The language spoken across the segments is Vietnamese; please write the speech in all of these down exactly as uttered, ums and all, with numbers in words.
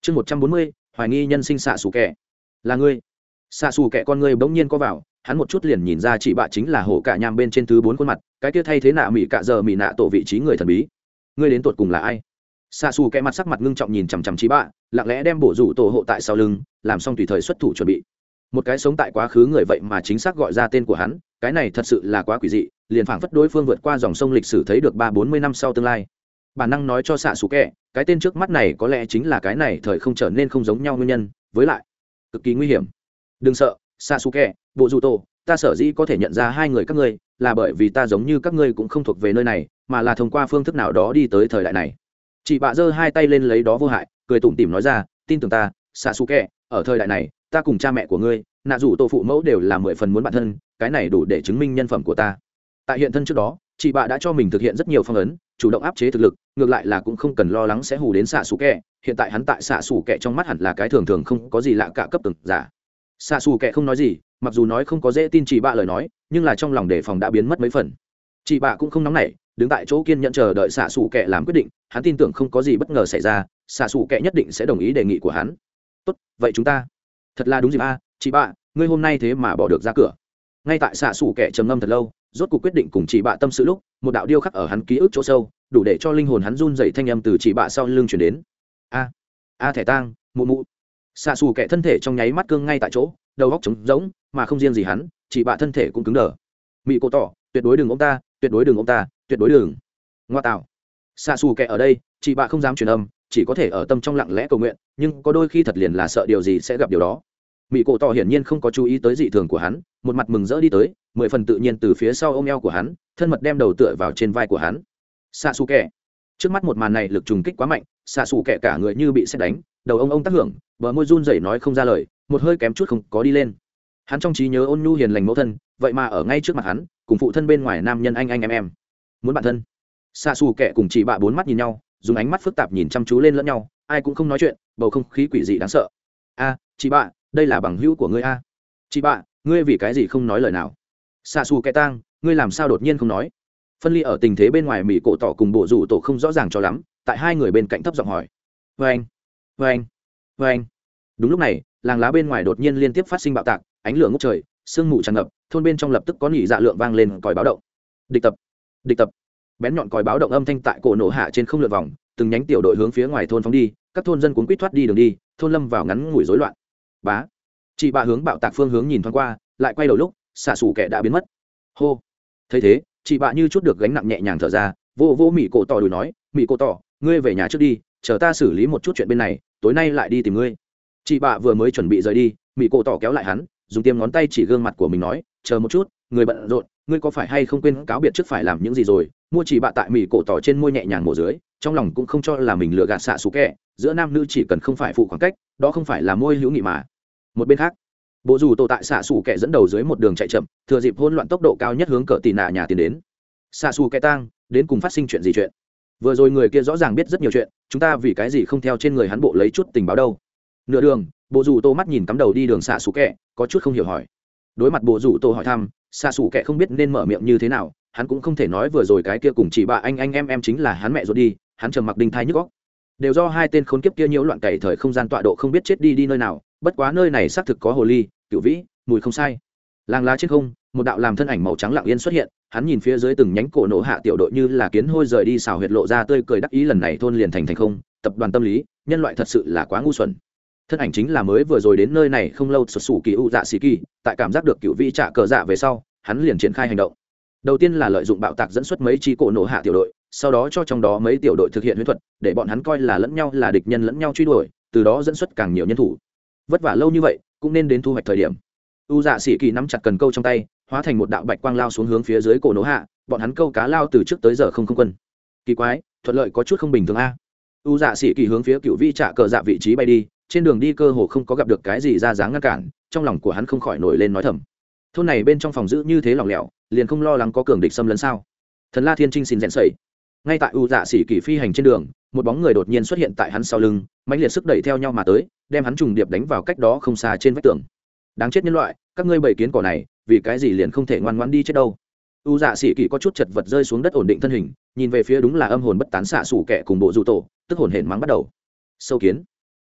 chương một trăm bốn mươi hoài nghi nhân sinh xạ xù kẹ là ngươi. Xạ xù kẹ con ngươi bỗng nhiên có vào, hắn một chút liền nhìn ra chị bạ chính là hổ cả nham bên trên thứ bốn khuôn mặt, cái kia thay thế nạ mỹ cạ giờ mỹ nạ tổ vị trí người thần bí. Ngươi đến tột cùng là ai? Xạ xù kẹ mặt sắc mặt ngưng trọng nhìn chằm chằm chị bạ, lặng lẽ đem bổ rủ tổ hộ tại sau lưng, làm xong tùy thời xuất thủ chuẩn bị. Một cái sống tại quá khứ người vậy mà chính xác gọi ra tên của hắn, cái này thật sự là quá quỷ dị, liền phảng phất đối phương vượt qua dòng sông lịch sử thấy được ba bốn mươi năm sau tương lai. Bản năng nói cho xạ xù kẹ, cái tên trước mắt này có lẽ chính là cái này thời không trở nên không giống nhau nguyên nhân, với lại cực kỳ nguy hiểm. Đừng sợ, xạ xù kẹ, bộ dù tổ, ta sở dĩ có thể nhận ra hai người các ngươi là bởi vì ta giống như các ngươi cũng không thuộc về nơi này, mà là thông qua phương thức nào đó đi tới thời đại này. Chị bạ giơ hai tay lên lấy đó vô hại, cười tủm tỉm nói ra, tin tưởng ta, xạ xù kẹ, ở thời đại này ta cùng cha mẹ của ngươi nạ rủ tổ phụ mẫu đều là mười phần muốn bản thân, cái này đủ để chứng minh nhân phẩm của ta. Tại hiện thân trước đó, chị bạ đã cho mình thực hiện rất nhiều phong ấn, chủ động áp chế thực lực, ngược lại là cũng không cần lo lắng sẽ hù đến xạ xù kẹ. Hiện tại hắn tại xạ xù kẹ trong mắt hẳn là cái thường thường không có gì lạ cả cấp từng giả. Xạ xù kẹ không nói gì, mặc dù nói không có dễ tin chị bạ lời nói, nhưng là trong lòng đề phòng đã biến mất mấy phần. Chị bạ cũng không nóng nảy, đứng tại chỗ kiên nhẫn chờ đợi xạ xù kẹ làm quyết định. Hắn tin tưởng không có gì bất ngờ xảy ra, xạ xù kẹ nhất định sẽ đồng ý đề nghị của hắn. Tốt, vậy chúng ta thật là đúng dịp a, chị bạ, ngươi hôm nay thế mà bỏ được ra cửa. Ngay tại xạ xù kẹ trầm ngâm thật lâu, rốt cuộc quyết định cùng chị bạ tâm sự lúc, một đạo điêu khắc ở hắn ký ức chỗ sâu, đủ để cho linh hồn hắn run dậy thanh âm từ chị bạ sau lưng chuyển đến. A, a thẻ tang, mụ mụ. Xạ xù kẹ thân thể trong nháy mắt cương ngay tại chỗ, đầu góc trống rỗng, mà không riêng gì hắn, chị bạ thân thể cũng cứng đờ. Mị cổ tỏ, tuyệt đối đừng ôm ta, tuyệt đối đừng ôm ta, tuyệt đối đừng. Ngoa tạo. Xạ xù kẹ ở đây, chị bạ không dám truyền âm, chỉ có thể ở tâm trong lặng lẽ cầu nguyện, nhưng có đôi khi thật liền là sợ điều gì sẽ gặp điều đó. Mị cổ tỏ hiển nhiên không có chú ý tới dị thường của hắn, một mặt mừng rỡ đi tới, mười phần tự nhiên từ phía sau ôm eo của hắn, thân mật đem đầu tựa vào trên vai của hắn. Xạ xù kẹ. Trước mắt một màn này lực trùng kích quá mạnh, xạ xù kẹ cả người như bị sét đánh, đầu ông ông tác hưởng, bờ môi run rẩy nói không ra lời, một hơi kém chút không có đi lên. Hắn trong trí nhớ ôn nhu hiền lành mẫu thân, vậy mà ở ngay trước mặt hắn, cùng phụ thân bên ngoài nam nhân anh anh em em. Muốn bạn thân. Xạ xù kẹ cùng chị bạ bốn mắt nhìn nhau, dùng ánh mắt phức tạp nhìn chăm chú lên lẫn nhau, ai cũng không nói chuyện, bầu không khí quỷ dị đáng sợ. A, chị bạ, đây là bằng hữu của ngươi a. Chị bạ, ngươi vì cái gì không nói lời nào? Xạ xù kẹ tang, ngươi làm sao đột nhiên không nói? Phân ly ở tình thế bên ngoài mỹ cổ tỏ cùng bộ rủ tổ không rõ ràng cho lắm, tại hai người bên cạnh thấp giọng hỏi. Vâng, vâng, vâng. Đúng lúc này, làng lá bên ngoài đột nhiên liên tiếp phát sinh bạo tạc, ánh lửa ngút trời, sương mù tràn ngập, thôn bên trong lập tức có nhị dạ lượng vang lên còi báo động. Địch tập, địch tập. Bén nhọn còi báo động âm thanh tại cổ nổ hạ trên không lượn vòng, từng nhánh tiểu đội hướng phía ngoài thôn phóng đi, các thôn dân cuống quýt thoát đi đường đi, thôn lâm vào ngắn ngủi rối loạn. Bá. Chị bạ hướng bạo tạc phương hướng nhìn thoáng qua, lại quay đầu lúc, xạ xù kẻ đã biến mất. Hô. Thấy thế, chị bạ như chút được gánh nặng nhẹ nhàng thở ra, vô vô mỹ cổ tỏ đùi nói, mỹ cổ tỏ, ngươi về nhà trước đi, chờ ta xử lý một chút chuyện bên này, tối nay lại đi tìm ngươi. Chị bạ vừa mới chuẩn bị rời đi, mỹ cổ tỏ kéo lại hắn, dùng tiêm ngón tay chỉ gương mặt của mình nói, chờ một chút, người bận rộn, ngươi có phải hay không quên cáo biệt trước phải làm những gì rồi? Mua chị bạ tại mỹ cổ tỏ trên môi nhẹ nhàng mổ dưới, trong lòng cũng không cho là mình lừa gạt xạ xù kẻ, giữa nam nữ chỉ cần không phải phụ khoảng cách, đó không phải là môi hữu nghị mà. Một bên khác, bộ dù tổ tại xạ xù kẻ dẫn đầu dưới một đường chạy chậm, thừa dịp hỗn loạn tốc độ cao nhất hướng cỡ tì nạ nhà tiến đến. Xạ xù kẻ tang, đến cùng phát sinh chuyện gì chuyện? Vừa rồi người kia rõ ràng biết rất nhiều chuyện, chúng ta vì cái gì không theo trên người hắn bộ lấy chút tình báo đâu? Nửa đường, bộ dù tô mắt nhìn cắm đầu đi đường xạ xù kẻ, có chút không hiểu hỏi. Đối mặt bộ dù tô hỏi thăm, xạ xù kẻ không biết nên mở miệng như thế nào, hắn cũng không thể nói vừa rồi cái kia cùng chỉ bà anh anh em em chính là hắn mẹ ruột đi, hắn trầm mặc đinh thai nhức óc. Đều do hai tên khốn kiếp kia nhiễu loạn cày thời không gian tọa độ không biết chết đi đi nơi nào, bất quá nơi này xác thực có hồ ly, cửu vĩ, mùi không sai. Làng lá trên không, một đạo làm thân ảnh màu trắng lặng yên xuất hiện, hắn nhìn phía dưới từng nhánh cổ nổ hạ tiểu đội như là kiến hôi rời đi xào huyệt lộ ra tươi cười đắc ý, lần này thôn liền thành thành không, tập đoàn tâm lý, nhân loại thật sự là quá ngu xuẩn. Thân ảnh chính là mới vừa rồi đến nơi này không lâu xuất xù kỳ u dạ xì kỳ, tại cảm giác được cửu vĩ trả cờ dạ về sau, hắn liền triển khai hành động. Đầu tiên là lợi dụng bạo tạc dẫn xuất mấy chi cổ nổ hạ tiểu đội, sau đó cho trong đó mấy tiểu đội thực hiện huyễn thuật, để bọn hắn coi là lẫn nhau là địch nhân lẫn nhau truy đuổi, từ đó dẫn xuất càng nhiều nhân thủ. Vất vả lâu như vậy, cũng nên đến thu hoạch thời điểm. U dạ sĩ kỳ nắm chặt cần câu trong tay, hóa thành một đạo bạch quang lao xuống hướng phía dưới cổ nổ hạ, bọn hắn câu cá lao từ trước tới giờ không không quân. Kỳ quái, thuận lợi có chút không bình thường a. U dạ sĩ kỳ hướng phía cựu vi trả cờ dạ vị trí bay đi, trên đường đi cơ hồ không có gặp được cái gì ra dáng ngăn cản, trong lòng của hắn không khỏi nổi lên nói thầm. Thôn này bên trong phòng giữ như thế lỏng lẻo, liền không lo lắng có cường địch xâm lấn sao? Thần La Thiên Trinh xin rèn sẩy. Ngay tại U dạ sĩ kỳ phi hành trên đường, một bóng người đột nhiên xuất hiện tại hắn sau lưng, mãnh liệt sức đẩy theo nhau mà tới, đem hắn trùng điệp đánh vào cách đó không xa trên vách tường. Đáng chết nhân loại, các ngươi bầy kiến cỏ này, vì cái gì liền không thể ngoan ngoãn đi chết đâu? U dạ sĩ kỳ có chút chật vật rơi xuống đất ổn định thân hình, nhìn về phía đúng là âm hồn bất tán xạ sủ kẻ cùng bộ dù tổ, tức hồn hển mắng bắt đầu. Sâu kiến,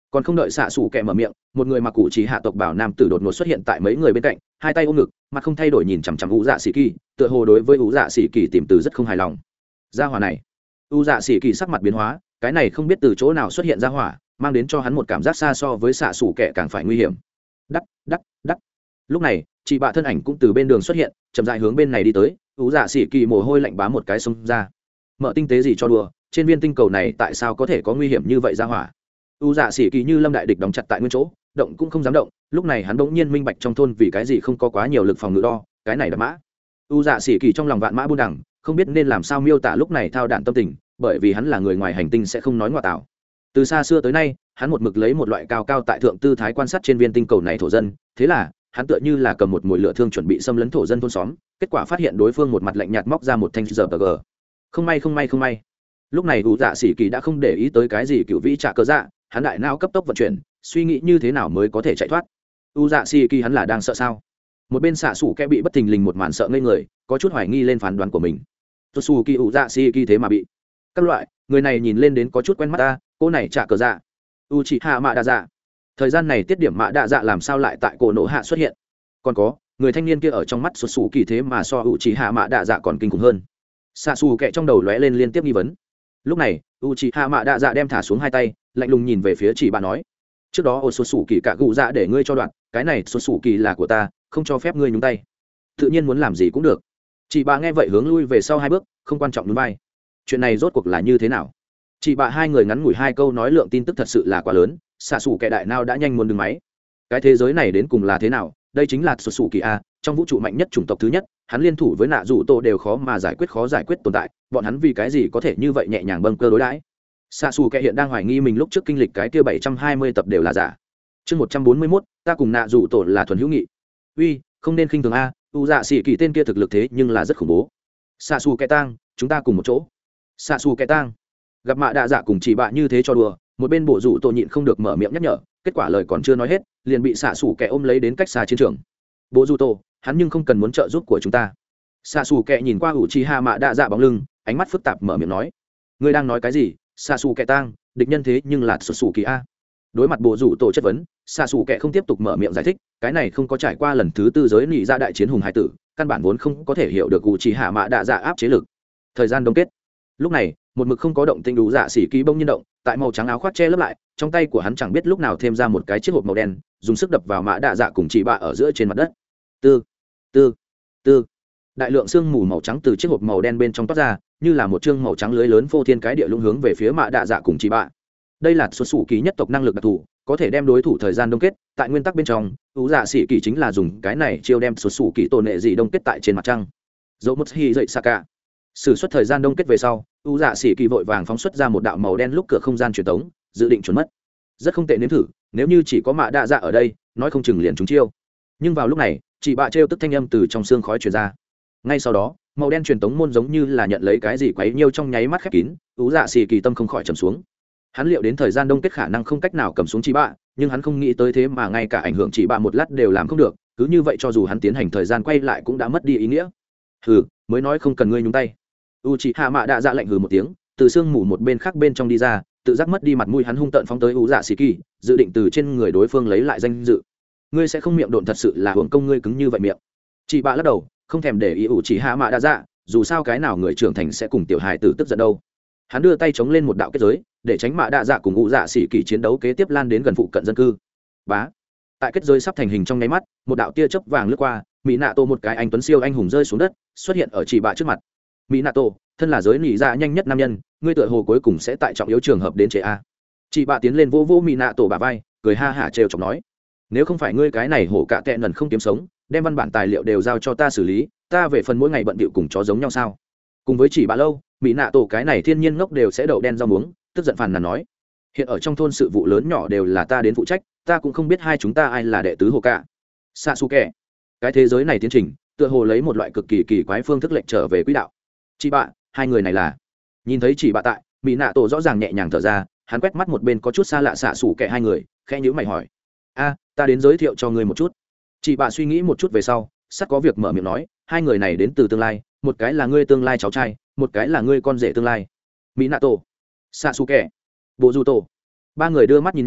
Còn không đợi xạ xù kẹ mở miệng, một người mặc cụ chỉ hạ tộc bảo nam tử đột ngột xuất hiện tại mấy người bên cạnh, hai tay ôm ngực, mặt không thay đổi nhìn chằm chằm u dạ xỉ kỳ, tựa hồ đối với u dạ xỉ kỳ tìm từ rất không hài lòng. Gia hỏa này, u dạ xỉ kỳ sắc mặt biến hóa, cái này không biết từ chỗ nào xuất hiện ra hỏa, mang đến cho hắn một cảm giác xa so với xạ xù kẹ càng phải nguy hiểm. Đắc đắc đắc. Lúc này chị bạ thân ảnh cũng từ bên đường xuất hiện, chậm rãi hướng bên này đi tới, u dạ xỉ kỳ mồ hôi lạnh bám một cái xông ra. Mở tinh tế gì cho đùa, trên viên tinh cầu này tại sao có thể có nguy hiểm như vậy ra hỏa? U dạ xỉ kỳ như lâm đại địch đóng chặt tại nguyên chỗ, động cũng không dám động. Lúc này hắn bỗng nhiên minh bạch trong thôn vì cái gì không có quá nhiều lực phòng ngự đo, cái này là mã. U dạ xỉ kỳ trong lòng vạn mã buôn đẳng, không biết nên làm sao miêu tả lúc này thao đạn tâm tình, bởi vì hắn là người ngoài hành tinh sẽ không nói ngoại tạo. Từ xa xưa tới nay, hắn một mực lấy một loại cao cao tại thượng tư thái quan sát trên viên tinh cầu này thổ dân, thế là hắn tựa như là cầm một mồi lửa thương chuẩn bị xâm lấn thổ dân thôn xóm, kết quả phát hiện đối phương một mặt lạnh nhạt móc ra một thanh giờ gờ. Không may không may không may. Lúc này U dạ xỉ kỳ đã không để ý tới cái gì cựu vĩ trả cơ dạ, hắn đại não cấp tốc vận chuyển, suy nghĩ như thế nào mới có thể chạy thoát. U dạ xỉ kỳ hắn là đang sợ sao? Một bên xạ sủ kẽ bị bất thình lình một màn sợ ngây người, có chút hoài nghi lên phán đoán của mình. Tosu kỳ U dạ xỉ kỳ thế mà bị các loại người này nhìn lên đến có chút quen mắt ta, cô này trả cờ dạ. U chỉ hạ mạ đa dạ. Thời gian này tiết điểm mạ đa dạ làm sao lại tại cổ nổ hạ xuất hiện? Còn có người thanh niên kia ở trong mắt xuất xù kỳ thế mà so u chỉ hạ mạ đa dạ còn kinh khủng hơn. Xạ xù kẹ trong đầu lóe lên liên tiếp nghi vấn. Lúc này u chỉ hạ mạ đa dạ đem thả xuống hai tay, lạnh lùng nhìn về phía chỉ bà nói, trước đó ô xuất xù kỳ cả gù dạ để ngươi cho đoạn, cái này xuất xù kỳ là của ta, không cho phép ngươi nhúng tay. Tự nhiên muốn làm gì cũng được. Chỉ bà nghe vậy hướng lui về sau hai bước, không quan trọng nhún vai. Chuyện này rốt cuộc là như thế nào? Chỉ bà hai người ngắn ngủi hai câu nói lượng tin tức thật sự là quá lớn, xạ xù kẻ đại nào đã nhanh muốn đứng máy. Cái thế giới này đến cùng là thế nào? Đây chính là xuất xù kỳ a, trong vũ trụ mạnh nhất chủng tộc thứ nhất, hắn liên thủ với nạ rủ tổ đều khó mà giải quyết khó giải quyết tồn tại, bọn hắn vì cái gì có thể như vậy nhẹ nhàng bâng cơ đối đãi? Xạ xù kẻ hiện đang hoài nghi mình lúc trước kinh lịch cái kia bảy trăm hai mươi tập đều là giả. Chương một trăm bốn mươi mốt, ta cùng nạ rủ tổ là thuần hữu nghị. Uy, không nên khinh thường a, u dạ xỉ kỳ tên kia thực lực thế nhưng là rất khủng bố. Xạ xù kẻ tang, chúng ta cùng một chỗ. Xạ xù kẻ tang. Gặp mạ đạ dạ cùng chỉ bạ như thế cho đùa, một bên bộ rủ tổ nhịn không được mở miệng nhắc nhở, kết quả lời còn chưa nói hết liền bị xạ xù kẻ ôm lấy đến cách xa chiến trường. Bộ rủ tổ, hắn nhưng không cần muốn trợ giúp của chúng ta. Xạ xù kẻ nhìn qua ủ chi hạ mạ đạ dạ bóng lưng, ánh mắt phức tạp mở miệng nói, ngươi đang nói cái gì? Xạ xù kẻ tang, địch nhân thế nhưng là xuất xù kỳ a. Đối mặt bộ rủ tổ chất vấn, xạ xù kẻ không tiếp tục mở miệng giải thích, cái này không có trải qua lần thứ tư giới nị ra đại chiến hùng hải tử, căn bản vốn không có thể hiểu được ủ chi hạ mạ đạ dạ áp chế lực. Thời gian đông kết. Lúc này một mực không có động tĩnh đủ dạ xỉ kỳ bông nhiên động, tại màu trắng áo khoác che lấp lại, trong tay của hắn chẳng biết lúc nào thêm ra một cái chiếc hộp màu đen, dùng sức đập vào mã đạ dạ cùng chỉ bạ ở giữa trên mặt đất. Tư, tư, tư. Đại lượng xương mù màu trắng từ chiếc hộp màu đen bên trong toát ra, như là một chương màu trắng lưới lớn phô thiên cái địa lũng hướng về phía mã đạ dạ cùng chỉ bạ. Đây là xuất xù kỳ nhất tộc năng lực đặc thù, có thể đem đối thủ thời gian đông kết. Tại nguyên tắc bên trong, ủ dạ xỉ kỳ chính là dùng cái này chiêu đem xuất xù kỳ tổn nệ gì đông kết tại trên mặt trăng. Dẫu một hi dậy saka. Sử xuất thời gian đông kết về sau, u dạ xỉ kỳ vội vàng phóng xuất ra một đạo màu đen lúc cửa không gian truyền tống, dự định chuẩn mất. Rất không tệ nếm thử, nếu như chỉ có mạ đạ dạ ở đây, nói không chừng liền trúng chiêu. Nhưng vào lúc này, chị bạ trêu tức thanh âm từ trong xương khói truyền ra. Ngay sau đó, màu đen truyền tống môn giống như là nhận lấy cái gì quấy nhiêu trong nháy mắt khép kín, u dạ xỉ kỳ tâm không khỏi trầm xuống. Hắn liệu đến thời gian đông kết khả năng không cách nào cầm xuống chị bạ, nhưng hắn không nghĩ tới thế mà ngay cả ảnh hưởng chị bạ một lát đều làm không được, cứ như vậy cho dù hắn tiến hành thời gian quay lại cũng đã mất đi ý nghĩa. Hừ, mới nói không cần ngươi nhúng tay. U chị hạ mạ đạ dạ lạnh hừ một tiếng, từ xương mù một bên khác bên trong đi ra, tự giác mất đi mặt mũi hắn hung tợn phóng tới u dạ xỉ kỳ, dự định từ trên người đối phương lấy lại danh dự. Ngươi sẽ không miệng độn, thật sự là hưởng công ngươi cứng như vậy miệng. Chị bạ lắc đầu, không thèm để ý u chị hạ mạ đạ dạ, dù sao cái nào người trưởng thành sẽ cùng tiểu hài tử tức giận đâu. Hắn đưa tay chống lên một đạo kết giới, để tránh mạ đạ dạ cùng u dạ xỉ kỳ chiến đấu kế tiếp lan đến gần phụ cận dân cư. Bá. Tại kết giới sắp thành hình trong nháy mắt, một đạo tia chớp vàng lướt qua, mỹ nạ tô một cái anh tuấn siêu anh hùng rơi xuống đất, xuất hiện ở chị bạ trước mặt. Mỹ nạ tô, thân là giới nỉ dạ nhanh nhất nam nhân, ngươi tựa hồ cuối cùng sẽ tại trọng yếu trường hợp đến chế a. Chị bạ tiến lên vỗ vỗ mỹ nạ tổ bả vai, cười ha hả trêu chọc nói, nếu không phải ngươi cái này hổ cạ tệ nần không kiếm sống, đem văn bản tài liệu đều giao cho ta xử lý, ta về phần mỗi ngày bận bịu cùng chó giống nhau sao? Cùng với chị bạ lâu, mỹ nạ tổ cái này thiên nhiên ngốc đều sẽ đậu đen rau muống, tức giận phàn nàn nói, hiện ở trong thôn sự vụ lớn nhỏ đều là ta đến phụ trách, ta cũng không biết hai chúng ta ai là đệ tứ hổ cạ. Sasuke, cái thế giới này tiến trình tựa hồ lấy một loại cực kỳ kỳ quái phương thức lệnh trở về quỹ đạo. Chị bạ, hai người này là? Nhìn thấy chị bạ tại, mỹ nạ tổ rõ ràng nhẹ nhàng thở ra, hắn quét mắt một bên có chút xa lạ xạ xủ kẻ hai người, khẽ nhíu mày hỏi, a, ta đến giới thiệu cho ngươi một chút. Chị bạ suy nghĩ một chút về sau, sắp có việc mở miệng nói, hai người này đến từ tương lai, một cái là ngươi tương lai cháu trai, một cái là ngươi con rể tương lai. Mỹ nạ tổ, xạ xủ kẻ, bộ du tổ. Ba người đưa mắt nhìn nhau,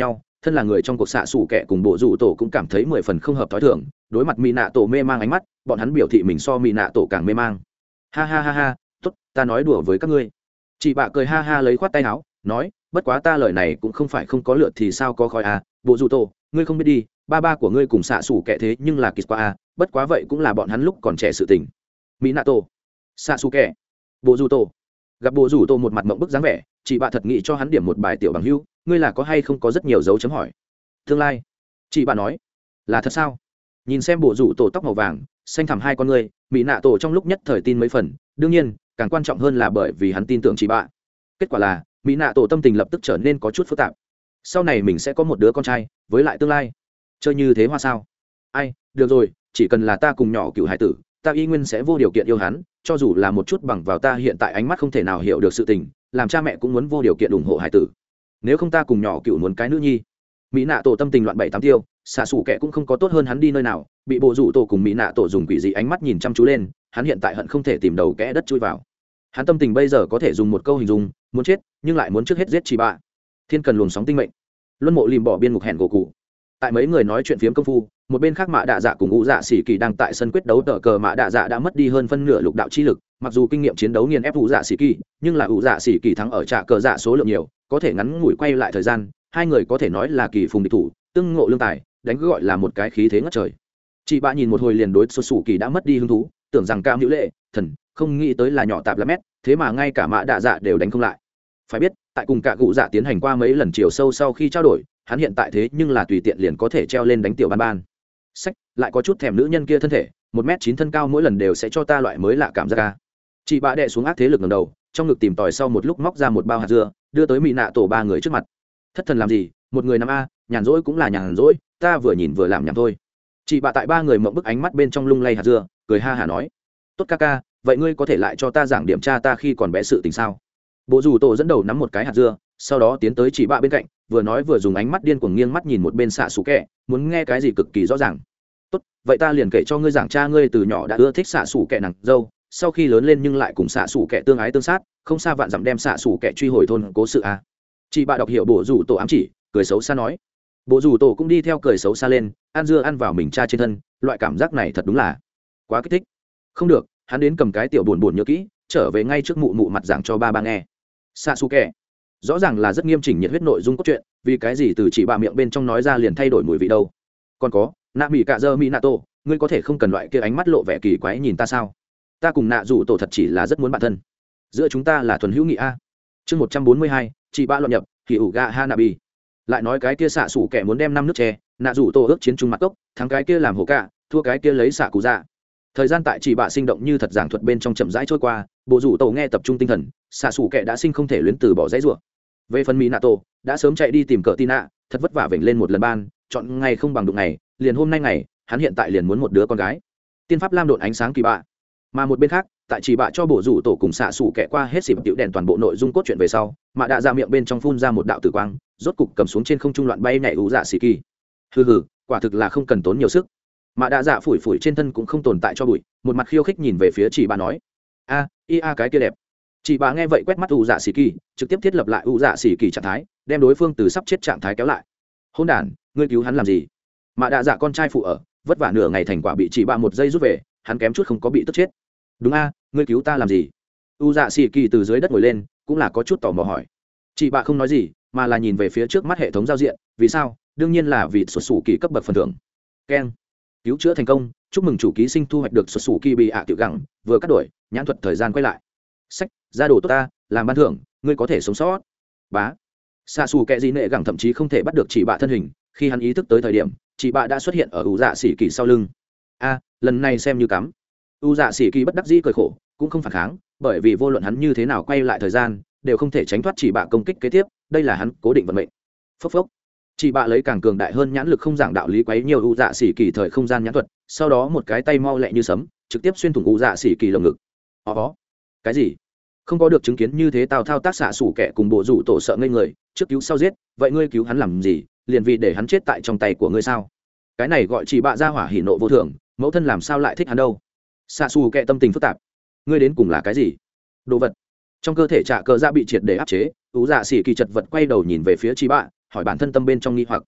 thân là người trong cuộc xạ xù kẻ cùng bộ rủ tổ cũng cảm thấy mười phần không hợp t h ó i thường. Đối mặt mỹ nạ tổ mê mang ánh mắt, bọn hắn biểu thị mình so mỹ nạ tổ càng mê mang. Ha ha ha ha, tốt, ta nói đùa với các ngươi. Chị bạ cười ha ha lấy khoát tay áo nói, bất quá ta lời này cũng không phải không có lượt thì sao có khói à, bộ rủ tổ ngươi không biết đi, ba ba của ngươi cùng xạ xù kẻ thế nhưng là kịch qua à, bất quá vậy cũng là bọn hắn lúc còn trẻ sự tình. Mỹ nạ tổ, xạ xù kẻ, bộ rủ tổ. Gặp bộ rủ tổ một mặt mộng bức dáng vẻ, chị bạ thật nghĩ cho hắn điểm một bài tiểu bằng hưu, ngươi là có hay không có rất nhiều dấu chấm hỏi. Tương lai, chị bạ nói, là thật sao? Nhìn xem bộ rủ tổ tóc màu vàng xanh thẳm hai con ngươi, mỹ nạ tổ trong lúc nhất thời tin mấy phần. Đương nhiên càng quan trọng hơn là bởi vì hắn tin tưởng chị bạ. Kết quả là mỹ nạ tổ tâm tình lập tức trở nên có chút phức tạp. Sau này mình sẽ có một đứa con trai, với lại tương lai chơi như thế hoa sao? Ai, được rồi, chỉ cần là ta cùng nhỏ cựu hải tử, ta y nguyên sẽ vô điều kiện yêu hắn, cho dù là một chút bằng vào ta hiện tại ánh mắt không thể nào hiểu được sự tình, làm cha mẹ cũng muốn vô điều kiện ủng hộ hải tử. Nếu không ta cùng nhỏ cựu muốn cái nữ nhi. Mỹ nạ tổ tâm tình loạn bảy tám tiêu, xạ xù kẻ cũng không có tốt hơn hắn đi nơi nào, bị bộ rủ tổ cùng mỹ nạ tổ dùng quỷ dị ánh mắt nhìn chăm chú lên, hắn hiện tại hận không thể tìm đầu kẽ đất chui vào. Hắn tâm tình bây giờ có thể dùng một câu hình dung, muốn chết nhưng lại muốn trước hết giết chị bạ. Thiên cần luồng sóng tinh mệnh, luân mộ lìm bỏ biên mục hẹn gỗ cụ. Tại mấy người nói chuyện phiếm công phu, một bên khác mạ đạ dạ cùng ngũ dạ xỉ kỳ đang tại sân quyết đấu tờ cờ. Mạ đạ dạ đã mất đi hơn phân nửa lục đạo chi lực, mặc dù kinh nghiệm chiến đấu nghiền ép ngũ dạ xỉ kỳ, nhưng là ngũ dạ xỉ kỳ thắng ở trạ cờ dạ số lượng nhiều, có thể ngắn ngủi quay lại thời gian, hai người có thể nói là kỳ phùng địch thủ, tương ngộ lương tài, đánh cứ gọi là một cái khí thế ngất trời. Chị bạ nhìn một hồi liền đối xuất xù kỳ đã mất đi hứng thú, tưởng rằng cam hữu lệ thần, không nghĩ tới là nhỏ tạp lắm mét, thế mà ngay cả mạ đạ dạ đều đánh không lại. Phải biết tại cùng cả cụ dạ tiến hành qua mấy lần chiều sâu sau khi trao đổi, hắn hiện tại thế nhưng là tùy tiện liền có thể treo lên đánh tiểu ban ban. Sách lại có chút thèm nữ nhân kia thân thể, một mét chín thân cao mỗi lần đều sẽ cho ta loại mới lạ cảm giác ca. Chị bạ đệ xuống ác thế lực ngẩng đầu, trong ngực tìm tòi sau một lúc móc ra một bao hạt dưa, đưa tới mỹ nạ tổ ba người trước mặt. Thất thần làm gì, một người nằm a, nhàn rỗi cũng là nhàn rỗi, ta vừa nhìn vừa làm nhảm thôi. Chị bạ tại ba người mộng bức ánh mắt bên trong lung lay hạt dưa, cười ha hả nói, tốt ca ca, vậy ngươi có thể lại cho ta giảng điểm tra ta khi còn bé sự tình sao? Bộ rủ tổ dẫn đầu nắm một cái hạt dưa, sau đó tiến tới chị bạ bên cạnh, vừa nói vừa dùng ánh mắt điên cuồng nghiêng mắt nhìn một bên xạ xù kẹ, muốn nghe cái gì cực kỳ rõ ràng. Tốt, vậy ta liền kể cho ngươi giảng cha ngươi từ nhỏ đã ưa thích xạ xù kẹ nàng dâu, sau khi lớn lên nhưng lại cùng xạ xù kẹ tương ái tương sát, không xa vạn dặm đem xạ xù kẹ truy hồi thôn cố sự a. Chị bạ đọc hiểu bộ rủ tổ ám chỉ, cười xấu xa nói. Bộ rủ tổ cũng đi theo cười xấu xa lên, ăn dưa ăn vào mình cha trên thân, loại cảm giác này thật đúng là quá kích thích. Không được, hắn đến cầm cái tiểu buồn buồn nhớ kỹ, trở về ngay trước mụ mụ mặt giảng cho ba ba nghe. Xạ xù kẹ rõ ràng là rất nghiêm chỉnh nhiệt huyết nội dung cốt truyện, vì cái gì từ chỉ bà miệng bên trong nói ra liền thay đổi mùi vị đâu? Còn có nạ mỹ cạ dơ mỹ nạ tổ, ngươi có thể không cần loại kia ánh mắt lộ vẻ kỳ quái nhìn ta sao? Ta cùng nạ rủ tổ thật chỉ là rất muốn bạn thân, giữa chúng ta là thuần hữu nghị a. Chương một trăm bốn mươi hai, chị ba luận nhập thì ủ ga hanabi. Lại nói cái kia xạ xủ kẻ muốn đem năm nước chè, nạ rủ tổ ước chiến trung mặt cốc, thắng cái kia làm hổ cả, thua cái kia lấy xạ cụ dạ. Thời gian tại chị bạ sinh động như thật giảng thuật bên trong chậm rãi trôi qua, bộ rủ tổ nghe tập trung tinh thần, xạ xủ kẻ đã sinh không thể luyến từ bỏ dãy rủa. Về phần mỹ nạ tổ đã sớm chạy đi tìm cỡ tina, thật vất vả vểnh lên một lần ban, chọn ngày không bằng đụng ngày, liền hôm nay ngày hắn hiện tại liền muốn một đứa con gái. Tiên pháp lam độn ánh sáng kỳ bạ. Mà một bên khác tại chỉ bạ cho bộ rủ tổ cùng xạ xủ kẻ qua hết xịp tiểu đèn toàn bộ nội dung cốt truyện về sau, mạ đã ra miệng bên trong phun ra một đạo tử quang, rốt cục cầm xuống trên không trung loạn bay nhảy ủ dạ xì kỳ. Hừ hừ, quả thực là không cần tốn nhiều sức. Mạ đã dạ phủi phủi trên thân cũng không tồn tại cho bụi, một mặt khiêu khích nhìn về phía chỉ bạ nói, a i a cái kia đẹp. Chị bà nghe vậy quét mắt ủ dạ xì kỳ, trực tiếp thiết lập lại ủ dạ xì kỳ trạng thái, đem đối phương từ sắp chết trạng thái kéo lại. Hôn đản, ngươi cứu hắn làm gì? Mạ đạ dạ con trai phụ ở, vất vả nửa ngày thành quả bị chị bà một giây rút về, hắn kém chút không có bị tức chết. Đúng a, ngươi cứu ta làm gì? ủ dạ xì kỳ từ dưới đất ngồi lên, cũng là có chút tò mò hỏi. Chị bà không nói gì, mà là nhìn về phía trước mắt hệ thống giao diện, vì sao? Đương nhiên là vì xuất xù kỳ cấp bậc phần thưởng. Keng, cứu chữa thành công, chúc mừng chủ ký sinh thu hoạch được xuất xù kỳ bị ạ tiểu gẳng, vừa cắt đổi, nhãn thuật thời gian quay lại. Sách ra đồ tốt ta, làm ban thưởng ngươi có thể sống sót. Bá xa xù kẹ gì nệ gẳng thậm chí không thể bắt được chị bạ thân hình, khi hắn ý thức tới thời điểm chị bạ đã xuất hiện ở ủ dạ xỉ kỳ sau lưng. A lần này xem như cắm. U dạ xỉ kỳ bất đắc dĩ cười khổ, cũng không phản kháng, bởi vì vô luận hắn như thế nào quay lại thời gian đều không thể tránh thoát chị bạ công kích kế tiếp, đây là hắn cố định vận mệnh. Phốc phốc chị bạ lấy càng cường đại hơn nhãn lực không giảng đạo lý quấy nhiều u dạ xỉ kỳ thời không gian nhãn thuật, sau đó một cái tay mau lẹ như sấm trực tiếp xuyên thủng u dạ xỉ kỳ lồng ngực. Ó cái gì? Không có được chứng kiến như thế tào thao tác xạ xủ kẻ cùng bộ rủ tổ sợ ngây người, trước cứu sau giết, vậy ngươi cứu hắn làm gì, liền vì để hắn chết tại trong tay của ngươi sao? Cái này gọi chỉ bạ ra hỏa hỉ nộ vô thường, mẫu thân làm sao lại thích hắn đâu? Xạ xù kẻ tâm tình phức tạp, ngươi đến cùng là cái gì? Đồ vật. Trong cơ thể trả cờ dạ bị triệt để áp chế, ú dạ xỉ kỳ chật vật quay đầu nhìn về phía chỉ bạ, hỏi bản thân tâm bên trong nghi hoặc.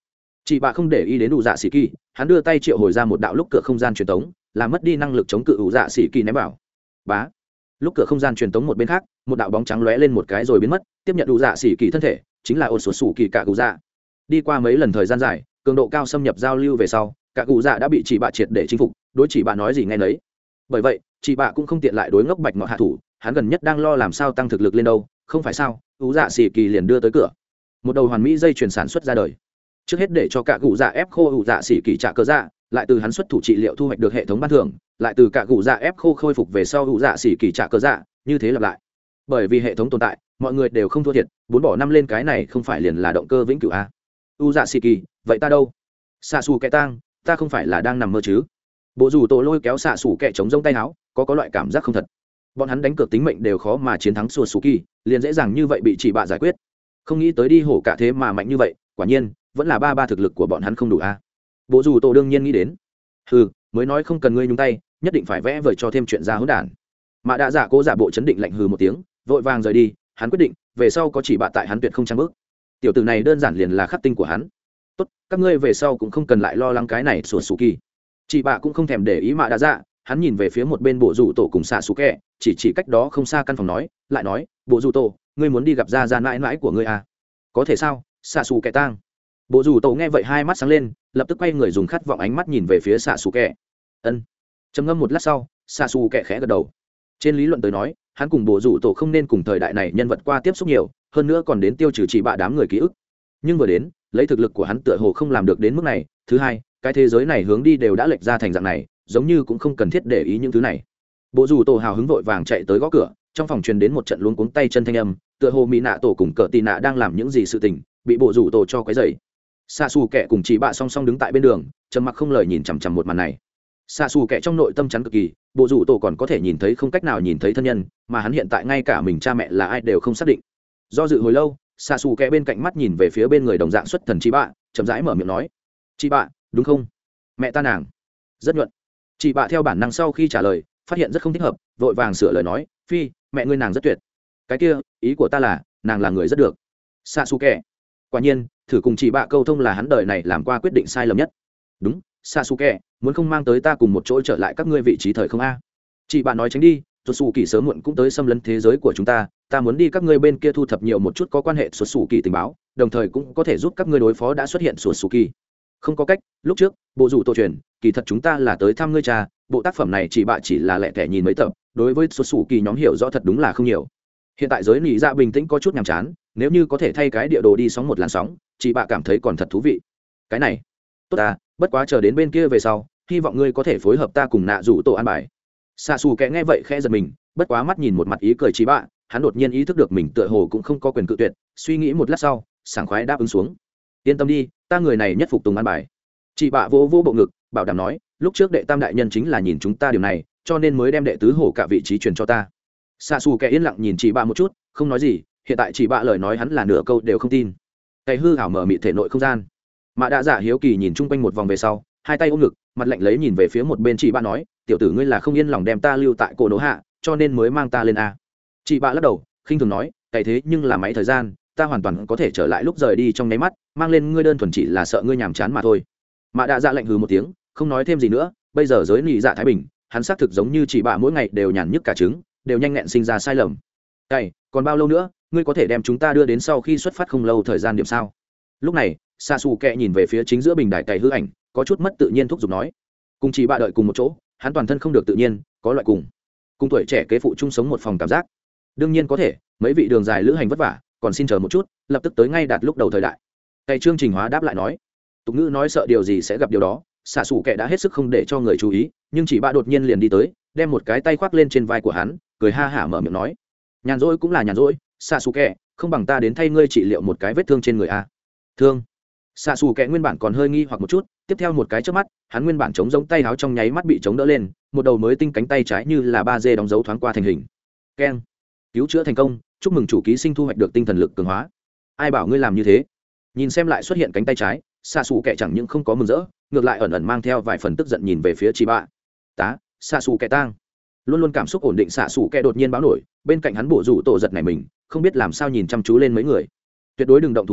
chị bạ không để ý đến ủ dạ xỉ kỳ, hắn đưa tay triệu hồi ra một đạo lúc cửa không gian truyền tống, làm mất đi năng lực chống cự ủ dạ xỉ kỳ ném vào. Bá, lúc cửa không gian truyền tống một bên khác, một đạo bóng trắng lóe lên một cái rồi biến mất, tiếp nhận ủ dạ xỉ kỳ thân thể, chính là ổ sổ sủ kỳ cả cụ dạ. Đi qua mấy lần thời gian dài, cường độ cao xâm nhập giao lưu về sau, cả cụ dạ đã bị chị bạ triệt để chinh phục, đối chị bạ nói gì nghe nấy. Bởi vậy chị bạ cũng không tiện lại đối ngốc bạch ngọt hạ thủ, hắn gần nhất đang lo làm sao tăng thực lực lên đâu, không phải sao? ủ dạ xỉ kỳ liền đưa tới cửa, một đầu hoàn mỹ dây chuyển sản xuất ra đời. Trước hết để cho cả cụ dạ ép khô ủ dạ xỉ kỳ trả cơ dạ, lại từ hắn xuất thủ trị liệu thu hoạch được hệ thống ban thưởng, lại từ cả cụ dạ ép khô khôi phục về sau ủ dạ xỉ kỳ trả cơ dạ, như thế lặp lại. Bởi vì hệ thống tồn tại, mọi người đều không thua thiệt, bốn bỏ năm lên cái này không phải liền là động cơ vĩnh cửu a. ủ dạ xỉ kỳ, vậy ta đâu? Xạ xù kẻ tang, ta không phải là đang nằm mơ chứ? Bộ dù tổ lôi kéo xạ xù kẻ chống rông tay áo, có có loại cảm giác không thật. Bọn hắn đánh cược tính mệnh đều khó mà chiến thắng xua xù kỳ, liền dễ dàng như vậy bị chỉ bạ giải quyết. Không nghĩ tới đi hổ cả thế mà mạnh như vậy, quả nhiên vẫn là ba ba thực lực của bọn hắn không đủ a. Bộ dù tổ đương nhiên nghĩ đến, hừ, mới nói không cần ngươi nhúng tay, nhất định phải vẽ vời cho thêm chuyện ra hỗn đản. Mà đã giả cố giả bộ chấn định lạnh hừ một tiếng, vội vàng rời đi. Hắn quyết định về sau có chỉ bạ tại hắn tuyệt không trang bước. Tiểu tử này đơn giản liền là khắc tinh của hắn. Tốt, các ngươi về sau cũng không cần lại lo lắng cái này sủa sủ kỳ. Chỉ bạ cũng không thèm để ý Mạ đã dạ, hắn nhìn về phía một bên bộ rủ tổ cùng xạ xù kẹ, chỉ chỉ cách đó không xa căn phòng nói, lại nói, bộ rủ tổ, ngươi muốn đi gặp ra ra mãi mãi của ngươi à? Có thể sao? Xạ xù kẹ tang. Bộ rủ tổ nghe vậy hai mắt sáng lên, lập tức quay người dùng khát vọng ánh mắt nhìn về phía xạ xù kẹ. Ân. Trầm ngâm một lát sau, xạ xù kẹ khẽ gật đầu. Trên lý luận tới nói, hắn cùng bộ rủ tổ không nên cùng thời đại này nhân vật qua tiếp xúc nhiều, hơn nữa còn đến tiêu trừ chỉ bạ đám người ký ức. Nhưng vừa đến, lấy thực lực của hắn tựa hồ không làm được đến mức này. Thứ hai, cái thế giới này hướng đi đều đã lệch ra thành dạng này, giống như cũng không cần thiết để ý những thứ này. Bộ rủ tổ hào hứng vội vàng chạy tới gõ cửa, trong phòng truyền đến một trận luống cuống tay chân thanh âm, tựa hồ mỹ nạ tổ cùng cờ tì nạ đang làm những gì sự tình, bị bộ rủ tổ cho quấy rầy. Xạ xù kẹ cùng chị bạ song song đứng tại bên đường, trầm mặc không lời nhìn chằm chằm một màn này. Xạ xù kẹ trong nội tâm chắn cực kỳ, bộ rủ tổ còn có thể nhìn thấy không cách nào nhìn thấy thân nhân, mà hắn hiện tại ngay cả mình cha mẹ là ai đều không xác định. Do dự hồi lâu, xạ xù kẹ bên cạnh mắt nhìn về phía bên người đồng dạng xuất thần chị bạ, chậm rãi mở miệng nói, chị bạ, đúng không? Mẹ ta nàng rất nhuận. Chị bạ theo bản năng sau khi trả lời, phát hiện rất không thích hợp, vội vàng sửa lời nói, phi, mẹ ngươi nàng rất tuyệt. Cái kia, ý của ta là, nàng là người rất được. Xạ xù kẹ. Quả nhiên, thử cùng chị bạ câu thông là hắn đời này làm qua quyết định sai lầm nhất. Đúng, Sasuke, muốn không mang tới ta cùng một chỗ trở lại các ngươi vị trí thời không a? Chị bạn nói tránh đi, xuất xù kỳ sớm muộn cũng tới xâm lấn thế giới của chúng ta, ta muốn đi các ngươi bên kia thu thập nhiều một chút có quan hệ xuất xù kỳ tình báo, đồng thời cũng có thể giúp các ngươi đối phó đã xuất hiện xuất xù kỳ. Không có cách, lúc trước, bộ dụ tổ truyền, kỳ thật chúng ta là tới thăm ngươi cha, bộ tác phẩm này chỉ bạn chỉ là lẻ tẻ nhìn mấy tập, đối với xuất xù kỳ nhóm hiểu rõ thật đúng là không nhiều. Hiện tại giới nỉ dạ bình tĩnh có chút nhàm chán, nếu như có thể thay cái địa đồ đi sóng một làn sóng, chị bạn cảm thấy còn thật thú vị. Cái này, tốt à, bất quá chờ đến bên kia về sau, hy vọng ngươi có thể phối hợp ta cùng nạ rủ tổ an bài. Xạ xù kẽ nghe vậy khẽ giật mình, bất quá mắt nhìn một mặt ý cười chị bạn, hắn đột nhiên ý thức được mình tựa hồ cũng không có quyền cự tuyệt, suy nghĩ một lát sau, sảng khoái đáp ứng xuống. Yên tâm đi, ta người này nhất phục tùng an bài. Chị bạn vỗ vỗ bộ ngực, bảo đảm nói, lúc trước đệ tam đại nhân chính là nhìn chúng ta điều này, cho nên mới đem đệ tứ hổ cả vị trí truyền cho ta. Xạ xù kẽ yên lặng nhìn chị bạn một chút, không nói gì, hiện tại chị bạn lời nói hắn là nửa câu đều không tin. Cái hư ảo mở mịt thể nội không gian. Mã đã giả hiếu kỳ nhìn chung quanh một vòng về sau, hai tay ôm ngực, mặt lạnh lấy nhìn về phía một bên chị bạn nói, tiểu tử ngươi là không yên lòng đem ta lưu tại cổ nổ hạ, cho nên mới mang ta lên a. Chị bạn lắc đầu, khinh thường nói, cái thế nhưng là máy thời gian, ta hoàn toàn có thể trở lại lúc rời đi trong nháy mắt, mang lên ngươi đơn thuần chỉ là sợ ngươi nhàm chán mà thôi. Mã đã dạ lạnh hừ một tiếng, không nói thêm gì nữa, bây giờ giới nị dạ thái bình, hắn xác thực giống như chị bạn mỗi ngày đều nhàn nhức cả trứng, đều nhanh nghẹn sinh ra sai lầm. Cái, còn bao lâu nữa, ngươi có thể đem chúng ta đưa đến sau khi xuất phát không lâu thời gian điểm sao? Lúc này, Sa Sù Kẹ nhìn về phía chính giữa bình đài cày hư ảnh, có chút mất tự nhiên thúc giục nói, cùng chị bạn đợi cùng một chỗ, hắn toàn thân không được tự nhiên, có loại cùng cùng tuổi trẻ kế phụ chung sống một phòng cảm giác. Đương nhiên có thể, mấy vị đường dài lữ hành vất vả, còn xin chờ một chút, lập tức tới ngay đạt lúc đầu thời đại. Cày chương trình hóa đáp lại nói, tục ngữ nói sợ điều gì sẽ gặp điều đó. Sa Sù Kẹ đã hết sức không để cho người chú ý, nhưng chị bạn đột nhiên liền đi tới, đem một cái tay khoác lên trên vai của hắn, cười ha hả mở miệng nói, nhàn rỗi cũng là nhàn rỗi, Sa Sù Kẹ, không bằng ta đến thay ngươi trị liệu một cái vết thương trên người a. Thương. Xạ xù kẹ nguyên bản còn hơi nghi hoặc một chút, tiếp theo một cái trước mắt, hắn nguyên bản chống giống tay áo trong nháy mắt bị chống đỡ lên, một đầu mới tinh cánh tay trái như là ba dê đóng dấu thoáng qua thành hình. Keng. Cứu chữa thành công, chúc mừng chủ ký sinh thu hoạch được tinh thần lực cường hóa. Ai bảo ngươi làm như thế? Nhìn xem lại xuất hiện cánh tay trái, xạ xù kẹ chẳng những không có mừng rỡ, ngược lại ẩn ẩn mang theo vài phần tức giận nhìn về phía chị bạ. Tá, xạ xù kẹ tang. Luôn luôn cảm xúc ổn định xạ xù kẹ đột nhiên báo nổi, bên cạnh hắn bổ rủ tổ giật này mình, không biết làm sao nhìn chăm chú lên mấy người. Tuyệt đối đừng động thủ a,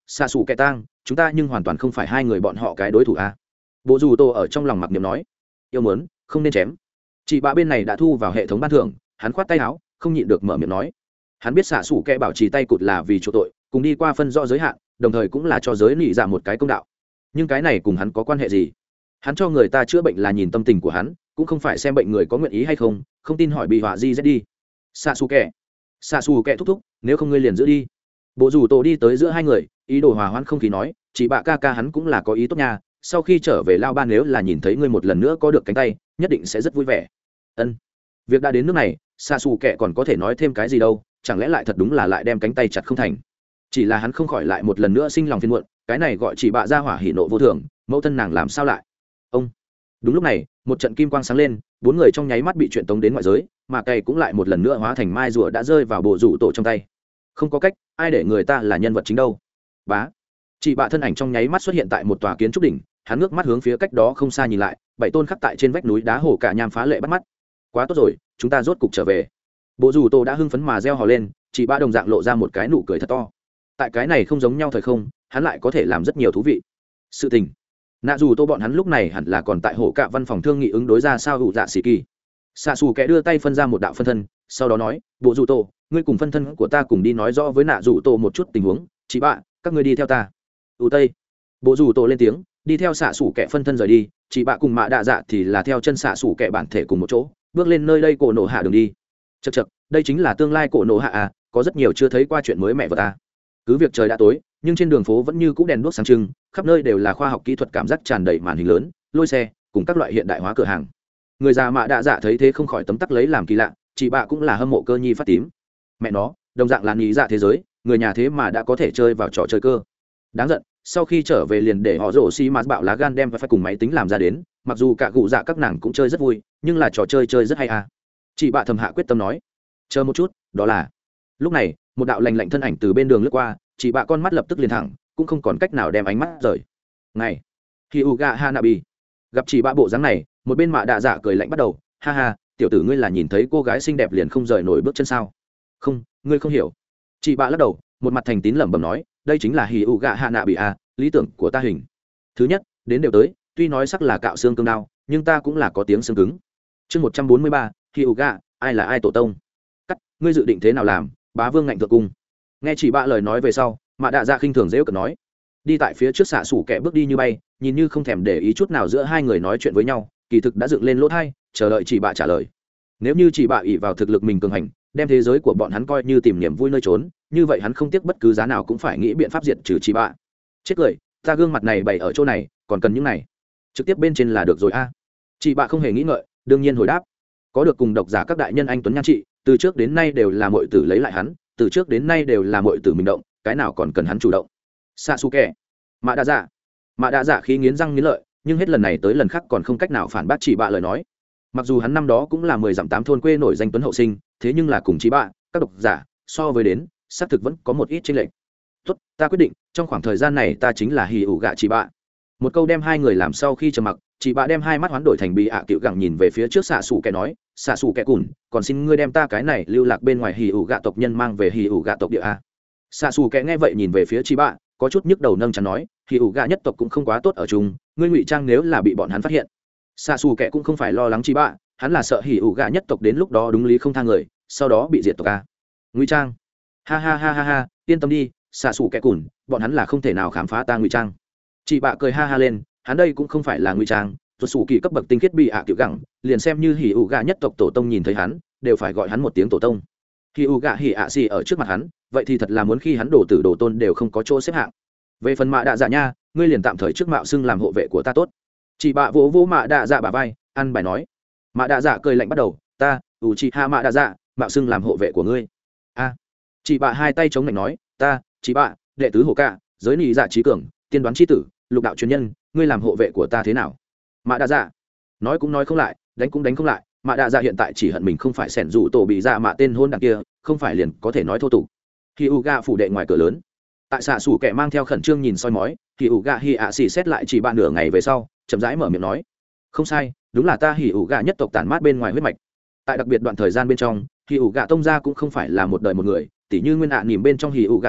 xạ xù kẻ tang chúng ta nhưng hoàn toàn không phải hai người bọn họ cái đối thủ a. Bộ dù tô ở trong lòng mặc niệm nói yêu muốn không nên chém. Chị bạ bên này đã thu vào hệ thống ban thưởng, hắn khoát tay áo không nhịn được mở miệng nói. Hắn biết xạ xù kẻ bảo trì tay cụt là vì chỗ tội, cùng đi qua phân rõ giới hạn, đồng thời cũng là cho giới nị dạ một cái công đạo. Nhưng cái này cùng hắn có quan hệ gì? Hắn cho người ta chữa bệnh là nhìn tâm tình của hắn, cũng không phải xem bệnh người có nguyện ý hay không. Không tin hỏi bị họa di z đi. Xạ xù kẻ xạ xù kẻ thúc thúc, nếu không ngươi liền giữ đi. Bộ rủ tổ đi tới giữa hai người, ý đồ hòa hoãn không khí nói, chỉ bạ ca ca hắn cũng là có ý tốt nha, sau khi trở về lao ban nếu là nhìn thấy ngươi một lần nữa có được cánh tay, nhất định sẽ rất vui vẻ. Ân. Việc đã đến nước này, xạ xù kẻ còn có thể nói thêm cái gì đâu, chẳng lẽ lại thật đúng là lại đem cánh tay chặt không thành. Chỉ là hắn không khỏi lại một lần nữa sinh lòng phiền muộn, cái này gọi chỉ bạ ra hỏa hỉ nộ vô thường, mẫu thân nàng làm sao lại. Ông. Đúng lúc này, một trận kim quang sáng lên, bốn người trong nháy mắt bị chuyện tống đến ngoại giới, mà cây cũng lại một lần nữa hóa thành mai rùa đã rơi vào bộ rủ tổ trong tay. Không có cách, ai để người ta là nhân vật chính đâu. Bá. Chỉ bạ thân ảnh trong nháy mắt xuất hiện tại một tòa kiến trúc đỉnh, hắn ngước mắt hướng phía cách đó không xa nhìn lại, bảy tôn khắc tại trên vách núi đá hổ cả nham phá lệ bắt mắt. Quá tốt rồi, chúng ta rốt cục trở về. Bộ rủ tổ đã hưng phấn mà reo hò lên, chỉ bạ đồng dạng lộ ra một cái nụ cười thật to. Tại cái này không giống nhau thời không, hắn lại có thể làm rất nhiều thú vị sự tình. Nạ dù tô bọn hắn lúc này hẳn là còn tại hổ cả văn phòng thương nghị ứng đối ra sao hữu dạ xì kỳ. Xạ xù kẻ đưa tay phân ra một đạo phân thân, sau đó nói, bộ rủ tổ, ngươi cùng phân thân của ta cùng đi nói rõ với nạ dù tổ một chút tình huống, chị bạ các ngươi đi theo ta. ưu tây bộ dù tổ lên tiếng, đi theo xạ xủ kẻ phân thân rời đi, chị bạ cùng mạ đạ dạ thì là theo chân xạ xủ kẻ bản thể cùng một chỗ bước lên nơi đây cổ nổ hạ đường đi. Chật chật, đây chính là tương lai cổ nổ hạ à, có rất nhiều chưa thấy qua chuyện mới mẹ vật ta. Cứ việc trời đã tối nhưng trên đường phố vẫn như cũ đèn đuốc sáng trưng, khắp nơi đều là khoa học kỹ thuật cảm giác tràn đầy màn hình lớn, lôi xe cùng các loại hiện đại hóa cửa hàng. Người già mạ đạ dạ thấy thế không khỏi tấm tắc lấy làm kỳ lạ, chị bạ cũng là hâm mộ cơ nhi phát tím. Mẹ nó, đồng dạng là nghĩ dạ thế giới, người nhà thế mà đã có thể chơi vào trò chơi cơ. Đáng giận, sau khi trở về liền để họ rổ xi mạt bạo lá gan đem và phải cùng máy tính làm ra đến, mặc dù cả cụ dạ các nàng cũng chơi rất vui, nhưng là trò chơi chơi rất hay à. Chị bạ thầm hạ quyết tâm nói, chờ một chút, đó là. Lúc này, một đạo lành lạnh thân ảnh từ bên đường lướt qua, chị bạ con mắt lập tức liền thẳng, cũng không còn cách nào đem ánh mắt rời. Ngày, Hyuga Hanabi gặp chị bạ bộ dáng này, một bên mạ đạ dạ cười lạnh bắt đầu, ha ha, tiểu tử ngươi là nhìn thấy cô gái xinh đẹp liền không rời nổi bước chân sao? Không, ngươi không hiểu. Chị bạ lắc đầu, một mặt thành tín lẩm bẩm nói, đây chính là Hyuga Hanabi a, lý tưởng của ta hình. Thứ nhất, đến đều tới, tuy nói sắc là cạo xương cương đao, nhưng ta cũng là có tiếng xương cứng. Chương một trăm bốn mươi ba, Hyuga, ai là ai tổ tông? Cắt, ngươi dự định thế nào làm? Bá vương ngạnh thượng cung. Nghe chị bạ lời nói về sau, mạ đạ dạ khinh thường dễ cợt nói, đi tại phía trước xạ sủ kẻ bước đi như bay, nhìn như không thèm để ý chút nào giữa hai người nói chuyện với nhau, kỳ thực đã dựng lên lỗ thai chờ đợi chị bạ trả lời. Nếu như chị bạ ỷ vào thực lực mình cường hành, đem thế giới của bọn hắn coi như tìm niềm vui nơi trốn, như vậy hắn không tiếc bất cứ giá nào cũng phải nghĩ biện pháp diệt trừ chị bạ. Chết cười, ta gương mặt này bày ở chỗ này còn cần những này, trực tiếp bên trên là được rồi a. À. Chị bạ không hề nghĩ ngợi, đương nhiên hồi đáp, có được cùng độc giả các đại nhân anh tuấn nhan chị, từ trước đến nay đều là mọi tử lấy lại hắn, từ trước đến nay đều là mọi tử mình động, cái nào còn cần hắn chủ động. Sasuke, mạ đa dạ mạ đa dạ khi nghiến răng nghiến lợi, nhưng hết lần này tới lần khác còn không cách nào phản bác chị bạ lời nói. Mặc dù hắn năm đó cũng là mười dặm tám thôn quê nổi danh tuấn hậu sinh, thế nhưng là cùng chị bạ các độc giả so với đến, xác thực vẫn có một ít chênh lệch. Tốt, ta quyết định trong khoảng thời gian này ta chính là hì ủ gạ chị bạ. Một câu đem hai người làm sau khi trầm mặc, chị bạ đem hai mắt hoán đổi thành bị ạ à cựu gẳng nhìn về phía trước xạ xù kẻ nói, xạ xù kẻ cùn, còn xin ngươi đem ta cái này lưu lạc bên ngoài hì ủ gạ tộc nhân mang về hì ủ gạ tộc địa a. Xạ xù kẻ nghe vậy nhìn về phía chị bạ, có chút nhức đầu nâng chắn nói, hì ủ gạ nhất tộc cũng không quá tốt ở chung, ngươi ngụy trang nếu là bị bọn hắn phát hiện. Xạ xù kẻ cũng không phải lo lắng chị bạ, hắn là sợ hì ủ gạ nhất tộc đến lúc đó đúng lý không tha người, sau đó bị diệt tộc a. Ngụy trang? Ha ha ha ha ha, yên tâm đi, xạ xù kẻ cùn, bọn hắn là không thể nào khám phá ta ngụy trang. Chị bạ cười ha ha lên, hắn đây cũng không phải là ngụy trang, tuột xù kỳ cấp bậc tinh khiết bị ạ à kiểu gẳng, liền xem như hỉ ủ gạ nhất tộc tổ tông nhìn thấy hắn, đều phải gọi hắn một tiếng tổ tông. Hỉ ủ gạ hỉ ạ xì ở trước mặt hắn, vậy thì thật là muốn khi hắn đổ tử đổ tôn đều không có chỗ xếp hạng. Về phần mạ đạ dạ nha, ngươi liền tạm thời trước mạo xưng làm hộ vệ của ta tốt. Chị bạ vỗ vỗ mạ đạ dạ bả vai, ăn bài nói. Mạ đạ dạ cười lạnh bắt đầu, ta, ủ chị ha mạ đạ dạ, mạo xưng làm hộ vệ của ngươi. A. À. Chị bạ hai tay chống lạnh nói, ta, chị bạ, đệ tứ hồ cạ, giới nị dạ trí cường, tiên đoán chi tử, lục đạo truyền nhân, ngươi làm hộ vệ của ta thế nào? Mạ đạ dạ nói cũng nói không lại, đánh cũng đánh không lại. Mạ đạ dạ hiện tại chỉ hận mình không phải sẻn rủ tổ bị dạ mạ tên hôn đằng kia, không phải liền có thể nói thô tục. Khi u gạ phủ đệ ngoài cửa lớn, tại xạ sủ kẻ mang theo khẩn trương nhìn soi mói, thì u gạ hi ạ xì xét lại chỉ bạn nửa ngày về sau, chậm rãi mở miệng nói, không sai, đúng là ta hỉ ủ gạ nhất tộc tản mát bên ngoài huyết mạch. Tại đặc biệt đoạn thời gian bên trong, hỉ ủ gạ tông gia cũng không phải là một đời một người, tỉ như nguyên ạ à nỉm bên trong hỉ ủ gạ hiếu,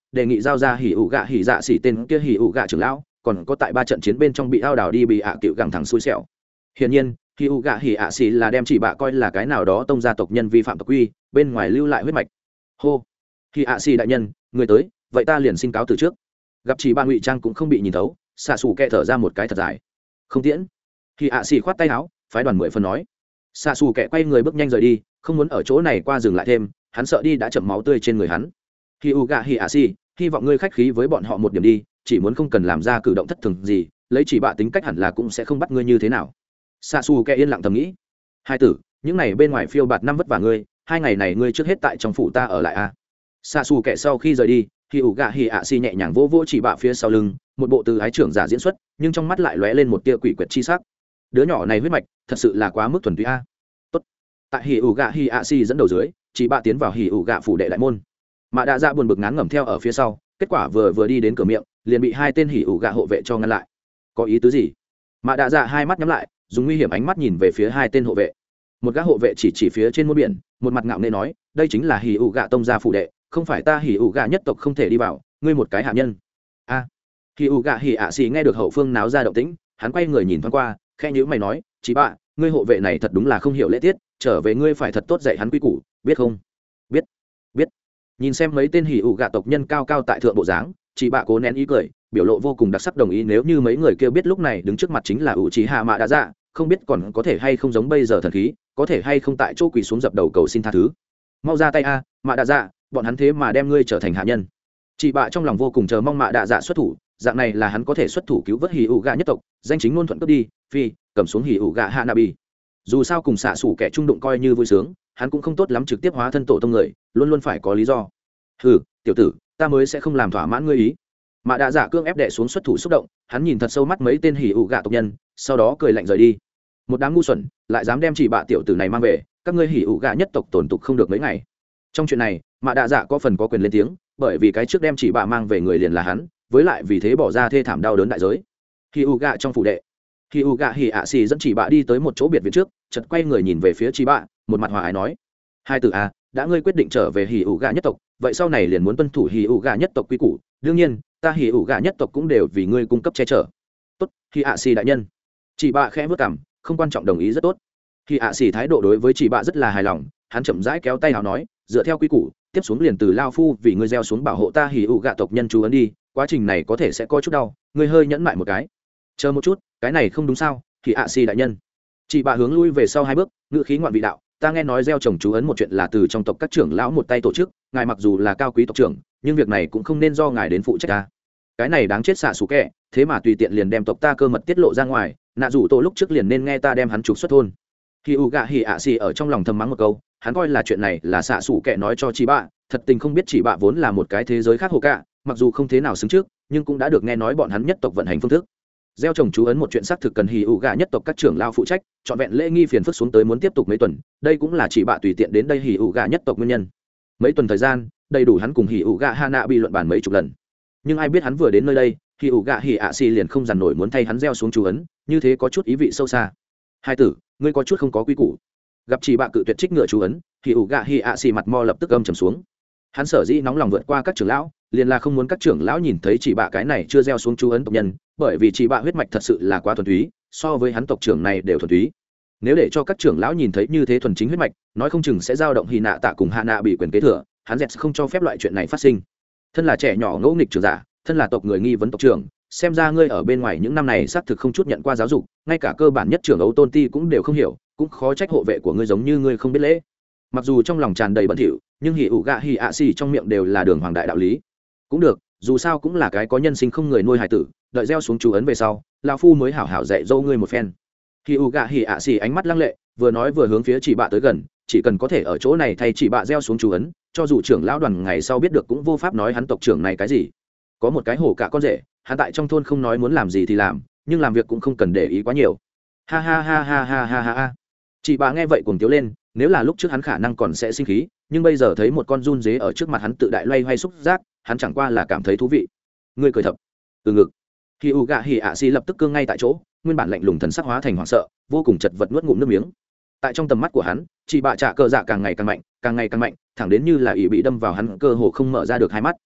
đề nghị giao ra hỉ ủ gạ hỉ dạ xỉ tên kia hỉ ủ gạ trưởng lão, còn có tại ba trận chiến bên trong bị ao đảo đi bị ạ cựu gẳng thẳng xui xẻo. Hiển nhiên hỉ ủ gạ hỉ ạ xỉ là đem chỉ bạ coi là cái nào đó tông gia tộc nhân vi phạm tộc quy, bên ngoài lưu lại huyết mạch. Hô, hỉ ạ xỉ đại nhân, người tới, vậy ta liền xin cáo từ trước. Gặp chỉ bạ ngụy trang cũng không bị nhìn thấu, xạ xù kẹ thở ra một cái thật dài. Không tiễn. Hỉ ạ xỉ khoát tay áo, phái đoàn mười phần nói. Xạ xù kẹ quay người bước nhanh rời đi, không muốn ở chỗ này qua dừng lại thêm, hắn sợ đi đã chậm máu tươi trên người hắn. Hỉ ủ gạ hỉ ạ xỉ, hy vọng ngươi khách khí với bọn họ một điểm đi, chỉ muốn không cần làm ra cử động thất thường gì, lấy chỉ bạ tính cách hẳn là cũng sẽ không bắt ngươi như thế nào. Xạ xù kẹ yên lặng thầm nghĩ. Hai tử, những này bên ngoài phiêu bạt năm vất vả ngươi, hai ngày này ngươi trước hết tại trong phủ ta ở lại a. À. Xạ xù kẹ sau khi rời đi, hỉ ủ gạ hỉ ạ xỉ nhẹ nhàng vỗ vỗ chỉ bạ phía sau lưng, một bộ từ ái trưởng giả diễn xuất, nhưng trong mắt lại lóe lên một tia quỷ quyệt chi sắc. Đứa nhỏ này huyết mạch thật sự là quá mức thuần túy a. Tốt. Tại hỉ ủ gạ hỉ ạ xỉ dẫn đầu dưới, chỉ bạ tiến vào hỉ ủ gạ phủ đệ đại môn. Mạ Đa Dạ buồn bực ngán ngẩm theo ở phía sau, kết quả vừa vừa đi đến cửa miệng, liền bị hai tên hỉ ủ gạ hộ vệ cho ngăn lại. Có ý tứ gì? Mạ Đa Dạ hai mắt nhắm lại, dùng nguy hiểm ánh mắt nhìn về phía hai tên hộ vệ. Một gã hộ vệ chỉ chỉ phía trên muôn biển, một mặt ngạo nghễ nói, đây chính là hỉ ủ gạ tông gia phủ đệ, không phải ta hỉ ủ gạ nhất tộc không thể đi vào, ngươi một cái hạ nhân. A. À, hỉ ủ gạ hỉ ạ xỉ nghe được hậu phương náo ra động tĩnh, hắn quay người nhìn thoáng qua, khẽ nhíu mày nói, "Chí bạ, ngươi hộ vệ này thật đúng là không hiểu lễ tiết, trở về ngươi phải thật tốt dạy hắn quy củ, biết không?" "Biết." "Biết." Nhìn xem mấy tên hỉ ủ gạ tộc nhân cao cao tại thượng bộ dáng, chị bạ cố nén ý cười, biểu lộ vô cùng đặc sắc đồng ý nếu như mấy người kia biết lúc này đứng trước mặt chính là ủ trí hạ Mạ Đa Dạ, không biết còn có thể hay không giống bây giờ thần khí, có thể hay không tại chỗ quỳ xuống dập đầu cầu xin tha thứ. Mau ra tay a, Mạ Đa Dạ, bọn hắn thế mà đem ngươi trở thành hạ nhân. Chị bạ trong lòng vô cùng chờ mong Mạ Đa Dạ xuất thủ, dạng này là hắn có thể xuất thủ cứu vớt hỉ ủ gạ nhất tộc, danh chính ngôn thuận cướp đi, phi, cầm xuống hỉ ủ gạ hạ nạ bì. Dù sao cùng xạ sủ kẻ trung đụng coi như vui sướng, hắn cũng không tốt lắm trực tiếp hóa thân tổ tông người, luôn luôn phải có lý do. Hừ, tiểu tử, ta mới sẽ không làm thỏa mãn ngươi ý. Mạ Đa Dạ cương ép đệ xuống xuất thủ xúc động, hắn nhìn thật sâu mắt mấy tên hỉ ủ gạ tộc nhân, sau đó cười lạnh rời đi. Một đám ngu xuẩn, lại dám đem chỉ bạ tiểu tử này mang về, các ngươi hỉ ủ gạ nhất tộc tổn tục không được mấy ngày. Trong chuyện này, Mạ Đa Dạ có phần có quyền lên tiếng, bởi vì cái trước đem chỉ bạ mang về người liền là hắn, với lại vì thế bỏ ra thê thảm đau đớn đại giới. Hỉ ủ gạ trong phủ đệ, hỉ ủ gạ hỉ ạ xỉ dẫn chỉ bạ đi tới một chỗ biệt viện trước, chợt quay người nhìn về phía chỉ bạ, một mặt hòa ái nói: hai tử à, đã ngươi quyết định trở về hỉ ủ gạ nhất tộc, vậy sau này liền muốn tuân thủ hỉ ủ gạ nhất tộc quy củ, đương nhiên ta hỉ ủ gạ nhất tộc cũng đều vì ngươi cung cấp che chở. Tốt, hỉ ạ xỉ đại nhân. Chỉ bạ khẽ vớt cằm, không quan trọng đồng ý rất tốt. Hỉ ạ xỉ thái độ đối với chỉ bạ rất là hài lòng, hắn chậm rãi kéo tay áo nói, dựa theo quy củ, tiếp xuống liền từ lao phu vì ngươi gieo xuống bảo hộ ta hỉ ủ gạ tộc nhân chú ấn đi, quá trình này có thể sẽ có chút đau, ngươi hơi nhẫn mại một cái. Chờ một chút, cái này không đúng sao? Hỉ ạ xỉ đại nhân. Chỉ bạ hướng lui về sau hai bước, ngữ khí ngoạn vị đạo, ta nghe nói gieo trồng chú ấn một chuyện là từ trong tộc các trưởng lão một tay tổ chức, ngài mặc dù là cao quý tộc trưởng, nhưng việc này cũng không nên do ngài đến phụ trách ta. Cái này đáng chết xạ xù kẹ, thế mà tùy tiện liền đem tộc ta cơ mật tiết lộ ra ngoài, nạ rủ tổ lúc trước liền nên nghe ta đem hắn trục xuất thôn. Hỉ ủ gạ hỉ ạ xỉ ở trong lòng thầm mắng một câu, hắn coi là chuyện này là xạ xù kẹ nói cho chị bạ, thật tình không biết chị bạ vốn là một cái thế giới khác hồ cả, mặc dù không thế nào xứng trước, nhưng cũng đã được nghe nói bọn hắn nhất tộc vận hành phương thức. Gieo trồng chú ấn một chuyện xác thực cần hỉ ủ gạ nhất tộc các trưởng lao phụ trách, chọn vẹn lễ nghi phiền phức xuống tới muốn tiếp tục mấy tuần, đây cũng là chỉ bạ tùy tiện đến đây hỉ ủ gạ nhất tộc nguyên nhân. Mấy tuần thời gian, đầy đủ hắn cùng hỉ ủ gạ Hana bị luận bàn mấy chục lần. Nhưng ai biết hắn vừa đến nơi đây, hỉ ủ gạ hỉ ạ xỉ liền không dằn nổi muốn thay hắn gieo xuống chú ấn, như thế có chút ý vị sâu xa. Hai tử, ngươi có chút không có quy củ. Gặp chỉ bạ cự tuyệt trích ngựa chú ấn, hỉ ủ gạ hỉ ạ xỉ mặt mo lập tức âm trầm xuống. Hắn sở dĩ nóng lòng vượt qua các trưởng lão, liền là không muốn các trưởng lão nhìn thấy chỉ bạ cái này chưa gieo xuống chú ấn tộc nhân, bởi vì chỉ bạ huyết mạch thật sự là quá thuần túy, so với hắn tộc trưởng này đều thuần túy. Nếu để cho các trưởng lão nhìn thấy như thế thuần chính huyết mạch, nói không chừng sẽ dao động hỉ nạ tạ cùng hạ nạ bị quyền kế thừa, hắn dẹt không cho phép loại chuyện này phát sinh. Thân là trẻ nhỏ ngẫu nghịch trưởng giả, thân là tộc người nghi vấn tộc trưởng, xem ra ngươi ở bên ngoài những năm này xác thực không chút nhận qua giáo dục, ngay cả cơ bản nhất trưởng ấu tôn ti cũng đều không hiểu, cũng khó trách hộ vệ của ngươi giống như ngươi không biết lễ. Mặc dù trong lòng tràn đầy bẩn thỉu, nhưng hỉ ủ gạ hỉ ạ xỉ trong miệng đều là đường hoàng đại đạo lý. Cũng được, dù sao cũng là cái có nhân sinh không người nuôi hài tử, đợi gieo xuống chú ấn về sau, lão phu mới hảo hảo dạy dỗ ngươi một phen. Hỉ ủ gạ hỉ ạ xỉ ánh mắt lăng lệ, vừa nói vừa hướng phía chỉ bạ tới gần, chỉ cần có thể ở chỗ này thay chỉ bạ gieo xuống chú ấn, cho dù trưởng lão đoàn ngày sau biết được cũng vô pháp nói hắn tộc trưởng này cái gì. Có một cái hổ cả con rể, hắn tại trong thôn không nói muốn làm gì thì làm, nhưng làm việc cũng không cần để ý quá nhiều. Ha ha ha ha ha ha ha ha. Chị bà nghe vậy cuồng tiếu lên, nếu là lúc trước hắn khả năng còn sẽ sinh khí, nhưng bây giờ thấy một con run dế ở trước mặt hắn tự đại loay hoay xúc giác, hắn chẳng qua là cảm thấy thú vị. Ngươi cười thầm. Từ ngực. Hỉ ủ gạ hỉ ạ xỉ lập tức cương ngay tại chỗ, nguyên bản lạnh lùng thần sắc hóa thành hoảng sợ, vô cùng chật vật nuốt ngụm nước miếng. Tại trong tầm mắt của hắn, chị bạ trả cờ dạ càng ngày càng mạnh, càng ngày càng mạnh, thẳng đến như là ỷ bị đâm vào hắn cơ hồ không mở ra được hai mắt.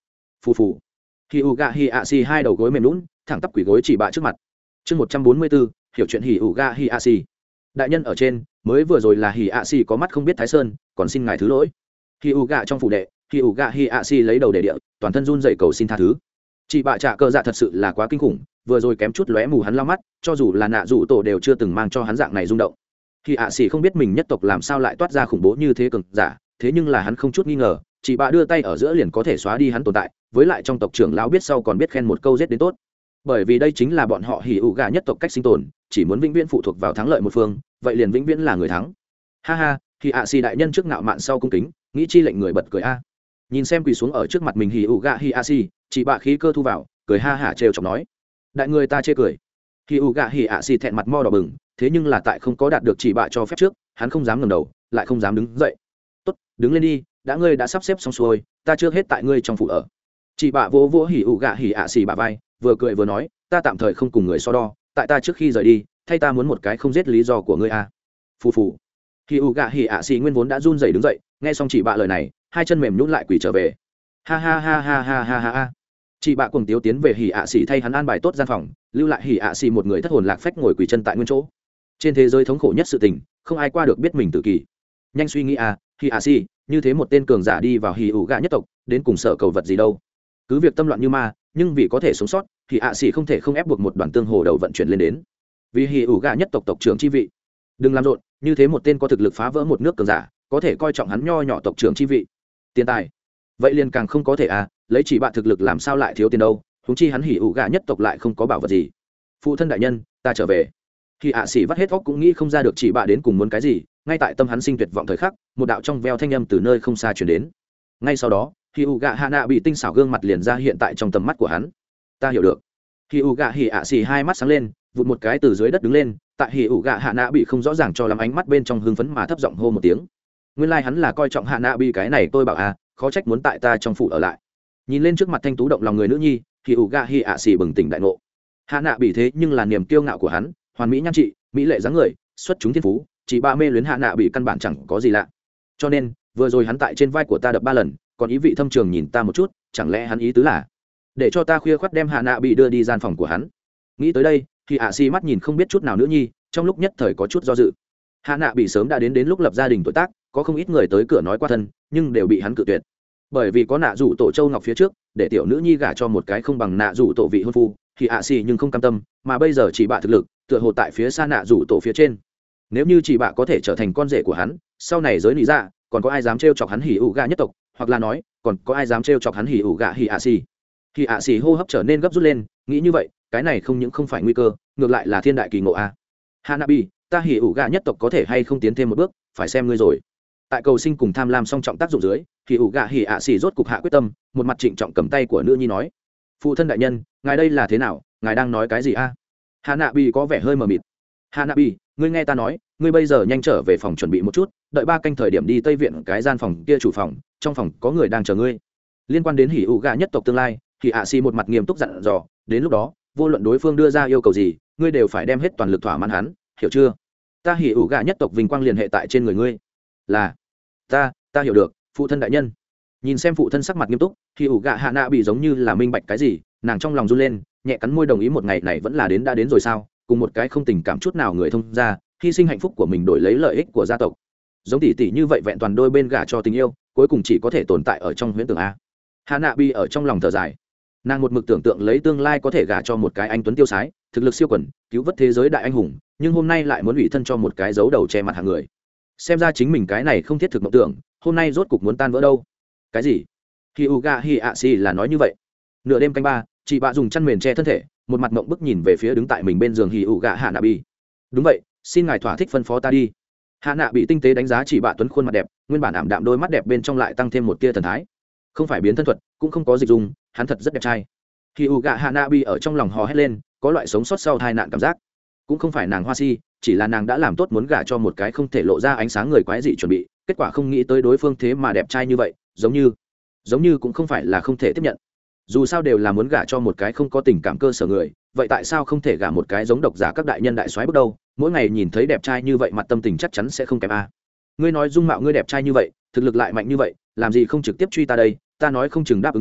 phù phù hì ủ gạ hì ạ xì hai đầu gối mềm lún thẳng tắp quỷ gối chỉ bạ trước mặt. Chương một trăm bốn mươi bốn, hiểu chuyện hì ủ gạ hì ạ xì. Đại nhân ở trên, mới vừa rồi là hì ạ xì có mắt không biết thái sơn, còn xin ngài thứ lỗi. Hì ủ gạ trong phủ đệ, hì ủ gạ hì ạ xì lấy đầu để địa, toàn thân run rẩy cầu xin tha thứ. Chị bạ trả cờ dạ thật sự là quá kinh khủng, vừa rồi kém chút lóe mù hắn lao mắt, cho dù là nạ dụ tổ đều chưa từng mang cho hắn dạng này rung động. Hì ạ xì không biết mình nhất tộc làm sao lại toát ra khủng bố như thế cường giả, thế nhưng là hắn không chút nghi ngờ, chị bạ đưa tay ở giữa liền có thể xóa đi hắn tồn tại, với lại trong tộc trưởng lão biết sau còn biết khen một câu giết đến tốt. Bởi vì đây chính là bọn họ hỉ ủ gà nhất tộc cách sinh tồn, chỉ muốn vĩnh viễn phụ thuộc vào thắng lợi một phương, vậy liền vĩnh viễn là người thắng. Ha ha, thì ạ xì đại nhân trước ngạo mạn sau cung kính, nghĩ chi lệnh người bật cười a. Nhìn xem quỳ xuống ở trước mặt mình hỉ ủ gà hỉ ạ xì, chị bạ khí cơ thu vào, cười ha hả trêu chọc nói: đại người ta chê cười. Hỉ ủ gà hỉ ạ xì thẹn mặt mo đỏ bừng, thế nhưng là tại không có đạt được chị bạ cho phép trước, hắn không dám ngẩng đầu, lại không dám đứng dậy. Tốt, đứng lên đi, đã ngươi đã sắp xếp xong xuôi, ta trước hết tại ngươi trong phủ ở. Chị bạ vỗ vỗ hỉ ủ gà hỉ ạ xì bả vai, vừa cười vừa nói: ta tạm thời không cùng người so đo, tại ta trước khi rời đi, thay ta muốn một cái không giết lý do của ngươi a. Phù phù. Hỉ ủ gà hỉ ạ xì nguyên vốn đã run rẩy đứng dậy, nghe xong chị bạ lời này, hai chân mềm nhũn lại quỳ trở về. Ha ha ha ha ha ha ha ha. Chị bạ cuồng tiếu tiến về hỉ ạ xì thay hắn an bài tốt gian phòng, lưu lại hỉ ạ xì một người thất hồn lạc phách ngồi quỳ chân tại nguyên chỗ. Trên thế giới thống khổ nhất sự tình, không ai qua được biết mình tự kỷ. Nhanh suy nghĩ a, hỉ ạ xì, như thế một tên cường giả đi vào hỉ ủ gà nhất tộc, đến cùng sợ cầu vật gì đâu? Cứ việc tâm loạn như ma, nhưng vì có thể sống sót thì ạ xỉ không thể không ép buộc một đoàn tương hồ đầu vận chuyển lên đến, vì hì ủ gà nhất tộc tộc trưởng chi vị. Đừng làm rộn, như thế một tên có thực lực phá vỡ một nước cường giả, có thể coi trọng hắn nho nhỏ tộc trưởng chi vị. Tiền tài vậy liền càng không có thể à, lấy chỉ bạn thực lực làm sao lại thiếu tiền đâu, huống chi hắn hì ủ gà nhất tộc lại không có bảo vật gì. Phụ thân đại nhân, ta trở về. Thì ạ xỉ vắt hết óc cũng nghĩ không ra được chỉ bạn đến cùng muốn cái gì, ngay tại tâm hắn sinh tuyệt vọng thời khắc, một đạo trong veo thanh âm từ nơi không xa truyền đến. Ngay sau đó hì ủ gạ hạ nạ bị tinh xảo gương mặt liền ra hiện tại trong tầm mắt của hắn. Ta hiểu được. Hì ủ gạ hì ạ xì hai mắt sáng lên, vụt một cái từ dưới đất đứng lên, tại hì ủ gạ hạ nạ bị không rõ ràng cho lắm ánh mắt bên trong hưng phấn mà thấp giọng hô một tiếng. Nguyên lai like hắn là coi trọng hạ nạ bị cái này, tôi bảo à, khó trách muốn tại ta trong phủ ở lại. Nhìn lên trước mặt thanh tú động lòng người nữ nhi, hì ủ gạ hì ạ xì bừng tỉnh đại ngộ. Hạ nạ bị thế nhưng là niềm kiêu ngạo của hắn, hoàn mỹ nhan trị, mỹ lệ dáng người, xuất chúng thiên phú, chỉ ba mê luyến hạ nạ bị căn bản chẳng có gì lạ. Cho nên vừa rồi hắn tại trên vai của ta đập ba lần, còn ý vị thâm trường nhìn ta một chút, chẳng lẽ hắn ý tứ là để cho ta khuya khoắt đem hạ nạ bị đưa đi gian phòng của hắn? Nghĩ tới đây thì ạ xì mắt nhìn không biết chút nào nữ nhi, trong lúc nhất thời có chút do dự. Hạ nạ bị sớm đã đến đến lúc lập gia đình tuổi tác, có không ít người tới cửa nói qua thân, nhưng đều bị hắn cự tuyệt, bởi vì có nạ rủ tổ châu ngọc phía trước, để tiểu nữ nhi gả cho một cái không bằng nạ rủ tổ vị hôn phu. Thì ạ xì nhưng không cam tâm, mà bây giờ chỉ bạ thực lực tựa hồ tại phía xa nạ rủ tổ phía trên. Nếu như chỉ bạ có thể trở thành con rể của hắn, sau này giới lý ra còn có ai dám trêu chọc hắn hỉ ủ gà nhất tộc, hoặc là nói còn có ai dám trêu chọc hắn hỉ ủ gà hỉ ạ xì. Hỉ ạ xì hô hấp trở nên gấp rút lên, nghĩ như vậy cái này không những không phải nguy cơ, ngược lại là thiên đại kỳ ngộ a. Hanabi, ta hỉ ủ gà nhất tộc có thể hay không tiến thêm một bước, phải xem ngươi rồi. Tại cầu sinh cùng tham lam song trọng tác dụng dưới, hỉ ủ gà hỉ ạ xì rốt cục hạ quyết tâm, một mặt trịnh trọng cầm tay của nữ nhi nói: phụ thân đại nhân, ngài đây là thế nào, ngài đang nói cái gì a? Hanabi có vẻ hơi mờ mịt. Hanabi, ngươi nghe ta nói, ngươi bây giờ nhanh trở về phòng chuẩn bị một chút, đợi ba canh thời điểm đi tây viện cái gian phòng kia chủ phòng, trong phòng có người đang chờ ngươi. Liên quan đến hỉ ủ gà nhất tộc tương lai, thì ạ xì một mặt nghiêm túc dặn dò, đến lúc đó vô luận đối phương đưa ra yêu cầu gì, ngươi đều phải đem hết toàn lực thỏa mãn hắn, hiểu chưa? Ta hỉ ủ gà nhất tộc vinh quang liền hệ tại trên người ngươi. Là ta ta hiểu được, phụ thân đại nhân. Nhìn xem phụ thân sắc mặt nghiêm túc, hỉ ủ gà hạ nạ bị giống như là minh bạch cái gì, nàng trong lòng run lên, nhẹ cắn môi đồng ý. Một ngày này vẫn là đến đã đến rồi sao? Cùng một cái không tình cảm chút nào người thông ra, hy sinh hạnh phúc của mình đổi lấy lợi ích của gia tộc, giống tỷ tỷ như vậy vẹn toàn đôi bên gả cho tình yêu, cuối cùng chỉ có thể tồn tại ở trong huyễn tưởng a. Hà nạ bi ở trong lòng thở dài, nàng một mực tưởng tượng lấy tương lai có thể gả cho một cái anh tuấn tiêu sái, thực lực siêu quần, cứu vớt thế giới đại anh hùng, nhưng hôm nay lại muốn ủy thân cho một cái giấu đầu che mặt hàng người. Xem ra chính mình cái này không thiết thực mộng tưởng, hôm nay rốt cục muốn tan vỡ đâu. Cái gì? Hyuga Hiashi là nói như vậy. Nửa đêm canh ba, chị bạ dùng chăn mền che thân thể, một mặt mộng bức nhìn về phía đứng tại mình bên giường Hyuga Hanabi. Đúng vậy, xin ngài thỏa thích phân phó ta đi. Hạ nạ bị tinh tế đánh giá chỉ bạ tuấn khuôn mặt đẹp, nguyên bản ảm đạm đôi mắt đẹp bên trong lại tăng thêm một tia thần thái. Không phải biến thân thuật, cũng không có dịch dùng, hắn thật rất đẹp trai. Khi u gạ hạ nạ bị ở trong lòng hò hét lên, có loại sống sót sau tai nạn cảm giác. Cũng không phải nàng hoa si, chỉ là nàng đã làm tốt muốn gả cho một cái không thể lộ ra ánh sáng người quái dị chuẩn bị, kết quả không nghĩ tới đối phương thế mà đẹp trai như vậy, giống như giống như cũng không phải là không thể tiếp nhận. Dù sao đều là muốn gả cho một cái không có tình cảm cơ sở người, vậy tại sao không thể gả một cái giống độc giả các đại nhân đại soái bước đầu, mỗi ngày nhìn thấy đẹp trai như vậy mặt tâm tình chắc chắn sẽ không kém a. Ngươi nói dung mạo ngươi đẹp trai như vậy, thực lực lại mạnh như vậy, làm gì không trực tiếp truy ta đây, ta nói không chừng đáp ứng nha,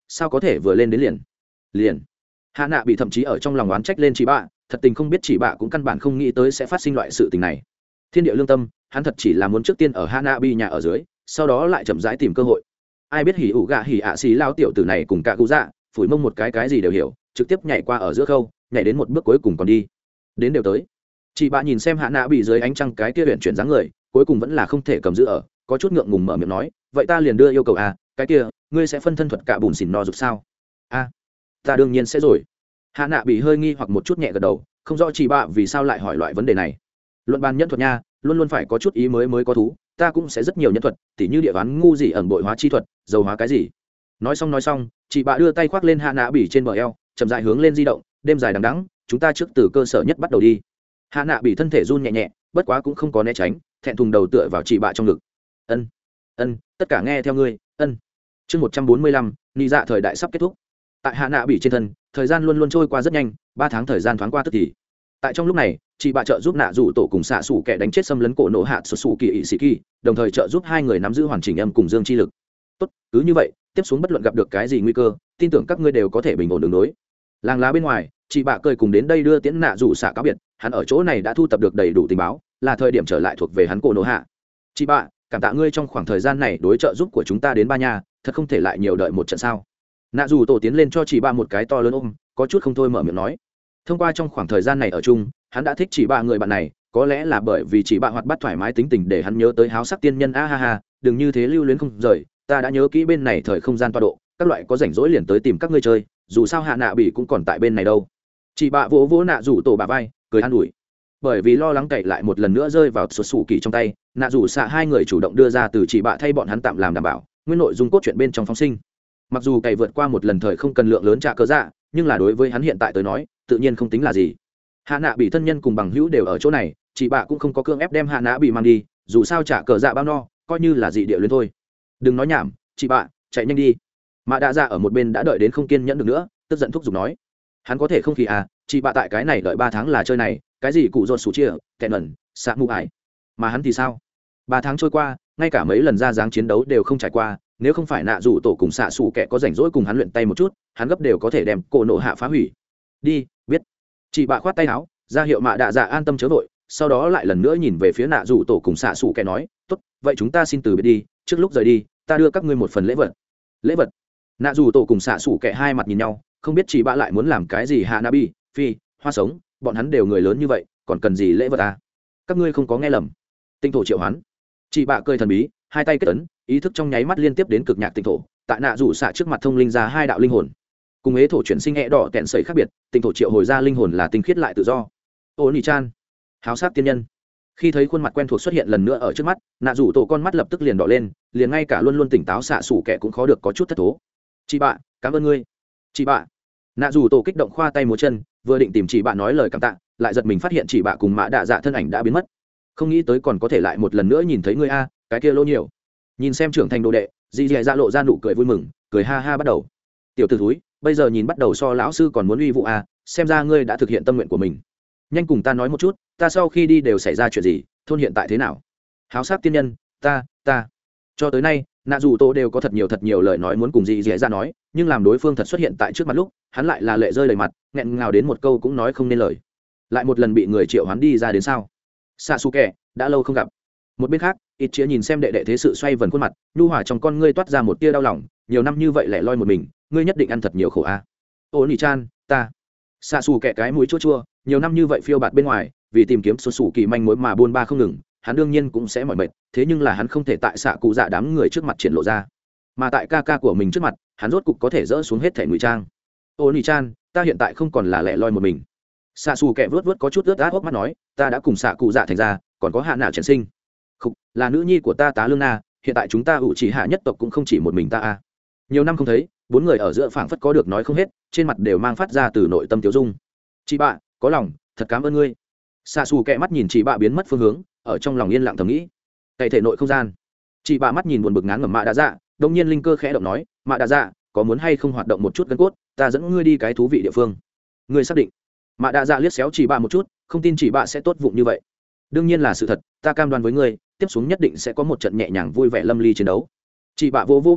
sao có thể vừa lên đến liền liền hạ nạ bị thậm chí ở trong lòng oán trách lên chị bạ, thật tình không biết chị bạ cũng căn bản không nghĩ tới sẽ phát sinh loại sự tình này. Thiên địa lương tâm, hắn thật chỉ là muốn trước tiên ở hạ nạ bị nhà ở dưới, sau đó lại chậm rãi tìm cơ hội. Ai biết hỉ ủ gạ hỉ ạ xì lao tiểu tử này cùng cả cụ dạ phủi mông một cái cái gì đều hiểu, trực tiếp nhảy qua ở giữa khâu, nhảy đến một bước cuối cùng còn đi đến đều tới. Chị bạ nhìn xem hạ nạ bị dưới ánh trăng cái kia huyện chuyển dáng người, cuối cùng vẫn là không thể cầm giữ ở, có chút ngượng ngùng mở miệng nói, vậy ta liền đưa yêu cầu à, cái kia ngươi sẽ phân thân thuật cả bùn xỉn no dục sao? A, ta đương nhiên sẽ rồi. Hạ nạ bị hơi nghi hoặc một chút nhẹ gật đầu, không rõ chị bạ vì sao lại hỏi loại vấn đề này. Luận bàn nhân thuật nha, luôn luôn phải có chút ý mới mới có thú, ta cũng sẽ rất nhiều nhân thuật, tỉ như địa ván ngu gì ẩn bội hóa chi thuật, dầu hóa cái gì. Nói xong nói xong, chị bạ đưa tay khoác lên hạ nạ bị trên bờ eo, chậm rãi hướng lên di động, đêm dài đằng đẵng, chúng ta trước từ cơ sở nhất bắt đầu đi. Hạ nạ bị thân thể run nhẹ nhẹ, bất quá cũng không có né tránh, thẹn thùng đầu tựa vào chị bạ trong ngực. Ân, ân, tất cả nghe theo ngươi, ân. Chương một trăm bốn mươi lăm, ni dạ thời đại sắp kết thúc. Tại hạ nạ bị trên thân, thời gian luôn luôn trôi qua rất nhanh, ba tháng thời gian thoáng qua tức thì. Tại trong lúc này, chị bạ trợ giúp nạ rủ tổ cùng xạ xủ kẻ đánh chết xâm lấn cổ nổ hạt sụt sủ kỳ ỵ sĩ kỳ, đồng thời trợ giúp hai người nắm giữ hoàn chỉnh âm cùng dương chi lực. Tốt, cứ như vậy, tiếp xuống bất luận gặp được cái gì nguy cơ, tin tưởng các ngươi đều có thể bình ổn đường đối. Làng lá bên ngoài, chị bạ cười cùng đến đây đưa tiễn nạ rủ xạ cáo biệt, hắn ở chỗ này đã thu tập được đầy đủ tình báo, là thời điểm trở lại thuộc về hắn cổ nổ hạ. Chị bạ, cảm tạ ngươi trong khoảng thời gian này đối trợ giúp của chúng ta đến ba nhà, thật không thể lại nhiều đợi một trận sao? Nạ rủ tổ tiến lên cho chị bạ một cái to lớn ôm, có chút không thôi mở miệng nói. Thông qua trong khoảng thời gian này ở chung, hắn đã thích chị bạ người bạn này, có lẽ là bởi vì chị bạ hoạt bát thoải mái tính tình để hắn nhớ tới háo sắc tiên nhân a ha ha, đừng như thế lưu luyến không rời, ta đã nhớ kỹ bên này thời không gian toa độ, các loại có rảnh rỗi liền tới tìm các ngươi chơi, dù sao hạ nạ bị cũng còn tại bên này đâu. Chị bạ vỗ vỗ nạ rủ tổ bà vai, cười an ủi. Bởi vì lo lắng cậy lại một lần nữa rơi vào sụt sủ kỳ trong tay, nạ rủ xạ hai người chủ động đưa ra từ chị bạ thay bọn hắn tạm làm đảm bảo, nguyên nội dung cốt truyện bên trong phóng sinh. Mặc dù cày vượt qua một lần thời không cần lượng lớn trả cơ dạ, nhưng là đối với hắn hiện tại tới nói, tự nhiên không tính là gì. Hạ nạ bị thân nhân cùng bằng hữu đều ở chỗ này, chị bạ cũng không có cưỡng ép đem hạ nạ bị mang đi, dù sao trả cờ dạ bao no, coi như là dị địa luyến thôi. Đừng nói nhảm, chị bạ, chạy nhanh đi. Mạ đạ dạ ở một bên đã đợi đến không kiên nhẫn được nữa, tức giận thúc giục nói. Hắn có thể không khí à, chị bạ tại cái này đợi ba tháng là chơi này, cái gì cụ ruột sủ chia, tẹn ẩn, xạ mù ải. Mà hắn thì sao? Ba tháng trôi qua, ngay cả mấy lần ra dáng chiến đấu đều không trải qua, nếu không phải nạ rủ tổ cùng xạ xủ kẻ có rảnh rỗi cùng hắn luyện tay một chút, hắn gấp đều có thể đem cổ nổ hạ phá hủy. Đi, biết. Chị bạ khoát tay áo, ra hiệu mạ đạ dạ an tâm chớ vội, sau đó lại lần nữa nhìn về phía nạ rủ tổ cùng xạ xủ kẻ nói, tốt, vậy chúng ta xin từ biệt đi, trước lúc rời đi, ta đưa các ngươi một phần lễ vật. Lễ vật? Nạ rủ tổ cùng xạ xủ kẻ hai mặt nhìn nhau, không biết chị bạ lại muốn làm cái gì hạ nabi, phi, hoa sống, bọn hắn đều người lớn như vậy, còn cần gì lễ vật à? Các ngươi không có nghe lầm. Tinh thổ triệu hoán. Chị bạ cười thần bí, hai tay kết ấn, ý thức trong nháy mắt liên tiếp đến cực nhạc tinh thổ, tại nạ rủ xạ trước mặt thông linh ra hai đạo linh hồn. Cùng ế thổ chuyển sinh e đỏ kẹn sẩy khác biệt, tinh thổ triệu hồi ra linh hồn là tinh khiết lại tự do. Ô nỉ chan, háo sát tiên nhân. Khi thấy khuôn mặt quen thuộc xuất hiện lần nữa ở trước mắt, nạ rủ tổ con mắt lập tức liền đỏ lên, liền ngay cả luôn luôn tỉnh táo xạ xủ kẻ cũng khó được có chút thất thố. Chị bạ, cảm ơn ngươi. Chị bạ. Nạ rủ tổ kích động khoa tay múa chân, vừa định tìm chị bạ nói lời cảm tạ, lại giật mình phát hiện chị bạ cùng mã đạ dạ thân ảnh đã biến mất. Không nghĩ tới còn có thể lại một lần nữa nhìn thấy ngươi a, cái kia lỗ nhiều. Nhìn xem trưởng thành đồ đệ, dì dì dạ lộ ra nụ cười vui mừng, cười ha ha bắt đầu. Tiểu tử thúi, bây giờ nhìn bắt đầu so lão sư còn muốn uy vũ a, xem ra ngươi đã thực hiện tâm nguyện của mình. Nhanh cùng ta nói một chút, ta sau khi đi đều xảy ra chuyện gì, thôn hiện tại thế nào? Háo sát tiên nhân, ta, ta. Cho tới nay, nạ dù tô đều có thật nhiều thật nhiều lời nói muốn cùng dì dì dạ nói, nhưng làm đối phương thật xuất hiện tại trước mặt lúc, hắn lại là lệ rơi đầy mặt, nghẹn ngào đến một câu cũng nói không nên lời. Lại một lần bị người triệu hoán đi ra đến sao? Sasuke, đã lâu không gặp. Một bên khác, ít chia nhìn xem đệ đệ thế sự xoay vần khuôn mặt, nhu hòa trong con ngươi toát ra một tia đau lòng, nhiều năm như vậy lẻ loi một mình, ngươi nhất định ăn thật nhiều khổ a. À? Ô nỉ chan, ta. Sasuke cái mũi chua chua, nhiều năm như vậy phiêu bạt bên ngoài, vì tìm kiếm số sủ kỳ manh mối mà buôn ba không ngừng, hắn đương nhiên cũng sẽ mỏi mệt, thế nhưng là hắn không thể tại xạ cụ dạ đám người trước mặt triển lộ ra, mà tại ca ca của mình trước mặt, hắn rốt cục có thể dỡ xuống hết thể ngụy trang. Ô nỉ chan, ta hiện tại không còn là lẻ loi một mình. Xạ xù kẹ vớt vớt có chút ướt át hốc mắt nói, ta đã cùng xạ cụ dạ thành ra, còn có hạ nào triển sinh. Không, là nữ nhi của ta tá lương na, hiện tại chúng ta ủ chỉ hạ nhất tộc cũng không chỉ một mình ta a. Nhiều năm không thấy, bốn người ở giữa phảng phất có được nói không hết, trên mặt đều mang phát ra từ nội tâm tiêu dung. Chị bạ, có lòng, thật cảm ơn ngươi. Xạ xù kẹ mắt nhìn chị bạ biến mất phương hướng, ở trong lòng yên lặng thầm nghĩ. Tại thể nội không gian, chị bạ mắt nhìn buồn bực ngán ngẩm mạ đã dạ, đông nhiên linh cơ khẽ động nói, mạ đã dạ, có muốn hay không hoạt động một chút gân cốt, ta dẫn ngươi đi cái thú vị địa phương. Ngươi xác định? Mạ đã dạ liếc xéo chị bạ một chút, không tin chị bạ sẽ tốt vụng như vậy. Đương nhiên là sự thật, ta cam đoan với ngươi, tiếp xuống nhất định sẽ có một trận nhẹ nhàng vui vẻ lâm ly chiến đấu. Chị bạ vô vô bộ ngực,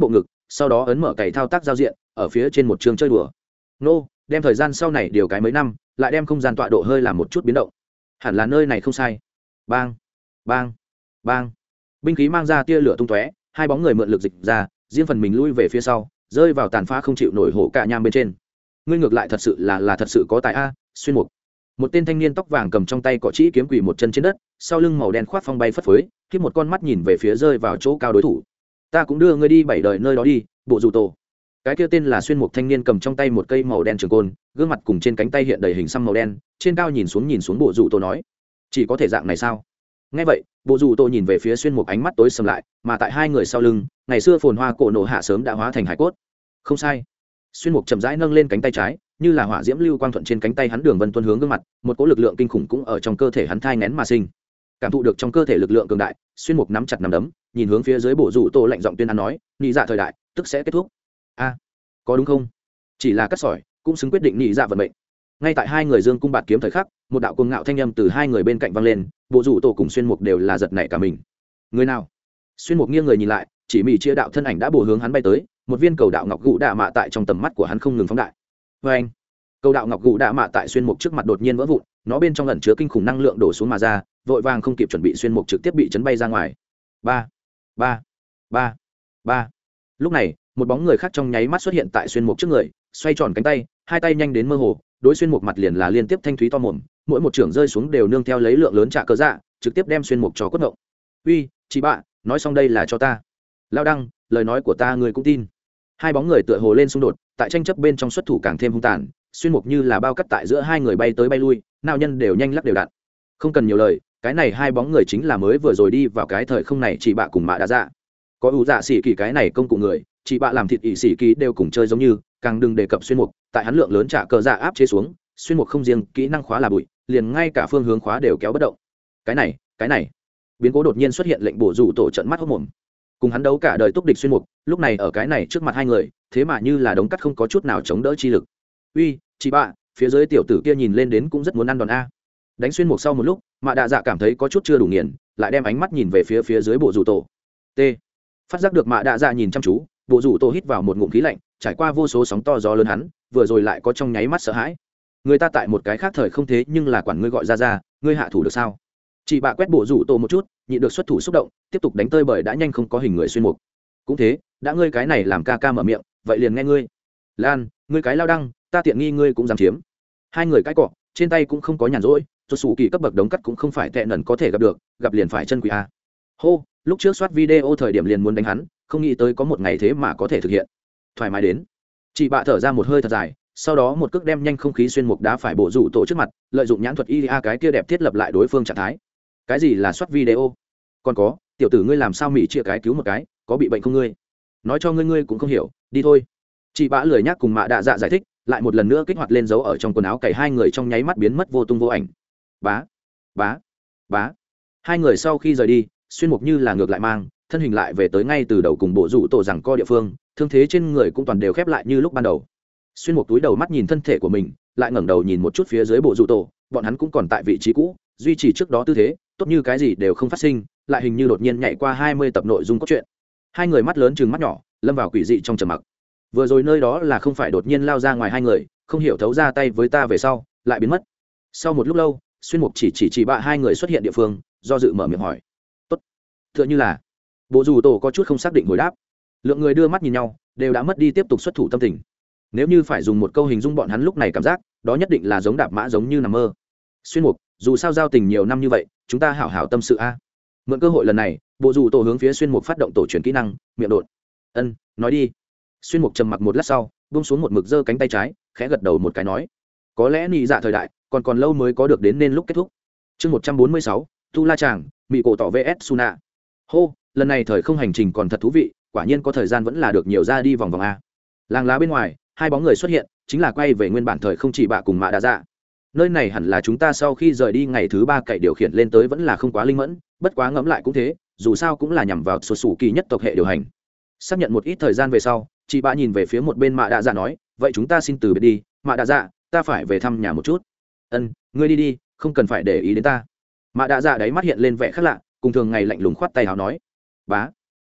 sau đó ấn mở cày thao tác giao diện ở phía trên một trường chơi đùa. Nô đem thời gian sau này điều cái mấy năm, lại đem không gian tọa độ hơi làm một chút biến động, hẳn là nơi này không sai. Bang bang bang, binh khí mang ra tia lửa tung tóe, hai bóng người mượn lực dịch ra, riêng phần mình lui về phía sau, rơi vào tàn phá không chịu nổi hổ cả nham bên trên. Ngươi ngược lại thật sự là là thật sự có tài a. Xuyên Mục, một tên thanh niên tóc vàng cầm trong tay cọ trĩ kiếm quỳ một chân trên đất, sau lưng màu đen khoác phong bay phất phới, khiếp một con mắt nhìn về phía rơi vào chỗ cao đối thủ. Ta cũng đưa ngươi đi bảy đời nơi đó đi, bộ dù tổ. Cái kia tên là Xuyên Mục thanh niên cầm trong tay một cây màu đen trường côn, gương mặt cùng trên cánh tay hiện đầy hình xăm màu đen, trên cao nhìn xuống nhìn xuống bộ dù tổ nói, chỉ có thể dạng này sao? Nghe vậy, bộ dù tổ nhìn về phía Xuyên Mục, ánh mắt tối sầm lại, mà tại hai người sau lưng, ngày xưa phồn hoa cổ nổ hạ sớm đã hóa thành hải cốt. Không sai. Xuyên Mục chậm rãi nâng lên cánh tay trái, như là hỏa diễm lưu quang thuận trên cánh tay hắn đường vân tuôn hướng gương mặt, một cỗ lực lượng kinh khủng cũng ở trong cơ thể hắn thai nghén mà sinh. Cảm thụ được trong cơ thể lực lượng cường đại, Xuyên Mục nắm chặt nắm đấm, nhìn hướng phía dưới bộ rủ tổ lạnh giọng tuyên án nói, nhị dạ thời đại tức sẽ kết thúc. A, có đúng không? Chỉ là cắt sỏi cũng xứng quyết định nhị dạ vận mệnh. Ngay tại hai người dương cung bạt kiếm thời khắc, một đạo cuồng ngạo thanh âm từ hai người bên cạnh vang lên, bộ rủ tổ cùng Xuyên Mục đều là giật nảy cả mình. Người nào? Xuyên Mục nghiêng người nhìn lại, chỉ mỉ chia đạo thân ảnh đã bổ hướng hắn bay tới, một viên cầu đạo ngọc gụ đạ mạ tại trong tầm mắt của hắn không ngừng phóng đại. Vê anh, cầu đạo ngọc gụ đạ mạ tại Xuyên Mục trước mặt đột nhiên vỡ vụn, nó bên trong ẩn chứa kinh khủng năng lượng đổ xuống mà ra, vội vàng không kịp chuẩn bị, Xuyên Mục trực tiếp bị chấn bay ra ngoài. Ba, ba, ba, ba. Lúc này, một bóng người khác trong nháy mắt xuất hiện tại Xuyên Mục trước người, xoay tròn cánh tay, hai tay nhanh đến mơ hồ, đối Xuyên Mục mặt liền là liên tiếp thanh thúy to mồm, mỗi một trưởng rơi xuống đều nương theo lấy lượng lớn trả cớ dạ, trực tiếp đem Xuyên Mục cho quất ngộng. Uy, chị bạ, nói xong đây là cho ta. Lao đăng, lời nói của ta người cũng tin. Hai bóng người tựa hồ lên xung đột, tại tranh chấp bên trong xuất thủ càng thêm hung tàn, Xuyên Mục như là bao cắt tại giữa hai người bay tới bay lui, nào nhân đều nhanh lắc đều đặn. Không cần nhiều lời, cái này hai bóng người chính là mới vừa rồi đi vào cái thời không này chị bạ cùng mạ đã dạ. Có ủ dạ xỉ kỳ cái này công cụ người, chị bạ làm thịt ỷ xỉ kỳ đều cùng chơi giống như, càng đừng đề cập Xuyên Mục, tại hắn lượng lớn trả cờ dạ áp chế xuống, Xuyên Mục không riêng kỹ năng khóa là bụi, liền ngay cả phương hướng khóa đều kéo bất động. Cái này, cái này, biến cố đột nhiên xuất hiện, lệnh bổ rủ tổ trận mắt hốt mồm. Cùng hắn đấu cả đời túc địch Xuyên Mục, lúc này ở cái này trước mặt hai người, thế mà như là đống cắt không có chút nào chống đỡ chi lực. Uy, chị bạ, phía dưới tiểu tử kia nhìn lên đến cũng rất muốn ăn đòn a. Đánh Xuyên Mục sau một lúc, Mạ Đạ Dạ cảm thấy có chút chưa đủ nghiền, lại đem ánh mắt nhìn về phía phía dưới bộ rủ tổ. T. Phát giác được Mạ Đạ Dạ nhìn chăm chú, bộ rủ tổ hít vào một ngụm khí lạnh, trải qua vô số sóng to gió lớn hắn, vừa rồi lại có trong nháy mắt sợ hãi. Người ta tại một cái khác thời không thế nhưng là quản ngươi gọi ra ra, ngươi hạ thủ được sao? Chị bạ quét bộ rủ tổ một chút, nhịn được xuất thủ xúc động, tiếp tục đánh tơi bời đã nhanh không có hình người Xuyên Mục. Cũng thế, đã ngươi cái này làm ca ca mở miệng, vậy liền nghe ngươi. Lan, ngươi cái lao đăng, ta tiện nghi ngươi cũng dám chiếm. Hai người cãi cọ, trên tay cũng không có nhàn rỗi, cho sủ kỳ cấp bậc đống cắt cũng không phải tệ nần có thể gặp được, gặp liền phải chân quỷ a. Hô, lúc trước soát video thời điểm liền muốn đánh hắn, không nghĩ tới có một ngày thế mà có thể thực hiện. Thoải mái đến. Chị bạ thở ra một hơi thật dài, sau đó một cước đem nhanh không khí Xuyên Mục đá phải bộ rủ tổ trước mặt, lợi dụng nhãn thuật i a cái kia đẹp thiết lập lại đối phương trạng thái. Cái gì là soát video? Còn có, tiểu tử ngươi làm sao mỉ chia cái cứu một cái, có bị bệnh không ngươi? Nói cho ngươi ngươi cũng không hiểu, đi thôi. Chị bạ lười nhác cùng Mạ Đạ Dạ giải thích, lại một lần nữa kích hoạt lên dấu ở trong quần áo cày, hai người trong nháy mắt biến mất vô tung vô ảnh. Bá, bá, bá. Hai người sau khi rời đi, Xuyên Mục như là ngược lại mang, thân hình lại về tới ngay từ đầu cùng bộ rủ tổ rằng co địa phương, thương thế trên người cũng toàn đều khép lại như lúc ban đầu. Xuyên Mục túi đầu mắt nhìn thân thể của mình, lại ngẩng đầu nhìn một chút phía dưới bộ rủ tổ, bọn hắn cũng còn tại vị trí cũ, duy trì trước đó tư thế, tốt như cái gì đều không phát sinh, lại hình như đột nhiên nhảy qua hai mươi tập nội dung cốt truyện. Hai người mắt lớn trừng mắt nhỏ, lâm vào quỷ dị trong trầm mặc. Vừa rồi nơi đó là không phải đột nhiên lao ra ngoài hai người, không hiểu thấu ra tay với ta về sau, lại biến mất. Sau một lúc lâu, Xuyên Mục chỉ chỉ chỉ bạ hai người xuất hiện địa phương, do dự mở miệng hỏi. Tốt. Tựa như là. Bộ dù tổ có chút không xác định hồi đáp. Lượng người đưa mắt nhìn nhau, đều đã mất đi tiếp tục xuất thủ tâm tình. Nếu như phải dùng một câu hình dung bọn hắn lúc này cảm giác, đó nhất định là giống đạp mã giống như nằm mơ. Xuyên Mục, dù sao giao tình nhiều năm như vậy, chúng ta hảo hảo tâm sự a. Mượn cơ hội lần này, bộ dù tổ hướng phía Xuyên Mục phát động tổ truyền kỹ năng, miệng đột. Ân, nói đi. Xuyên Mục trầm mặc một lát sau, buông xuống một mực giơ cánh tay trái, khẽ gật đầu một cái nói, có lẽ nhị dạ thời đại còn còn lâu mới có được đến nên lúc kết thúc. Chương một trăm bốn mươi sáu, Tu La Tràng, Mị Cổ Tỏ vs Suna. Hô, lần này thời không hành trình còn thật thú vị, quả nhiên có thời gian vẫn là được nhiều ra đi vòng vòng a. Làng lá bên ngoài, hai bóng người xuất hiện, chính là quay về nguyên bản thời không chỉ bạ cùng Mạ Đạ Dạ. Nơi này hẳn là chúng ta sau khi rời đi ngày thứ ba cậy điều khiển lên tới vẫn là không quá linh mẫn, bất quá ngẫm lại cũng thế, dù sao cũng là nhằm vào số sủ kỳ nhất tộc hệ điều hành. Xác nhận một ít thời gian về sau, chị bạ nhìn về phía một bên Mạ Đạ Dạ nói, vậy chúng ta xin từ biệt đi, Mạ Đạ Dạ, ta phải về thăm nhà một chút. Ân, ngươi đi đi, không cần phải để ý đến ta. Mạ Đạ Dạ đáy mắt hiện lên vẻ khác lạ, cùng thường ngày lạnh lùng khoát tay áo nói, bá,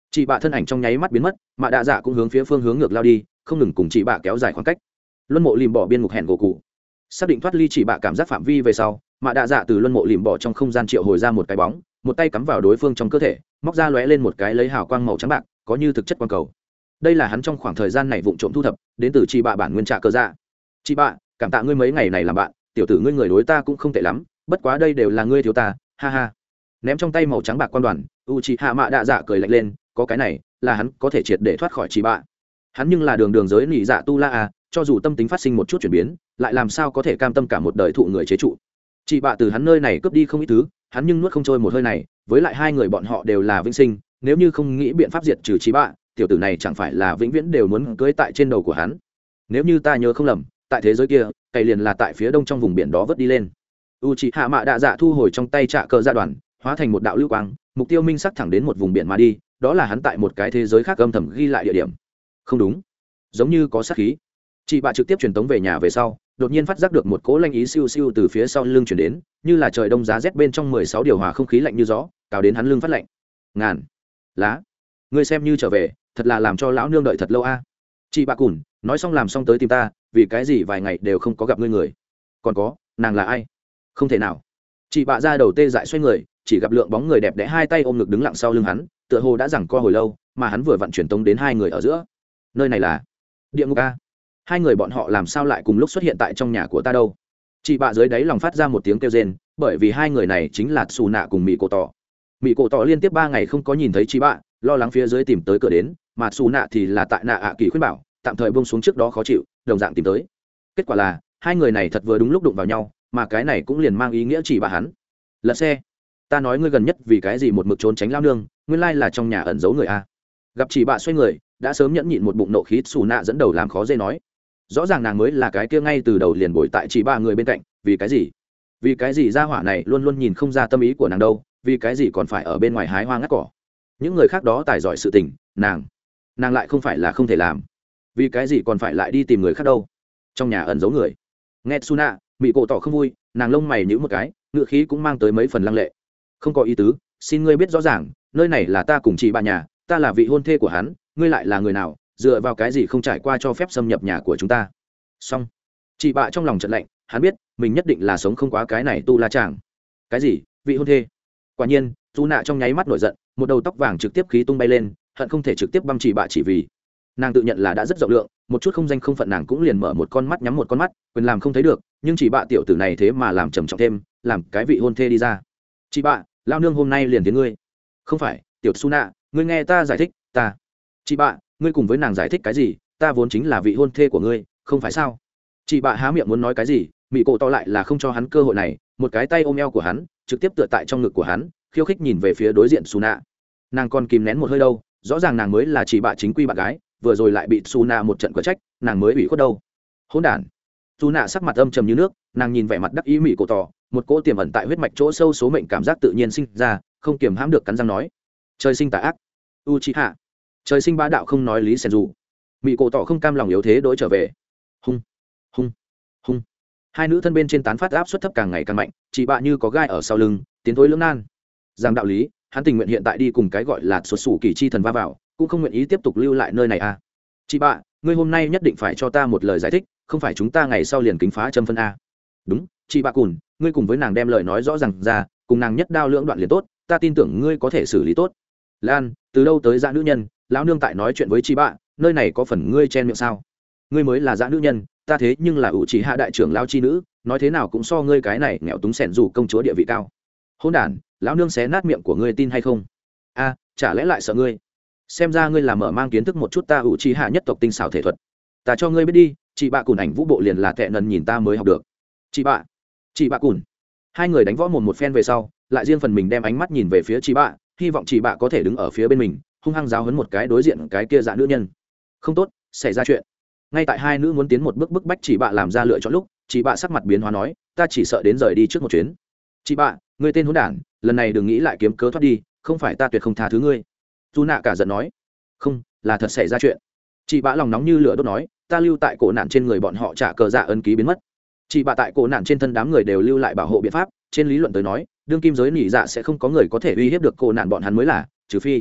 chị bạ thân ảnh trong nháy mắt biến mất, mà đạ dạ cũng hướng phía phương hướng ngược lao đi, không ngừng cùng chị bạ kéo dài khoảng cách. Luân mộ lìm bỏ biên ngục hẹn gỗ cụ, xác định thoát ly chị bạ cảm giác phạm vi về sau, mà đạ dạ từ luân mộ lìm bỏ trong không gian triệu hồi ra một cái bóng, một tay cắm vào đối phương trong cơ thể, móc ra lóe lên một cái lấy hào quang màu trắng bạc, có như thực chất quang cầu. Đây là hắn trong khoảng thời gian này vụng trộm thu thập, đến từ chị bạ bản nguyên trạ cơ dạ. Chị bạ, cảm tạ ngươi mấy ngày này làm bạn, tiểu tử ngươi người đối ta cũng không tệ lắm, bất quá đây đều là ngươi thiếu ta, ha ha. Ném trong tay màu trắng bạc quan đoàn, Uchiha Mạ Đạ Dạ cười lạnh lên, có cái này, là hắn có thể triệt để thoát khỏi chị bạ. Hắn nhưng là đường đường giới nị dạ tu la à, cho dù tâm tính phát sinh một chút chuyển biến, lại làm sao có thể cam tâm cả một đời thụ người chế trụ. Chị bạ từ hắn nơi này cướp đi không ít thứ, hắn nhưng nuốt không trôi một hơi này, với lại hai người bọn họ đều là vĩnh sinh, nếu như không nghĩ biện pháp diệt trừ chị bạ, tiểu tử này chẳng phải là vĩnh viễn đều muốn cưới tại trên đầu của hắn. Nếu như ta nhớ không lầm, tại thế giới kia, cày liền là tại phía đông trong vùng biển đó vớt đi lên. Uchiha Mạ Đạ Dạ thu hồi trong tay trạ cờ dạ đoàn, hóa thành một đạo lưu quang, mục tiêu minh sắc thẳng đến một vùng biển mà đi, đó là hắn tại một cái thế giới khác âm thầm ghi lại địa điểm. Không đúng, giống như có sát khí. Chị bạ trực tiếp truyền tống về nhà về sau, đột nhiên phát giác được một cỗ lanh ý siêu siêu từ phía sau lưng truyền đến, như là trời đông giá rét bên trong mười sáu điều hòa không khí lạnh như gió, cào đến hắn lưng phát lạnh. Ngàn lá, ngươi xem như trở về, thật là làm cho lão nương đợi thật lâu a. Chị bạ cùn, nói xong làm xong tới tìm ta, vì cái gì vài ngày đều không có gặp ngươi người. Còn có, nàng là ai? Không thể nào. Chị bạ ra đầu tê dại xoay người, chỉ gặp lượng bóng người đẹp đẽ hai tay ôm ngực đứng lặng sau lưng hắn, tựa hồ đã giằng co hồi lâu, mà hắn vừa vặn truyền tống đến hai người ở giữa. Nơi này là địa ngục a. Hai người bọn họ làm sao lại cùng lúc xuất hiện tại trong nhà của ta đâu? Chị bạ dưới đáy lòng phát ra một tiếng kêu rên, bởi vì hai người này chính là Xù Nạ cùng Mị Cổ Tỏ. Mị Cổ Tỏ liên tiếp ba ngày không có nhìn thấy chị bạ, lo lắng phía dưới tìm tới cửa đến, mà Xù Nạ thì là tại Nạ ạ kỳ khuyên bảo, tạm thời buông xuống trước đó khó chịu, đồng dạng tìm tới. Kết quả là hai người này thật vừa đúng lúc đụng vào nhau, mà cái này cũng liền mang ý nghĩa chỉ bạ hắn. Lật xe. Ta nói ngươi gần nhất vì cái gì một mực trốn tránh lao nương, nguyên lai là trong nhà ẩn giấu người a. Gặp chỉ bạ xoay người, đã sớm nhẫn nhịn một bụng nộ khí, Xù Nạ dẫn đầu làm khó dễ nói. Rõ ràng nàng mới là cái kia ngay từ đầu liền bồi tại chỉ ba người bên cạnh, vì cái gì? Vì cái gì gia hỏa này luôn luôn nhìn không ra tâm ý của nàng đâu, vì cái gì còn phải ở bên ngoài hái hoa ngắt cỏ? Những người khác đó tài giỏi sự tình, nàng, nàng lại không phải là không thể làm. Vì cái gì còn phải lại đi tìm người khác đâu? Trong nhà ẩn giấu người. Nghe Suna, Mị Cổ tỏ không vui, nàng lông mày nhíu một cái, ngựa khí cũng mang tới mấy phần lăng lệ. Không có ý tứ, xin ngươi biết rõ ràng, nơi này là ta cùng chị bà nhà, ta là vị hôn thê của hắn, ngươi lại là người nào, dựa vào cái gì không trải qua cho phép xâm nhập nhà của chúng ta? Xong, chị bạ trong lòng trận lạnh, hắn biết mình nhất định là sống không quá cái này tu la chàng. Cái gì vị hôn thê? Quả nhiên dù nạ trong nháy mắt nổi giận, một đầu tóc vàng trực tiếp khí tung bay lên, hận không thể trực tiếp băm chị bạ, chỉ vì nàng tự nhận là đã rất rộng lượng, một chút không danh không phận nàng cũng liền mở một con mắt nhắm một con mắt, quyền làm không thấy được, nhưng chị bạ tiểu tử này thế mà làm trầm trọng thêm, làm cái vị hôn thê đi ra. Chị bạ, lao nương hôm nay liền tiếng ngươi. Không phải tiểu su nạ, ngươi nghe ta giải thích, ta chị bạ, ngươi cùng với nàng giải thích cái gì, ta vốn chính là vị hôn thê của ngươi, không phải sao? Chị bạ há miệng muốn nói cái gì, Mị Cổ to lại là không cho hắn cơ hội này, một cái tay ôm eo của hắn, trực tiếp tựa tại trong ngực của hắn, khiêu khích nhìn về phía đối diện Su Nạ. Nàng còn kìm nén một hơi đâu, rõ ràng nàng mới là chị bạ chính quy bạn gái, vừa rồi lại bị Su Nạ một trận quả trách, nàng mới ủy khuất đâu. Hỗn đản. Su Nạ sắc mặt âm trầm như nước, nàng nhìn vẻ mặt đắc ý Mị Cổ to, một cỗ tiềm ẩn tại huyết mạch chỗ sâu số mệnh cảm giác tự nhiên sinh ra, không kiềm hãm được cắn răng nói: trời sinh tà ác, Uchiha, trời sinh bá đạo không nói lý sen dù. Mị Cổ tỏ không cam lòng yếu thế đối trở về. Hung hung hung. Hai nữ thân bên trên tán phát áp suất thấp càng ngày càng mạnh, chị bạ như có gai ở sau lưng, tiến thối lưỡng nan. Rằng đạo lý, hắn tình nguyện hiện tại đi cùng cái gọi là xuất xù kỳ chi thần va vào, cũng không nguyện ý tiếp tục lưu lại nơi này à. Chị bạ, ngươi hôm nay nhất định phải cho ta một lời giải thích, không phải chúng ta ngày sau liền kính phá châm phân a. Đúng, chị bạ cùn, ngươi cùng với nàng đem lời nói rõ ràng ra, cùng nàng nhất đao lưỡng đoạn liền tốt, ta tin tưởng ngươi có thể xử lý tốt. Lan, từ đâu tới dã nữ nhân, lão nương tại nói chuyện với chị bạ, nơi này có phần ngươi chen miệng sao? Ngươi mới là dã nữ nhân, ta thế nhưng là ủ chỉ hạ đại trưởng lao chi nữ, nói thế nào cũng so ngươi cái này nghèo túng xẻn dù công chúa địa vị cao. Hôn đản, lão nương xé nát miệng của ngươi tin hay không? A, chả lẽ lại sợ ngươi? Xem ra ngươi là mở mang kiến thức một chút ta ủ chỉ hạ nhất tộc tinh xảo thể thuật. Ta cho ngươi biết đi, chị bạ cùn ảnh vũ bộ liền là tệ nần nhìn ta mới học được. Chị bạ, chị bạ cùn. Hai người đánh võ mồm một phen về sau, lại riêng phần mình đem ánh mắt nhìn về phía chị bạ, hy vọng chị bạ có thể đứng ở phía bên mình, hung hăng giáo huấn một cái đối diện cái kia dạ nữ nhân. Không tốt, xảy ra chuyện. Ngay tại hai nữ muốn tiến một bước bức bách chị bạ làm ra lựa chọn lúc, chị bạ sắc mặt biến hóa nói, ta chỉ sợ đến rời đi trước một chuyến. Chị bạ, ngươi tên hỗn đản, lần này đừng nghĩ lại kiếm cớ thoát đi, không phải ta tuyệt không tha thứ ngươi. Du nạ cả giận nói, không, là thật xảy ra chuyện. Chị bạ lòng nóng như lửa đốt nói, ta lưu tại cổ nạn trên người bọn họ trả cờ dạ ấn ký biến mất. Chị bạ tại cổ nạn trên thân đám người đều lưu lại bảo hộ biện pháp, trên lý luận tới nói, đương kim giới nỉ dạ sẽ không có người có thể uy hiếp được cổ nạn bọn hắn mới là, trừ phi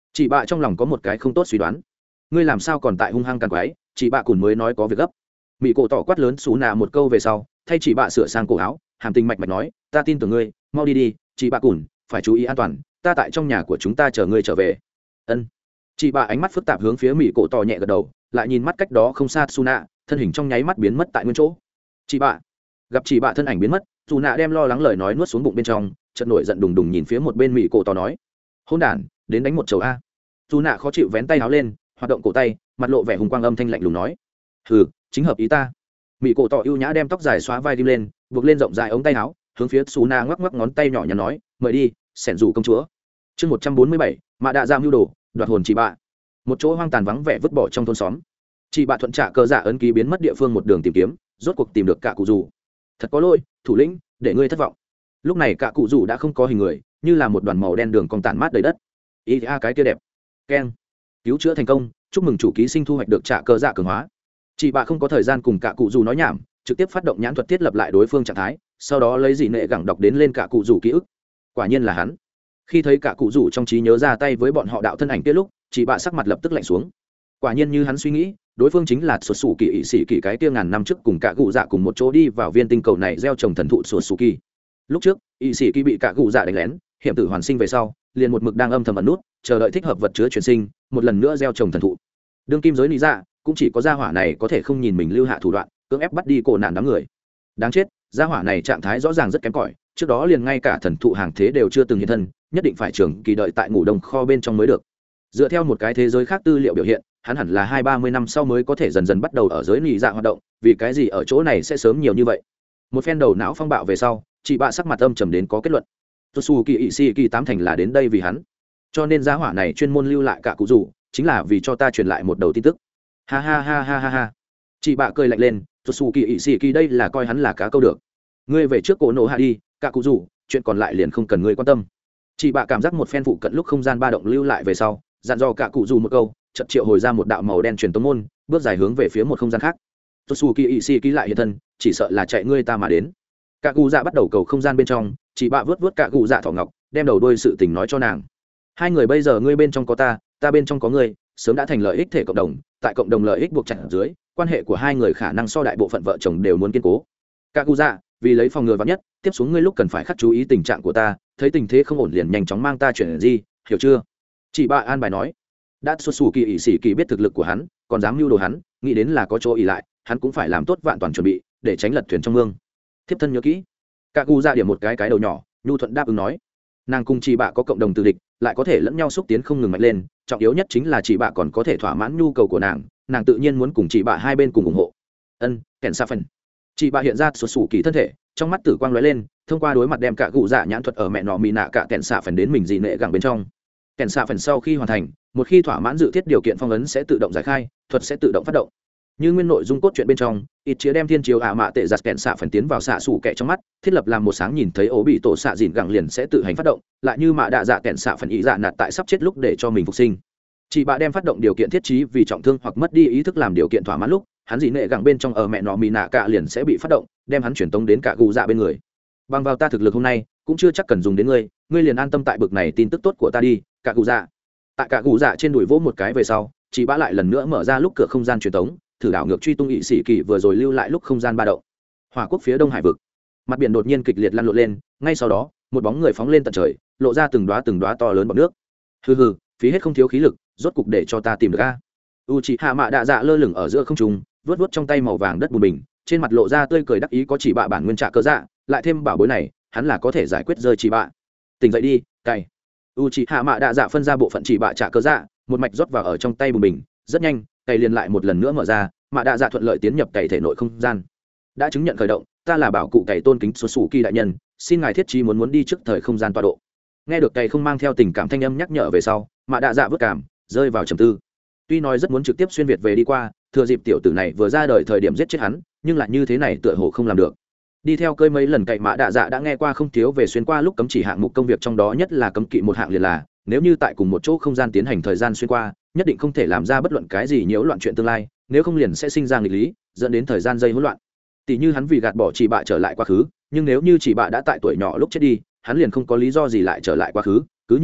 chị bạ trong lòng có một cái không tốt suy đoán. Ngươi làm sao còn tại hung hăng càng quái? Chị bạ cùn mới nói có việc gấp. Mỹ cổ tỏ quát lớn xú nạ một câu về sau, thay chị bạ sửa sang cổ áo, hàm tình mạch mạch nói, ta tin tưởng ngươi, mau đi đi, chị bạ cùn, phải chú ý an toàn, ta tại trong nhà của chúng ta chờ ngươi trở về. Ân. Chị bạ ánh mắt phức tạp hướng phía Mỹ cổ tỏ nhẹ gật đầu, lại nhìn mắt cách đó không xa xú nạ, thân hình trong nháy mắt biến mất tại nguyên chỗ. Chị bạ. Gặp chị bạ thân ảnh biến mất, xú nạ đem lo lắng lời nói nuốt xuống bụng bên trong, chợt nổi giận đùng đùng nhìn phía một bên Mỹ cổ tỏ nói, hỗn đản, đến đánh một chầu a. Xú nạ khó chịu vén tay áo lên, hoạt động cổ tay, mặt lộ vẻ hùng quang âm thanh lạnh lùng nói, hừ, chính hợp ý ta. Mỹ cổ tỏ ưu nhã đem tóc dài xóa vai đi lên, buộc lên rộng dài ống tay áo, hướng phía xú na ngoắc ngoắc ngón tay nhỏ nhắn nói, mời đi, sẻn rủ công chúa. Chương một trăm bốn mươi bảy, mạ đạ giam mưu đồ, đoạt hồn chị bạ. Một chỗ hoang tàn vắng vẻ vứt bỏ trong thôn xóm. Chị bạ thuận trả cờ dạ ấn ký biến mất địa phương một đường tìm kiếm, rốt cuộc tìm được cả cụ rủ. Thật có lỗi, thủ lĩnh, để ngươi thất vọng. Lúc này cả cụ rủ đã không có hình người, như là một đoàn màu đen đường cong tản mát đầy đất. Ý a cái kia đẹp. Keng. Cứu chữa thành công, chúc mừng chủ ký sinh thu hoạch được trả cờ dạ cường hóa. Chị bạ không có thời gian cùng cả cụ rủ nói nhảm, trực tiếp phát động nhãn thuật thiết lập lại đối phương trạng thái, sau đó lấy dị nệ gẳng đọc đến lên cả cụ rủ ký ức. Quả nhiên là hắn. Khi thấy cả cụ rủ trong trí nhớ ra tay với bọn họ đạo thân ảnh kia lúc, chị bạ sắc mặt lập tức lạnh xuống. Quả nhiên như hắn suy nghĩ, đối phương chính là sột sủ kỳ ỵ sĩ kỳ cái kia ngàn năm trước cùng cả cụ dạ cùng một chỗ đi vào viên tinh cầu này gieo trồng thần thụ sột sủ kỳ. Lúc trước ỵ sĩ kỳ bị cả cụ dạ đánh lén, hiểm tử hoàn sinh về sau, liền một mực đang âm thầm ẩn nút, chờ đợi thích hợp vật chứa chuyển sinh, một lần nữa gieo trồng thần thụ. Đương kim giới lý dạ, cũng chỉ có gia hỏa này có thể không nhìn mình lưu hạ thủ đoạn, cưỡng ép bắt đi cổ nạn đám người. Đáng chết, gia hỏa này trạng thái rõ ràng rất kém cỏi, trước đó liền ngay cả thần thụ hàng thế đều chưa từng hiện thân, nhất định phải trường kỳ đợi tại ngủ đông kho bên trong mới được. Dựa theo một cái thế giới khác tư liệu biểu hiện, hắn hẳn là hai ba mươi năm sau mới có thể dần dần bắt đầu ở giới lý dạ hoạt động, vì cái gì ở chỗ này sẽ sớm nhiều như vậy? Một phen đầu não phong bạo về sau, chị bạ sắc mặt âm trầm đến có kết luận. Tosu kỳ ỵ sĩ kỳ tám thành là đến đây vì hắn, cho nên gia hỏa này chuyên môn lưu lại cả cụ rủ, chính là vì cho ta truyền lại một đầu tin tức. Ha ha ha ha ha ha. Chị bạ cười lạnh lên, Tosu kỳ ỵ sĩ kỳ đây là coi hắn là cá câu được. Ngươi về trước cổ nổ hạ đi, cả cụ rủ, chuyện còn lại liền không cần ngươi quan tâm. Chị bạ cảm giác một phen phụ cận lúc không gian ba động lưu lại về sau, dặn dò cả cụ rủ một câu, chợt triệu hồi ra một đạo màu đen truyền tống môn, bước dài hướng về phía một không gian khác. Tosu kỳ ỵ sĩ kỳ lại hiện thân, chỉ sợ là chạy ngươi ta mà đến. Cả cụ dạ bắt đầu cầu không gian bên trong, chị bạ vớt vớt cả cụ dạ thỏ ngọc, đem đầu đuôi sự tình nói cho nàng. Hai người bây giờ ngươi bên trong có ta, ta bên trong có ngươi, sớm đã thành lợi ích thể cộng đồng, tại cộng đồng lợi ích buộc chặt ở dưới, quan hệ của hai người khả năng so đại bộ phận vợ chồng đều muốn kiên cố. Cả cụ dạ, vì lấy phòng ngừa vạn nhất, tiếp xuống ngươi lúc cần phải khắc chú ý tình trạng của ta, thấy tình thế không ổn liền nhanh chóng mang ta chuyển gì, hiểu chưa? Chị bạ an bài nói. Đã xuất xù kỳ ỷ sĩ kỳ biết thực lực của hắn, còn dám mưu đồ hắn, nghĩ đến là có chỗ ỷ lại, hắn cũng phải làm tốt vạn toàn chuẩn bị, để tránh lật thuyền trong mương. Thiếp thân nhớ kỹ. Cả cụ dạ điểm một cái cái đầu nhỏ, nhu thuận đáp ứng nói. Nàng cùng chị bạ có cộng đồng từ địch, lại có thể lẫn nhau xúc tiến không ngừng mạnh lên, trọng yếu nhất chính là chị bạ còn có thể thỏa mãn nhu cầu của nàng, nàng tự nhiên muốn cùng chị bạ hai bên cùng ủng hộ. Ân, kèn xa phần. Chị bạ hiện ra sụt sù kỳ thân thể, trong mắt tử quang lóe lên, thông qua đối mặt đem cả cụ dạ nhãn thuật ở mẹ nọ mì nạ cả kèn xạ phần đến mình dị nệ gẳng bên trong. Kèn xạ phần sau khi hoàn thành, một khi thỏa mãn dự thiết điều kiện phong ấn sẽ tự động giải khai, thuật sẽ tự động phát động. Như nguyên nội dung cốt truyện bên trong, ít chĩa đem thiên chiếu ả mạ tệ giặt kẹn xạ phần tiến vào xạ xù kẹ trong mắt, thiết lập làm một sáng nhìn thấy ố bị tổ xạ dìn gẳng liền sẽ tự hành phát động, lại như mạ đạ dạ kẹn xạ phần ý dạ nạt tại sắp chết lúc để cho mình phục sinh. Chị bạ đem phát động điều kiện thiết trí vì trọng thương hoặc mất đi ý thức làm điều kiện thỏa mãn lúc, hắn dị nệ gẳng bên trong ở mẹ nọ mì nạ cả liền sẽ bị phát động, đem hắn chuyển tống đến cả gù dạ bên người. Bằng vào ta thực lực hôm nay, cũng chưa chắc cần dùng đến ngươi, ngươi liền an tâm tại bực này tin tức tốt của ta đi, cả gù dạ. Tại cả gù dạ trên đùi vỗ một cái về sau, chị bạ lại lần nữa mở ra lúc cửa không gian truyền tống, thử đảo ngược truy tung ỵ sĩ kỳ vừa rồi lưu lại lúc không gian ba động. Hỏa quốc phía đông hải vực, mặt biển đột nhiên kịch liệt lăn lộn lên, ngay sau đó một bóng người phóng lên tận trời, lộ ra từng đóa từng đóa to lớn bọt nước. Hừ hừ, phí hết không thiếu khí lực, rốt cục để cho ta tìm được a. Uchiha Mạ Đạ Dạ lơ lửng ở giữa không trung, vớt vớt trong tay màu vàng đất bùn bình, trên mặt lộ ra tươi cười đắc ý, có chỉ bạ bản nguyên trạ cơ dạ, lại thêm bảo bối này, hắn là có thể giải quyết rơi chỉ bạ. Tỉnh dậy đi, cày. Uchiha Mạ Đạ Dạ phân ra bộ phận chỉ bạ trạ cơ dạ, một mạch rót vào ở trong tay bùn bình, rất nhanh, cày liền lại một lần nữa mở ra, Mạ Đạ Dạ thuận lợi tiến nhập cày thể nội không gian. Đã chứng nhận khởi động, ta là bảo cụ cày tôn kính xuất sủ kỳ đại nhân, xin ngài thiết trí muốn muốn đi trước thời không gian tọa độ. Nghe được cày không mang theo tình cảm thanh âm nhắc nhở về sau, Mạ Đạ Dạ vứt cảm, rơi vào trầm tư. Tuy nói rất muốn trực tiếp xuyên việt về đi qua, thừa dịp tiểu tử này vừa ra đời thời điểm giết chết hắn, nhưng lại như thế này tựa hồ không làm được. Đi theo cơi mấy lần cày Mạ Đạ Dạ đã nghe qua không thiếu về xuyên qua lúc cấm chỉ hạng mục công việc, trong đó nhất là cấm kỵ một hạng liền là, nếu như tại cùng một chỗ không gian tiến hành thời gian xuyên qua, nhất định không thể làm ra bất luận cái gì nhiễu loạn chuyện tương lai, nếu không liền sẽ sinh ra nghịch lý, dẫn đến thời gian dây hỗn loạn. Tỷ như hắn vì gạt bỏ chỉ bạ trở lại quá khứ, nhưng nếu như chỉ bạ đã tại tuổi nhỏ lúc chết đi, hắn liền không có lý do gì lại trở lại quá khứ, cứ như vậy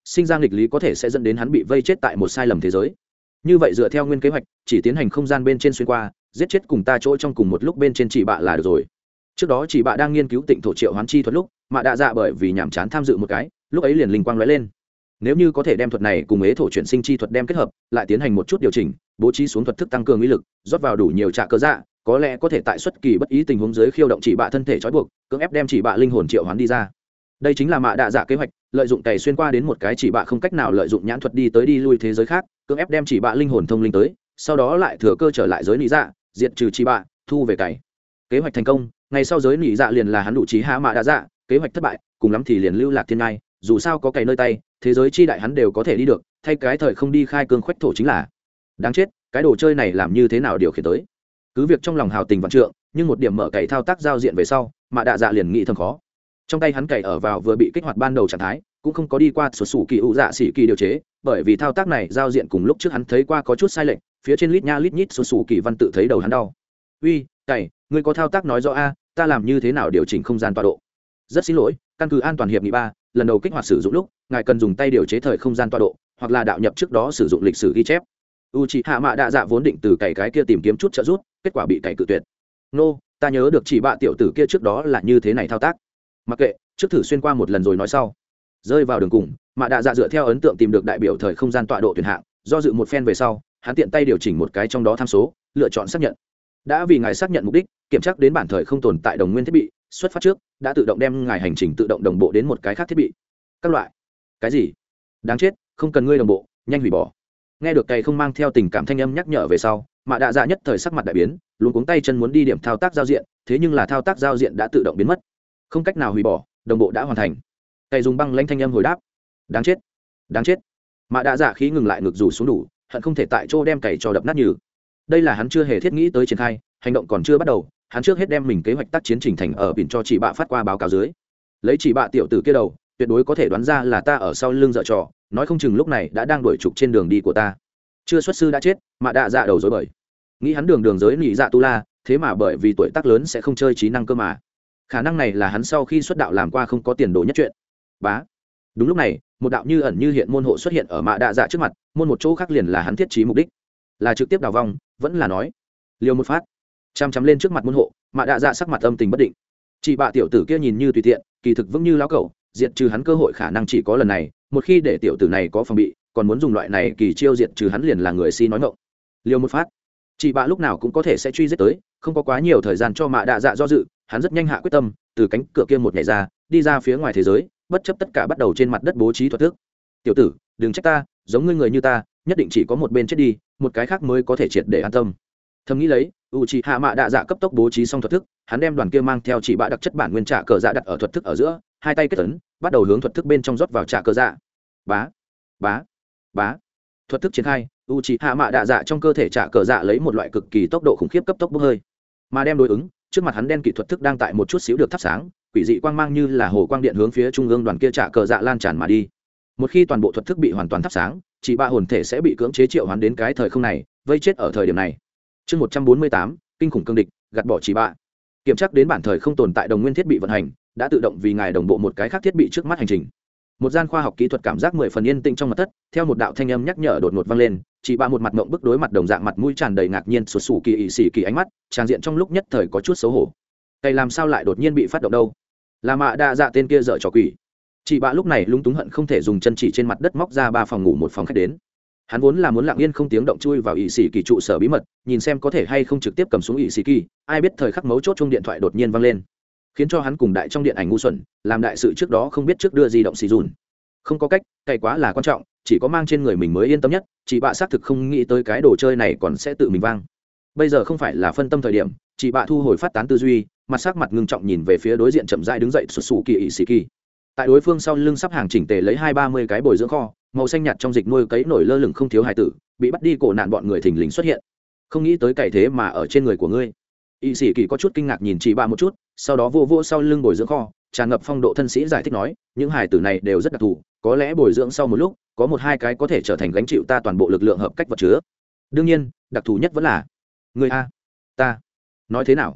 sinh ra nghịch lý có thể sẽ dẫn đến hắn bị vây chết tại một sai lầm thế giới. Như vậy dựa theo nguyên kế hoạch, chỉ tiến hành không gian bên trên xuyên qua, giết chết cùng ta chỗ trong cùng một lúc bên trên chỉ bạ là được rồi. Trước đó chỉ bạ đang nghiên cứu tịnh thổ triệu hoán chi thuật lúc, Mạ Đạ Dạ bởi vì nhàm chán tham dự một cái, lúc ấy liền linh quang lóe lên. Nếu như có thể đem thuật này cùng ế thổ chuyển sinh chi thuật đem kết hợp, lại tiến hành một chút điều chỉnh, bố trí xuống thuật thức tăng cường uy lực, rót vào đủ nhiều trạ cơ dạ, có lẽ có thể tại xuất kỳ bất ý tình huống dưới khiêu động chỉ bạ thân thể trói buộc, cưỡng ép đem chỉ bạ linh hồn triệu hoán đi ra. Đây chính là Mạ Đạ Dạ kế hoạch, lợi dụng cày xuyên qua đến một cái chỉ bạ không cách nào lợi dụng nhãn thuật đi tới đi lui thế giới khác, cưỡng ép đem chỉ bạ linh hồn thông linh tới, sau đó lại thừa cơ trở lại giới nị dạ, diệt trừ chỉ bạ, thu về cày. Kế hoạch thành công, ngày sau giới nị dạ liền là hắn đủ trí hạ Mạ Đạ Dạ, kế hoạch thất bại, cùng lắm thì liền lưu lạc thiên ngai, dù sao có cày nơi tay, thế giới chi đại hắn đều có thể đi được, thay cái thời không đi khai cương khoách thổ chính là. Đáng chết, cái đồ chơi này làm như thế nào điều khiển tới? Cứ việc trong lòng hào tình vạn trượng, nhưng một điểm mở cày thao tác giao diện về sau, Mạ Đạ Dạ liền nghĩ thầm khó. Trong tay hắn cày ở vào vừa bị kích hoạt ban đầu trạng thái, cũng không có đi qua sổ sủ kỳ ủ dạ xỉ kỳ điều chế, bởi vì thao tác này giao diện cùng lúc trước hắn thấy qua có chút sai lệch, phía trên lít nha lít nhít sổ sủ kỳ văn tự thấy đầu hắn đau. Uy, cày, ngươi có thao tác nói rõ a, ta làm như thế nào điều chỉnh không gian tọa độ? Rất xin lỗi, căn cứ an toàn hiệp nghị ba, lần đầu kích hoạt sử dụng lúc, ngài cần dùng tay điều chế thời không gian tọa độ, hoặc là đạo nhập trước đó sử dụng lịch sử ghi chép. Uchiha Mạ Đạ Dạ vốn định từ cày cái kia tìm kiếm chút trợ giúp, kết quả bị cày cự tuyệt. Nô, ta nhớ được chỉ bạ tiểu tử kia trước đó là như thế này thao tác. Mặc kệ, trước thử xuyên qua một lần rồi nói sau. Rơi vào đường cùng, Mạ Đạ Dạ dựa theo ấn tượng tìm được đại biểu thời không gian tọa độ tuyển hạng, do dự một phen về sau, hắn tiện tay điều chỉnh một cái trong đó tham số, lựa chọn xác nhận. Đã vì ngài xác nhận mục đích, kiểm tra đến bản thời không tồn tại đồng nguyên thiết bị, xuất phát trước đã tự động đem ngài hành trình tự động đồng bộ đến một cái khác thiết bị. Các loại. Cái gì? Đáng chết, không cần ngươi đồng bộ, nhanh hủy bỏ. Nghe được cày không mang theo tình cảm thanh âm nhắc nhở về sau, Mạ Đạ Dạ nhất thời sắc mặt đại biến, luống cuống tay chân muốn đi điểm thao tác giao diện, thế nhưng là thao tác giao diện đã tự động biến mất, không cách nào hủy bỏ, đồng bộ đã hoàn thành. Cày dùng băng lãnh thanh âm hồi đáp. Đáng chết, đáng chết. Mạ Đạ Dạ khí ngừng lại ngực rủ xuống đủ, hận không thể tại chỗ đem cày cho đập nát nhừ. Đây là hắn chưa hề thiết nghĩ tới triển khai, hành động còn chưa bắt đầu, hắn trước hết đem mình kế hoạch tác chiến trình thành ở biển cho chỉ bạ phát qua báo cáo dưới. Lấy chỉ bạ tiểu tử kia đầu, tuyệt đối có thể đoán ra là ta ở sau lưng dở trò, nói không chừng lúc này đã đang đuổi trục trên đường đi của ta. Chưa xuất sư đã chết, Mạ Đạ Dạ đầu rối bời. Nghĩ hắn đường đường giới nị dạ tu la, thế mà bởi vì tuổi tác lớn sẽ không chơi trí năng cơ mà. Khả năng này là hắn sau khi xuất đạo làm qua không có tiền đồ nhất chuyện. Bá. Đúng lúc này, một đạo như ẩn như hiện môn hộ xuất hiện ở Mạ Đạ Dạ trước mặt, môn một chỗ khác liền là hắn thiết trí mục đích. Là trực tiếp đào vong, vẫn là nói liều một phát. Chăm chăm lên trước mặt môn hộ, Mạ Đạ Dạ sắc mặt âm tình bất định. Chị bạ tiểu tử kia nhìn như tùy tiện, kỳ thực vững như lão cẩu, diệt trừ hắn cơ hội khả năng chỉ có lần này, một khi để tiểu tử này có phòng bị, còn muốn dùng loại này kỳ chiêu diệt trừ hắn liền là người si nói ngọng. Liều một phát. Chị bạ lúc nào cũng có thể sẽ truy giết tới, không có quá nhiều thời gian cho Mạ Đạ Dạ do dự, hắn rất nhanh hạ quyết tâm, từ cánh cửa kia một nhảy ra, đi ra phía ngoài thế giới, bất chấp tất cả bắt đầu trên mặt đất bố trí thuật thức. Tiểu tử, đừng trách ta, giống ngươi người như ta, nhất định chỉ có một bên chết đi, một cái khác mới có thể triệt để an tâm. Thầm nghĩ lấy, Uchiha Mạ Đạ Dạ cấp tốc bố trí xong thuật thức, hắn đem đoàn kia mang theo chỉ bạ đặc chất bản nguyên trả cờ dạ đặt ở thuật thức ở giữa, hai tay kết ấn, bắt đầu hướng thuật thức bên trong rót vào trả cờ dạ. Bá, bá, bá. Thuật thức triển khai, Uchiha Mạ Đạ Dạ trong cơ thể trả cờ dạ lấy một loại cực kỳ tốc độ khủng khiếp cấp tốc bốc hơi. Mà đem đối ứng, trước mặt hắn đen kịt thuật thức đang tại một chút xíu được thắp sáng, quỷ dị quang mang như là hồ quang điện hướng phía trung ương đoàn kia trả cờ dạ lan tràn mà đi. Một khi toàn bộ thuật thức bị hoàn toàn thắp sáng, chỉ ba hồn thể sẽ bị cưỡng chế triệu hoán đến cái thời không này, vây chết ở thời điểm này. Chương một trăm bốn mươi tám, kinh khủng cương địch, gạt bỏ chỉ bạ. Kiểm tra đến bản thời không tồn tại đồng nguyên thiết bị vận hành, đã tự động vì ngài đồng bộ một cái khác thiết bị trước mắt hành trình. Một gian khoa học kỹ thuật cảm giác mười phần yên tĩnh trong mật thất, theo một đạo thanh âm nhắc nhở đột ngột vang lên, chỉ bạ một mặt ngậm bức đối mặt đồng dạng mặt mũi tràn đầy ngạc nhiên sụt sù kỳ ỷ xỉ kỳ ánh mắt, trang diện trong lúc nhất thời có chút xấu hổ. Cây làm sao lại đột nhiên bị phát động đâu? Là Mạ Đạ Dạ tên kia dở trò quỷ. Chỉ bạ lúc này lúng túng hận không thể dùng chân chỉ trên mặt đất móc ra ba phòng ngủ một phòng khách đến. Hắn vốn là muốn lặng yên không tiếng động chui vào ỷ xỉ kỳ trụ sở bí mật, nhìn xem có thể hay không trực tiếp cầm xuống ỷ xỉ kỳ, ai biết thời khắc mấu chốt chung điện thoại đột nhiên vang lên, khiến cho hắn cùng đại trong điện ảnh ngu xuẩn, làm đại sự trước đó không biết trước đưa di động xì dùn. Không có cách, cày quá là quan trọng, chỉ có mang trên người mình mới yên tâm nhất, chỉ bạ xác thực không nghĩ tới cái đồ chơi này còn sẽ tự mình vang. Bây giờ không phải là phân tâm thời điểm, chỉ bạ thu hồi phát tán tư duy, mặt sắc mặt ngưng trọng nhìn về phía đối diện chậm rãi đứng dậy sụt sù kỳ ỷ xỉ kỳ. Tại đối phương sau lưng sắp hàng chỉnh tề lấy hai ba mươi cái bồi dưỡng kho, màu xanh nhạt trong dịch nuôi cấy nổi lơ lửng không thiếu hài tử, bị bắt đi cổ nạn bọn người thình lình xuất hiện. Không nghĩ tới cày thế mà ở trên người của ngươi. Y sĩ kỳ có chút kinh ngạc nhìn chị bạ một chút, sau đó vô vô sau lưng bồi dưỡng kho, tràn ngập phong độ thân sĩ giải thích nói, những hài tử này đều rất đặc thù, có lẽ bồi dưỡng sau một lúc, có một hai cái có thể trở thành gánh chịu ta toàn bộ lực lượng hợp cách vật chứa. Đương nhiên, đặc thù nhất vẫn là ngươi a. Ta nói thế nào?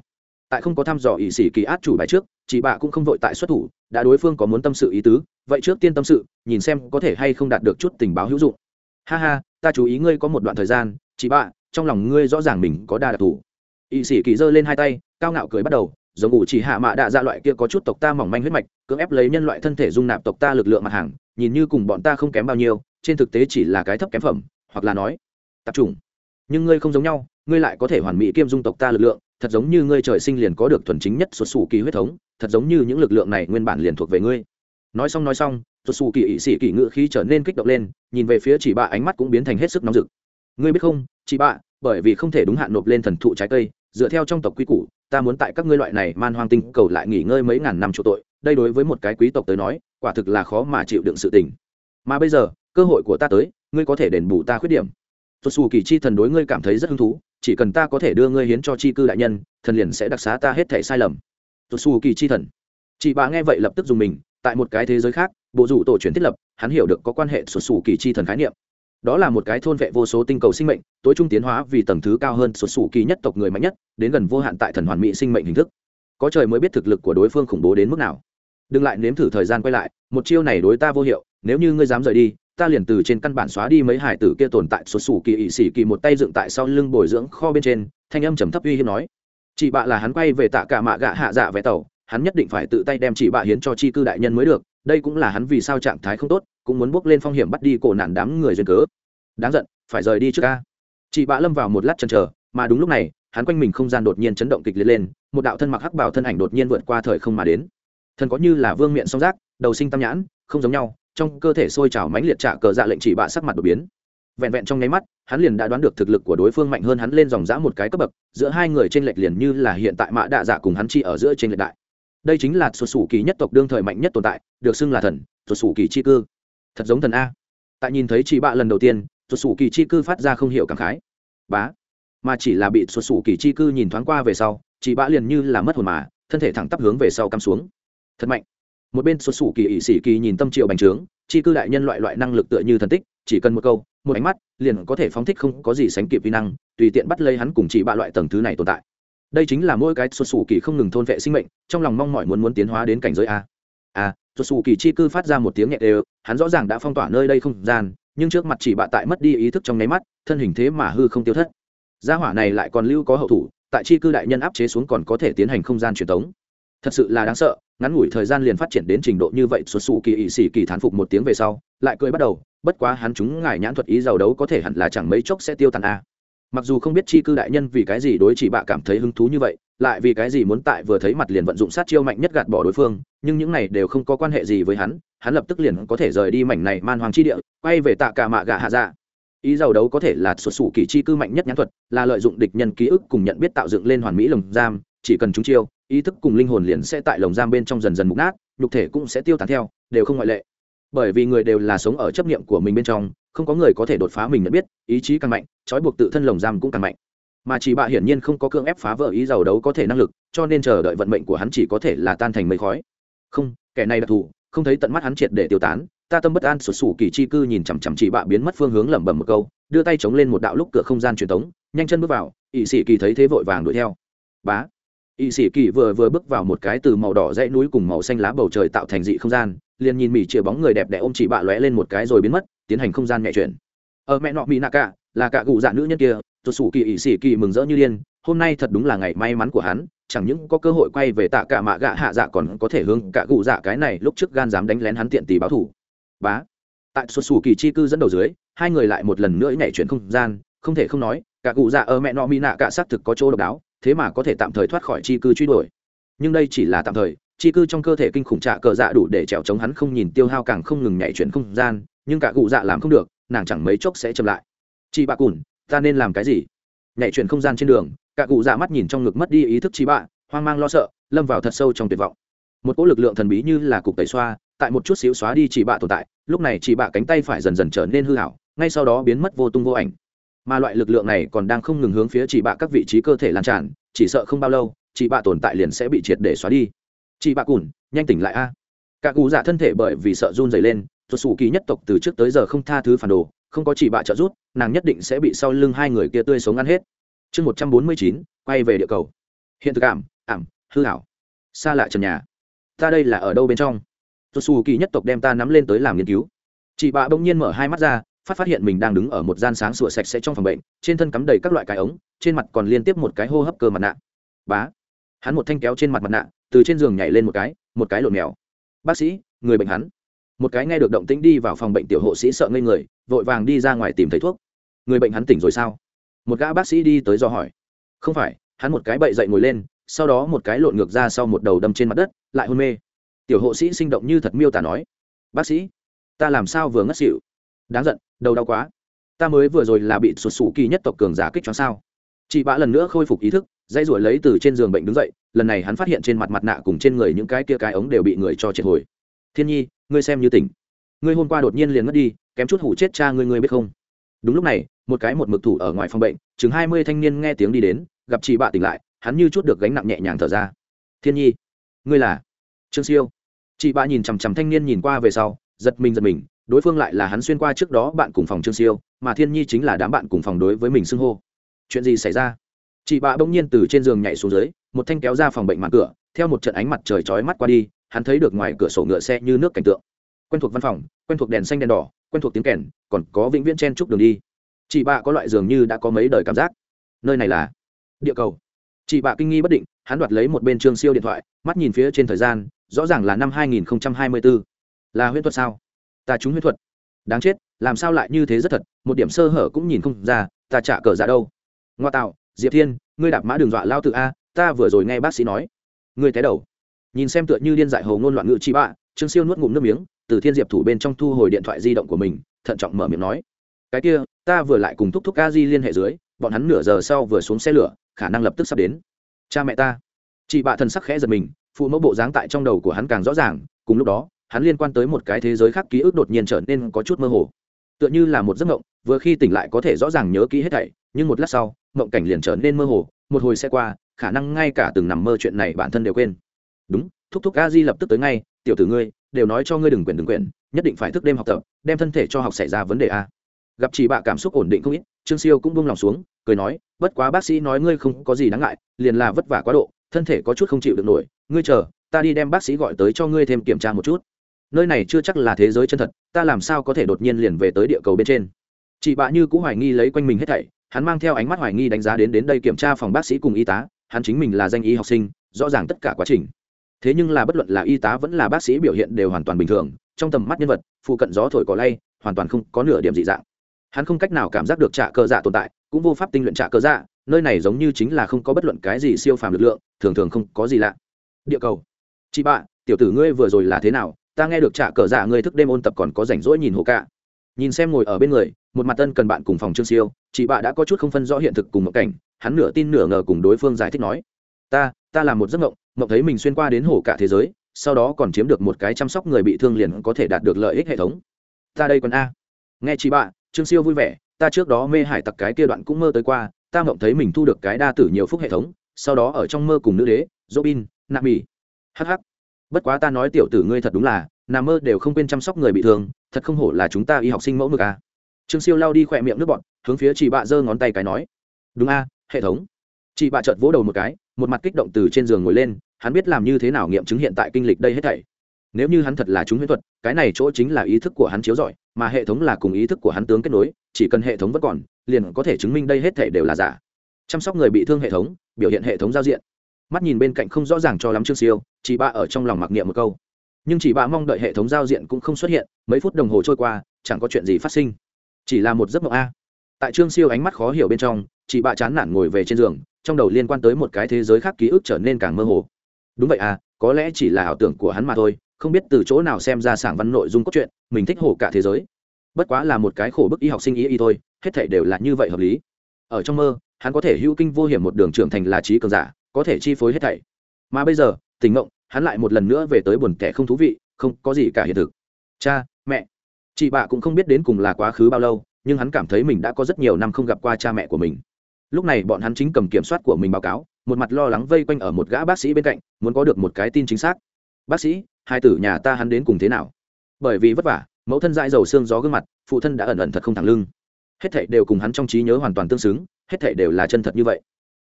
tại không có thăm dò ỵ sĩ kỳ át chủ bài trước, chị bạ cũng không vội tại xuất thủ, đã đối phương có muốn tâm sự ý tứ, vậy trước tiên tâm sự, nhìn xem có thể hay không đạt được chút tình báo hữu dụng. Ha ha, ta chú ý ngươi có một đoạn thời gian, chị bạ, trong lòng ngươi rõ ràng mình có đa đặc thù. ỵ sĩ kỳ giơ lên hai tay, cao ngạo cười bắt đầu, giống ngủ chỉ hạ mạ đạ dạ loại kia có chút tộc ta mỏng manh huyết mạch, cưỡng ép lấy nhân loại thân thể dung nạp tộc ta lực lượng mặt hàng, nhìn như cùng bọn ta không kém bao nhiêu, trên thực tế chỉ là cái thấp kém phẩm, hoặc là nói tạp chủng. Nhưng ngươi không giống nhau, ngươi lại có thể hoàn mỹ kiêm dung tộc ta lực lượng, thật giống như ngươi trời sinh liền có được thuần chính nhất xuất xù kỳ huyết thống, thật giống như những lực lượng này nguyên bản liền thuộc về ngươi. Nói xong nói xong, xuất xù kỳ ỵ sĩ kỳ ngữ khí trở nên kích động lên, nhìn về phía chị bạ ánh mắt cũng biến thành hết sức nóng rực. Ngươi biết không, chị bạ, bởi vì không thể đúng hạn nộp lên thần thụ trái cây, dựa theo trong tộc quy củ, ta muốn tại các ngươi loại này man hoang tinh cầu lại nghỉ ngơi mấy ngàn năm chỗ tội, đây đối với một cái quý tộc tới nói, quả thực là khó mà chịu đựng sự tình. Mà bây giờ, cơ hội của ta tới, ngươi có thể đền bù ta khuyết điểm. Xuất xù kỳ chi thần đối ngươi cảm thấy rất hứng thú, chỉ cần ta có thể đưa ngươi hiến cho chi cư đại nhân, thần liền sẽ đặc xá ta hết thảy sai lầm. Xuất xù kỳ chi thần. Chị bà nghe vậy lập tức dùng mình, tại một cái thế giới khác, bộ rủ tổ truyền thiết lập, hắn hiểu được có quan hệ xuất xù kỳ chi thần khái niệm. Đó là một cái thôn vệ vô số tinh cầu sinh mệnh, tối trung tiến hóa vì tầng thứ cao hơn xuất xù kỳ nhất tộc người mạnh nhất, đến gần vô hạn tại thần hoàn mỹ sinh mệnh hình thức. Có trời mới biết thực lực của đối phương khủng bố đến mức nào. Đừng lại nếm thử thời gian quay lại, một chiêu này đối ta vô hiệu, nếu như ngươi dám rời đi, ta liền từ trên căn bản xóa đi mấy hải tử kia tồn tại xuất xù kỳ ỵ sĩ kỳ một tay dựng tại sau lưng bồi dưỡng kho bên trên, thanh âm trầm thấp uy hiếp nói. Chị bạ là hắn quay về tạ cả mạ gạ hạ dạ vé tàu, hắn nhất định phải tự tay đem chị bạ hiến cho chi cư đại nhân mới được, đây cũng là hắn vì sao trạng thái không tốt, cũng muốn bước lên phong hiểm bắt đi cổ nạn đám người duyên cớ. Đáng giận, phải rời đi trước ca. Chị bạ lâm vào một lát chần chờ, mà đúng lúc này, hắn quanh mình không gian đột nhiên chấn động kịch liệt lên, một đạo thân mặc hắc bào thân ảnh đột nhiên vượt qua thời không mà đến. Thần có như là vương miện song giác, đầu sinh tam nhãn, không giống nhau, trong cơ thể sôi trào mãnh liệt trạ cờ dạ lệnh chỉ bạ sắc mặt đột biến. Vẹn vẹn trong nháy mắt, hắn liền đã đoán được thực lực của đối phương mạnh hơn hắn lên dòng dã một cái cấp bậc, giữa hai người trên lệch liền như là hiện tại mạ đạ dạ cùng hắn chi ở giữa trên lệch đại. Đây chính là xuất xù kỳ nhất tộc đương thời mạnh nhất tồn tại, được xưng là thần, xuất xù kỳ chi cư. Thật giống thần a. Tại nhìn thấy chỉ bạ lần đầu tiên, xuất xù kỳ chi cư phát ra không hiểu cảm khái. Bá, mà chỉ là bị xuất xù kỳ chi cư nhìn thoáng qua về sau, chỉ bạ liền như là mất hồn mà, thân thể thẳng tắp hướng về sau cắm xuống. Thật mạnh. Một bên xuất xù kỳ ỵ sĩ kỳ nhìn tâm triệu bành trướng, chi cư đại nhân loại loại năng lực tựa như thần tích, chỉ cần một câu, một ánh mắt, liền có thể phóng thích không có gì sánh kịp vi năng, tùy tiện bắt lấy hắn cùng chỉ bạ loại tầng thứ này tồn tại. Đây chính là mỗi cái xuất xù kỳ không ngừng thôn vệ sinh mệnh, trong lòng mong mỏi muốn muốn tiến hóa đến cảnh giới a. A, xuất xù kỳ chi cư phát ra một tiếng nhẹ đều, hắn rõ ràng đã phong tỏa nơi đây không gian, nhưng trước mặt chỉ bạ tại mất đi ý thức trong nháy mắt, thân hình thế mà hư không tiêu thất. Gia hỏa này lại còn lưu có hậu thủ, tại chi cư đại nhân áp chế xuống còn có thể tiến hành không gian truyền tống. Thật sự là đáng sợ, ngắn ngủi thời gian liền phát triển đến trình độ như vậy. Xuất xù kỳ ỵ sĩ kỳ thán phục một tiếng về sau, lại cười bắt đầu, bất quá hắn chúng ngài nhãn thuật ý giàu đấu có thể hẳn là chẳng mấy chốc sẽ tiêu tàn a. Mặc dù không biết chi cư đại nhân vì cái gì đối chỉ bạ cảm thấy hứng thú như vậy, lại vì cái gì muốn tại vừa thấy mặt liền vận dụng sát chiêu mạnh nhất gạt bỏ đối phương, nhưng những này đều không có quan hệ gì với hắn, hắn lập tức liền có thể rời đi mảnh này man hoàng chi địa, quay về tạ cả mạ gạ hạ dạ. Ý giàu đấu có thể là xuất xù kỳ chi cư mạnh nhất nhãn thuật, là lợi dụng địch nhân ký ức cùng nhận biết tạo dựng lên hoàn mỹ lồng giam, chỉ cần chúng chiêu, ý thức cùng linh hồn liền sẽ tại lồng giam bên trong dần dần mục nát, nhục thể cũng sẽ tiêu tán theo, đều không ngoại lệ. Bởi vì người đều là sống ở chấp niệm của mình bên trong, không có người có thể đột phá mình nhận biết, ý chí càng mạnh, trói buộc tự thân lồng giam cũng càng mạnh. Mà chỉ bạ hiển nhiên không có cưỡng ép phá vỡ ý giàu đấu có thể năng lực, cho nên chờ đợi vận mệnh của hắn chỉ có thể là tan thành mây khói. Không, kẻ này đặc thù, không thấy tận mắt hắn triệt để tiêu tán, ta tâm bất an. Sụt sủ kỳ chi cư nhìn chằm chằm chỉ bạ biến mất phương hướng, lẩm bẩm một câu, đưa tay chống lên một đạo lúc cửa không gian truyền tống, nhanh chân bước vào. ỵ sĩ kỳ thấy thế vội vàng đuổi theo. Bá, ỵ sĩ kỳ vừa vừa bước vào một cái từ màu đỏ dãy núi cùng màu xanh lá bầu trời tạo thành dị không gian, liền nhìn mỉ chĩa bóng người đẹp đẽ ôm chỉ bạ lóe lên một cái rồi biến mất, tiến hành không gian nhẹ chuyển. Ở mẹ nọ mỹ nạ cả là cả cụ dạ nữ nhân kia. Sụt sủ kỳ ỵ sĩ kỳ mừng rỡ như điên, hôm nay thật đúng là ngày may mắn của hắn, chẳng những có cơ hội quay về tạ cả mạ gạ hạ dạ, còn có thể hướng cả cụ dạ cái này lúc trước gan dám đánh lén hắn tiện tỷ báo thủ. Bá, tại sụt sủ kỳ chi cư dẫn đầu dưới, hai người lại một lần nữa nhảy chuyển không gian, không thể không nói, cả cụ dạ ở mẹ nọ mỹ nạ cả xác thực có chỗ độc đáo, thế mà có thể tạm thời thoát khỏi chi cư truy đuổi. Nhưng đây chỉ là tạm thời, chi cư trong cơ thể kinh khủng trạ cờ dạ đủ để trèo chống hắn không nhìn tiêu hao càng không ngừng nhảy chuyển không gian, nhưng cả cụ dạ làm không được, nàng chẳng mấy chốc sẽ chậm lại. Chị bạ cùn, ta nên làm cái gì? Nhảy chuyển không gian trên đường, cả cụ dạ mắt nhìn trong ngực mất đi ý thức chị bạ, hoang mang lo sợ, lâm vào thật sâu trong tuyệt vọng. Một cỗ lực lượng thần bí như là cục tẩy xoa, tại một chút xíu xóa đi chị bạ tồn tại. Lúc này chị bạ cánh tay phải dần dần trở nên hư hảo, ngay sau đó biến mất vô tung vô ảnh. Mà loại lực lượng này còn đang không ngừng hướng phía chị bạ các vị trí cơ thể lan tràn, chỉ sợ không bao lâu, chị bạ tồn tại liền sẽ bị triệt để xóa đi. Chị bạ cùn, nhanh tỉnh lại a! Cả cụ dạ thân thể bởi vì sợ run rẩy lên, tuột sủ kỳ nhất tộc từ trước tới giờ không tha thứ phản đồ, không có chị bạ trợ giúp, nàng nhất định sẽ bị sau lưng hai người kia tươi sống ăn hết. Chương một trăm bốn mươi chín, quay về địa cầu. Hiện thực cảm, ảm hư hảo xa lạ trần nhà, ta đây là ở đâu bên trong? Tôi xù kỳ nhất tộc đem ta nắm lên tới làm nghiên cứu. Chị bạ bỗng nhiên mở hai mắt ra, phát phát hiện mình đang đứng ở một gian sáng sủa sạch sẽ trong phòng bệnh, trên thân cắm đầy các loại cái ống, trên mặt còn liên tiếp một cái hô hấp cơ mặt nạ. Bá, hắn một thanh kéo trên mặt mặt nạ, từ trên giường nhảy lên một cái, một cái lộn mèo. Bác sĩ, người bệnh hắn. Một cái nghe được động tĩnh đi vào phòng bệnh tiểu hộ sĩ sợ ngây người, vội vàng đi ra ngoài tìm thấy thuốc. Người bệnh hắn tỉnh rồi sao? Một gã bác sĩ đi tới dò hỏi. Không phải, hắn một cái bậy dậy ngồi lên, sau đó một cái lộn ngược ra sau một đầu đâm trên mặt đất, lại hôn mê. Tiểu hộ sĩ sinh động như thật miêu tả nói: bác sĩ, ta làm sao vừa ngất xỉu? Đáng giận, đầu đau quá. Ta mới vừa rồi là bị sụt sủ kỳ nhất tộc cường giả kích cho sao? Chị bạ lần nữa khôi phục ý thức, dây ruổi lấy từ trên giường bệnh đứng dậy, lần này hắn phát hiện trên mặt mặt nạ cùng trên người những cái kia cái ống đều bị người cho triệt hồi. Thiên nhi, ngươi xem như tỉnh. Ngươi hôm qua đột nhiên liền ngất đi, kém chút hủ chết cha ngươi, ngươi biết không? Đúng lúc này, một cái một mực thủ ở ngoài phòng bệnh, chừng hai mươi thanh niên nghe tiếng đi đến, gặp chị bạ tỉnh lại, hắn như chút được gánh nặng nhẹ nhàng thở ra. Thiên nhi, ngươi là Trương Siêu? Chị bạ nhìn chằm chằm thanh niên nhìn qua về sau, giật mình giật mình, đối phương lại là hắn xuyên qua trước đó bạn cùng phòng Trương Siêu, mà Thiên nhi chính là đám bạn cùng phòng đối với mình xưng hô. Chuyện gì xảy ra? Chị bạ bỗng nhiên từ trên giường nhảy xuống dưới, một thanh kéo ra phòng bệnh màn cửa, theo một trận ánh mặt trời chói mắt qua đi, hắn thấy được ngoài cửa sổ ngựa xe như nước cảnh tượng. Quen thuộc văn phòng, quen thuộc đèn xanh đèn đỏ, quen thuộc tiếng kèn, còn có vĩnh viễn chen chúc đường đi. Chị bạ có loại dường như đã có mấy đời cảm giác. Nơi này là địa cầu. Chị bạ kinh nghi bất định, hắn đoạt lấy một bên Trương Siêu điện thoại, mắt nhìn phía trên thời gian, rõ ràng là năm hai nghìn không trăm hai mươi tư. Là huyễn thuật sao? Ta trúng huyễn thuật. Đáng chết, làm sao lại như thế rất thật, một điểm sơ hở cũng nhìn không ra, ta trả cờ ra đâu. Ngoa tạo, Diệp Thiên, ngươi đạp mã đường dọa lao tự a, ta vừa rồi nghe bác sĩ nói. Ngươi té đầu. Nhìn xem tựa như điên dại hồ ngôn loạn ngữ chị bạ, Trương Siêu nuốt ngụm nước miếng, từ Thiên Diệp thủ bên trong thu hồi điện thoại di động của mình, thận trọng mở miệng nói: cái kia, ta vừa lại cùng thúc thúc a di liên hệ dưới, bọn hắn nửa giờ sau vừa xuống xe lửa, khả năng lập tức sắp đến. Cha mẹ ta. Chị bạ thần sắc khẽ giật mình, phụ mẫu bộ dáng tại trong đầu của hắn càng rõ ràng, cùng lúc đó, hắn liên quan tới một cái thế giới khác ký ức đột nhiên trở nên có chút mơ hồ, tựa như là một giấc mộng, vừa khi tỉnh lại có thể rõ ràng nhớ kỹ hết thảy, nhưng một lát sau, mộng cảnh liền trở nên mơ hồ, một hồi sẽ qua, khả năng ngay cả từng nằm mơ chuyện này bản thân đều quên. Đúng, thúc thúc a di lập tức tới ngay, tiểu tử ngươi, đều nói cho ngươi đừng quyển đừng quyển, nhất định phải thức đêm học tập, đem thân thể cho học xảy ra vấn đề a. Gặp chị bạ cảm xúc ổn định không ít, Trương Siêu cũng buông lòng xuống, cười nói: bất quá bác sĩ nói ngươi không có gì đáng ngại, liền là vất vả quá độ, thân thể có chút không chịu được nổi, ngươi chờ, ta đi đem bác sĩ gọi tới cho ngươi thêm kiểm tra một chút. Nơi này chưa chắc là thế giới chân thật, ta làm sao có thể đột nhiên liền về tới địa cầu bên trên. Chị bạ như cũng hoài nghi lấy quanh mình hết thảy, hắn mang theo ánh mắt hoài nghi đánh giá đến đến đây kiểm tra phòng bác sĩ cùng y tá, hắn chính mình là danh y học sinh, rõ ràng tất cả quá trình. Thế nhưng là bất luận là y tá vẫn là bác sĩ biểu hiện đều hoàn toàn bình thường, trong tầm mắt nhân vật, phụ cận gió thổi cỏ lay, hoàn toàn không có nửa điểm dị dạng. Hắn không cách nào cảm giác được trạ cơ dạ tồn tại, cũng vô pháp tinh luyện trạ cơ dạ, nơi này giống như chính là không có bất luận cái gì siêu phàm lực lượng, thường thường không có gì lạ. Địa cầu. Chị bạ, tiểu tử ngươi vừa rồi là thế nào? Ta nghe được trạ cờ dạ ngươi thức đêm ôn tập còn có rảnh rỗi nhìn hồ cả. Nhìn xem ngồi ở bên người, một mặt tân cần bạn cùng phòng Trương Siêu, chị bạ đã có chút không phân rõ hiện thực cùng mộng cảnh, hắn nửa tin nửa ngờ cùng đối phương giải thích nói: ta ta làm một giấc mộng, mộng thấy mình xuyên qua đến hồ cả thế giới, sau đó còn chiếm được một cái chăm sóc người bị thương liền có thể đạt được lợi ích hệ thống. Ta đây còn a. Nghe chị bạ, Trương Siêu vui vẻ, ta trước đó mê hải tặc cái kia đoạn cũng mơ tới qua, ta mộng thấy mình thu được cái đa tử nhiều phúc hệ thống, sau đó ở trong mơ cùng nữ đế Robin, Nami. Hắc hắc. Bất quá ta nói tiểu tử ngươi thật đúng là, nằm mơ đều không quên chăm sóc người bị thương, thật không hổ là chúng ta y học sinh mẫu mực a. Trương Siêu lao đi khỏe miệng nước bọt, hướng phía chị bạ giơ ngón tay cái nói: đúng a, hệ thống. Chị bạ chợt vỗ đầu một cái, một mặt kích động từ trên giường ngồi lên, hắn biết làm như thế nào nghiệm chứng hiện tại kinh lịch đây hết thảy. Nếu như hắn thật là chúng huyễn thuật, cái này chỗ chính là ý thức của hắn chiếu rọi, mà hệ thống là cùng ý thức của hắn tướng kết nối, chỉ cần hệ thống vẫn còn, liền có thể chứng minh đây hết thảy đều là giả. Chăm sóc người bị thương hệ thống, biểu hiện hệ thống giao diện. Mắt nhìn bên cạnh không rõ ràng cho lắm Trương Siêu, chị bạ ở trong lòng mặc niệm một câu. Nhưng chị bạ mong đợi hệ thống giao diện cũng không xuất hiện, mấy phút đồng hồ trôi qua, chẳng có chuyện gì phát sinh. Chỉ là một giấc mộng a. Tại Trương Siêu ánh mắt khó hiểu bên trong, chị bạ chán nản ngồi về trên giường, trong đầu liên quan tới một cái thế giới khác ký ức trở nên càng mơ hồ. Đúng vậy à, có lẽ chỉ là ảo tưởng của hắn mà thôi, không biết từ chỗ nào xem ra sảng văn nội dung cốt truyện, mình thích hổ cả thế giới. Bất quá là một cái khổ bức y học sinh ý y thôi, hết thảy đều là như vậy hợp lý. Ở trong mơ, hắn có thể hữu kinh vô hiểm một đường trưởng thành là trí cường giả, có thể chi phối hết thảy. Mà bây giờ, tỉnh mộng, hắn lại một lần nữa về tới buồn tẻ không thú vị, không có gì cả hiện thực. Cha, mẹ, chị bạ cũng không biết đến cùng là quá khứ bao lâu, nhưng hắn cảm thấy mình đã có rất nhiều năm không gặp qua cha mẹ của mình. Lúc này bọn hắn chính cầm kiểm soát của mình báo cáo, một mặt lo lắng vây quanh ở một gã bác sĩ bên cạnh, muốn có được một cái tin chính xác. Bác sĩ, hai tử nhà ta hắn đến cùng thế nào? Bởi vì vất vả, mẫu thân dãi dầu xương gió gương mặt, phụ thân đã ẩn ẩn thật không thẳng lưng. Hết thảy đều cùng hắn trong trí nhớ hoàn toàn tương xứng, hết thảy đều là chân thật như vậy.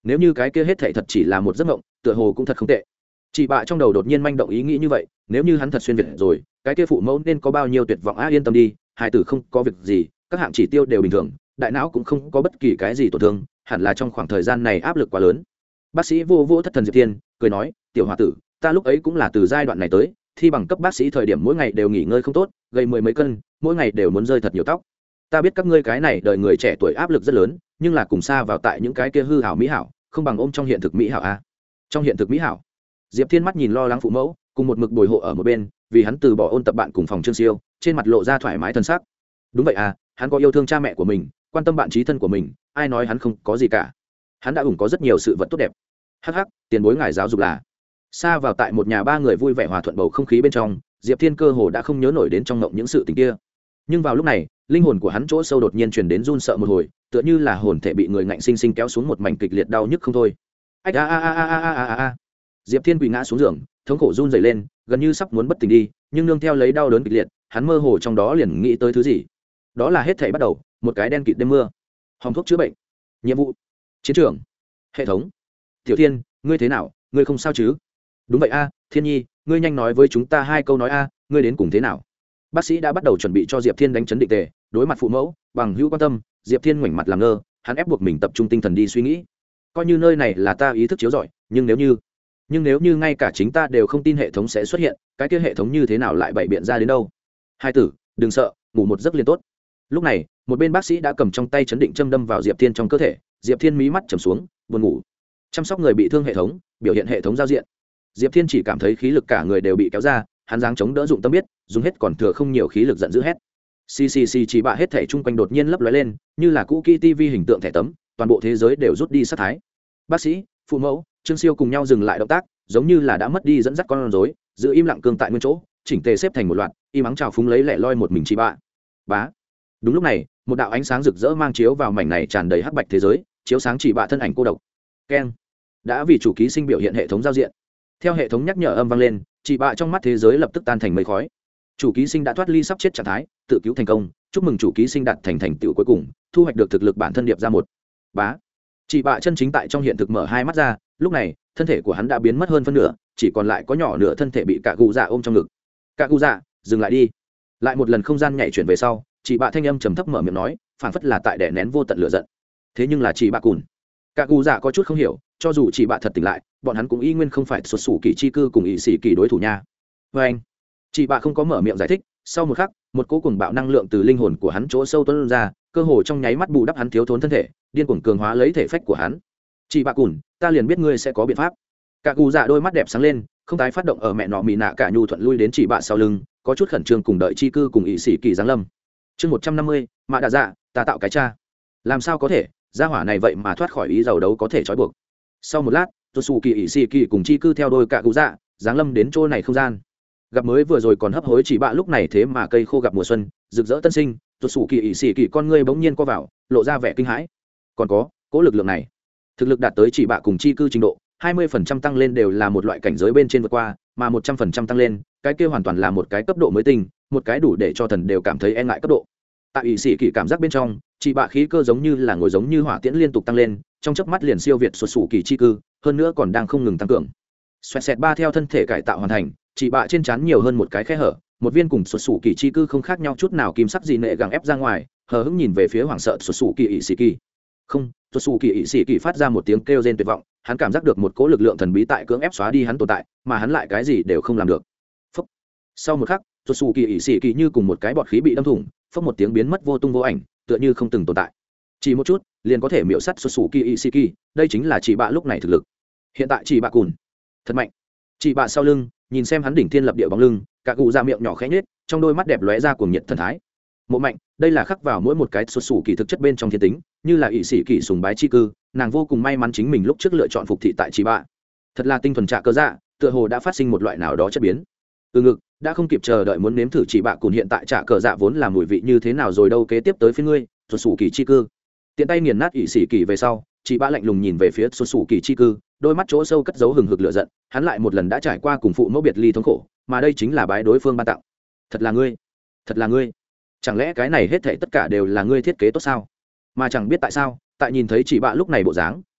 nếu như cái kia hết thể thật chỉ là một giấc mộng tựa hồ cũng thật không tệ. Chị bạ trong đầu đột nhiên manh động ý nghĩ như vậy, nếu như hắn thật xuyên việt rồi cái kia phụ mẫu nên có bao nhiêu tuyệt vọng á. Yên tâm đi, hai tử không có việc gì, các hạng chỉ tiêu đều bình thường, đại não cũng không có bất kỳ cái gì tổn thương, hẳn là trong khoảng thời gian này áp lực quá lớn. Bác sĩ vô vô thất thần Diệp Thiên cười nói, tiểu hòa tử, ta lúc ấy cũng là từ giai đoạn này tới, thi bằng cấp bác sĩ thời điểm mỗi ngày đều nghỉ ngơi không tốt, gây mười mấy cân, mỗi ngày đều muốn rơi thật nhiều tóc. Ta biết các ngươi cái này đời người trẻ tuổi áp lực rất lớn, nhưng là cùng xa vào tại những cái kia hư hảo mỹ hảo, không bằng ôm trong hiện thực mỹ hảo a. Trong hiện thực mỹ hảo. Diệp Thiên mắt nhìn lo lắng phụ mẫu, cùng một mực bồi hộ ở một bên, vì hắn từ bỏ ôn tập bạn cùng phòng Trương Siêu, trên mặt lộ ra thoải mái thân sắc. Đúng vậy à, hắn có yêu thương cha mẹ của mình, quan tâm bạn trí thân của mình, ai nói hắn không có gì cả. Hắn đã ủng có rất nhiều sự vật tốt đẹp. Hắc hắc, tiền bối ngài giáo dục là. Xa vào tại một nhà ba người vui vẻ hòa thuận bầu không khí bên trong, Diệp Thiên cơ hồ đã không nhớ nổi đến trong ngộng những sự tình kia. Nhưng vào lúc này, linh hồn của hắn chỗ sâu đột nhiên truyền đến run sợ một hồi, tựa như là hồn thể bị người ngạnh sinh sinh kéo xuống một mảnh kịch liệt đau nhức không thôi. Ách a a a a a a a. Diệp Thiên quỳ ngã xuống giường, thống khổ run rẩy lên, gần như sắp muốn bất tỉnh đi, nhưng nương theo lấy đau đớn kịch liệt, hắn mơ hồ trong đó liền nghĩ tới thứ gì. Đó là hết thảy bắt đầu, một cái đen kịt đêm mưa, hòm thuốc chữa bệnh, nhiệm vụ, chiến trường, hệ thống. Tiểu Thiên, ngươi thế nào, ngươi không sao chứ? Đúng vậy a, Thiên Nhi, ngươi nhanh nói với chúng ta hai câu nói a, ngươi đến cùng thế nào? Bác sĩ đã bắt đầu chuẩn bị cho Diệp Thiên đánh chấn định tề, đối mặt phụ mẫu, bằng hữu quan tâm, Diệp Thiên ngoảnh mặt làm ngơ, hắn ép buộc mình tập trung tinh thần đi suy nghĩ. Coi như nơi này là ta ý thức chiếu rọi, nhưng nếu như nhưng nếu như ngay cả chính ta đều không tin hệ thống sẽ xuất hiện, cái kia hệ thống như thế nào lại bày biện ra đến đâu? Hai tử, đừng sợ, ngủ một giấc liền tốt. Lúc này, một bên bác sĩ đã cầm trong tay chấn định châm đâm vào Diệp Thiên trong cơ thể, Diệp Thiên mí mắt trầm xuống, buồn ngủ. Chăm sóc người bị thương hệ thống, biểu hiện hệ thống giao diện. Diệp Thiên chỉ cảm thấy khí lực cả người đều bị kéo ra, hắn giáng chống đỡ dụng tâm biết, dùng hết còn thừa không nhiều khí lực giận dữ hét. Xì xì xì chỉ bạ hết thể chung quanh đột nhiên lấp lóe lên, như là cũ kỹ ti vi hình tượng thẻ tấm, toàn bộ thế giới đều rút đi sát thái. Bác sĩ, phụ mẫu, Trương Siêu cùng nhau dừng lại động tác, giống như là đã mất đi dẫn dắt con rối, giữ im lặng cương tại nguyên chỗ, chỉnh tề xếp thành một loạt, im ắng chào phúng lấy lẻ loi một mình chỉ bạ. Bá. Đúng lúc này, một đạo ánh sáng rực rỡ mang chiếu vào mảnh này tràn đầy hắc bạch thế giới, chiếu sáng chỉ bạ thân ảnh cô độc. Keng. Đã vì chủ ký sinh biểu hiện hệ thống giao diện. Theo hệ thống nhắc nhở âm vang lên, chỉ bạ trong mắt thế giới lập tức tan thành mây khói. Chủ ký sinh đã thoát ly sắp chết trạng thái, tự cứu thành công, chúc mừng chủ ký sinh đạt thành thành tựu cuối cùng, thu hoạch được thực lực bản thân điệp ra một. Bá. Chỉ bạ chân chính tại trong hiện thực mở hai mắt ra, lúc này, thân thể của hắn đã biến mất hơn phân nửa, chỉ còn lại có nhỏ nửa thân thể bị cả cụ dạ ôm trong ngực. Cả cụ dạ, dừng lại đi. Lại một lần không gian nhảy chuyển về sau, chỉ bạ thanh âm trầm thấp mở miệng nói, phảng phất là tại đè nén vô tận lửa giận. Thế nhưng là chỉ bạ cùn. Cả cụ dạ có chút không hiểu, cho dù chỉ bạ thật tỉnh lại, bọn hắn cũng y nguyên không phải xuất xù kỳ chi cư cùng ý sĩ kỳ đối thủ nha. Với anh, chị bạ không có mở miệng giải thích, sau một khắc, một cỗ cuồng bạo năng lượng từ linh hồn của hắn chỗ sâu tuôn ra, cơ hồ trong nháy mắt bù đắp hắn thiếu thốn thân thể, điên cuồng cường hóa lấy thể phách của hắn. Chị bạ cùn, ta liền biết ngươi sẽ có biện pháp. Cả cụ dạ đôi mắt đẹp sáng lên, không tái phát động ở mẹ nọ mì nạ cả nhu thuận lui đến chị bạ sau lưng, có chút khẩn trương cùng đợi chi cư cùng ý sĩ kỳ giáng lâm. Chương một trăm năm mươi, mạ đạ dạ, ta tạo cái cha. Làm sao có thể, gia hỏa này vậy mà thoát khỏi ý giàu đấu có thể trói buộc. Sau một lát, Tosu kỳ ý sĩ kỳ cùng chi cư theo đôi cả cụ dạ, giáng lâm đến chỗ này không gian. Gặp mới vừa rồi còn hấp hối chỉ bạ lúc này thế mà cây khô gặp mùa xuân, rực rỡ tân sinh, Tosu kỳ ý sĩ kỳ con ngươi bỗng nhiên co vào, lộ ra vẻ kinh hãi. Còn có, cỗ lực lượng này, thực lực đạt tới chỉ bạ cùng chi cư trình độ, hai mươi phần trăm tăng lên đều là một loại cảnh giới bên trên vượt qua, mà một trăm phần trăm tăng lên, cái kia hoàn toàn là một cái cấp độ mới tinh, một cái đủ để cho thần đều cảm thấy e ngại cấp độ. Tại ý sĩ kỳ cảm giác bên trong, chỉ bạ khí cơ giống như là ngồi giống như hỏa tiễn liên tục tăng lên, trong chớp mắt liền siêu việt xuất xù kỳ chi cư, hơn nữa còn đang không ngừng tăng cường. Xoẹt xẹt ba theo thân thể cải tạo hoàn thành, chỉ bạ trên trán nhiều hơn một cái khe hở, một viên cùng xuất xù kỳ chi cư không khác nhau chút nào kim sắc gì nệ gàng ép ra ngoài, hờ hững nhìn về phía hoảng sợ xuất xù kỳ ý sĩ kỳ. Không, xuất xù kỳ ý sĩ kỳ phát ra một tiếng kêu rên tuyệt vọng, hắn cảm giác được một cỗ lực lượng thần bí tại cưỡng ép xóa đi hắn tồn tại, mà hắn lại cái gì đều không làm được. Phốc. Sau một khắc, xuất xù kỳ ý sĩ kỳ như cùng một cái bọt khí bị đâm thủng, phốc một tiếng biến mất vô tung vô ảnh, tựa như không từng tồn tại. Chỉ một chút liền có thể miểu sát xuất xù kỳ ý sĩ kỳ, đây chính là chỉ bạ lúc này thực lực. Hiện tại chỉ bạ cùn thật mạnh. Chỉ bạ sau lưng nhìn xem hắn đỉnh thiên lập địa bóng lưng, cả cụ ra miệng nhỏ khẽ nhếch, trong đôi mắt đẹp lóe ra cuồng nhiệt thần thái. Mộ mạnh, đây là khắc vào mỗi một cái xuất xù kỳ thực chất bên trong thiên tính, như là ỷ sĩ kỳ sùng bái chi cư, nàng vô cùng may mắn chính mình lúc trước lựa chọn phục thị tại chỉ bạ. Thật là tinh thuần trạ cơ dạ, tựa hồ đã phát sinh một loại nào đó chất biến. Từ ngực đã không kịp chờ đợi muốn nếm thử chỉ bạ cùn hiện tại trạ cờ dạ vốn là mùi vị như thế nào rồi đâu. Kế tiếp tới phía ngươi, xuất xù kỳ chi cư. Tiện tay nghiền nát ỷ sĩ kỳ về sau, chỉ bạ lạnh lùng nhìn về phía xuất xù kỳ chi cư, đôi mắt chỗ sâu cất giấu hừng hực lửa giận, hắn lại một lần đã trải qua cùng phụ mẫu biệt ly thống khổ, mà đây chính là bái đối phương ban tặng. Thật là ngươi, thật là ngươi, chẳng lẽ cái này hết thảy tất cả đều là ngươi thiết kế tốt sao? Mà chẳng biết tại sao, tại nhìn thấy chỉ bạ lúc này bộ dáng,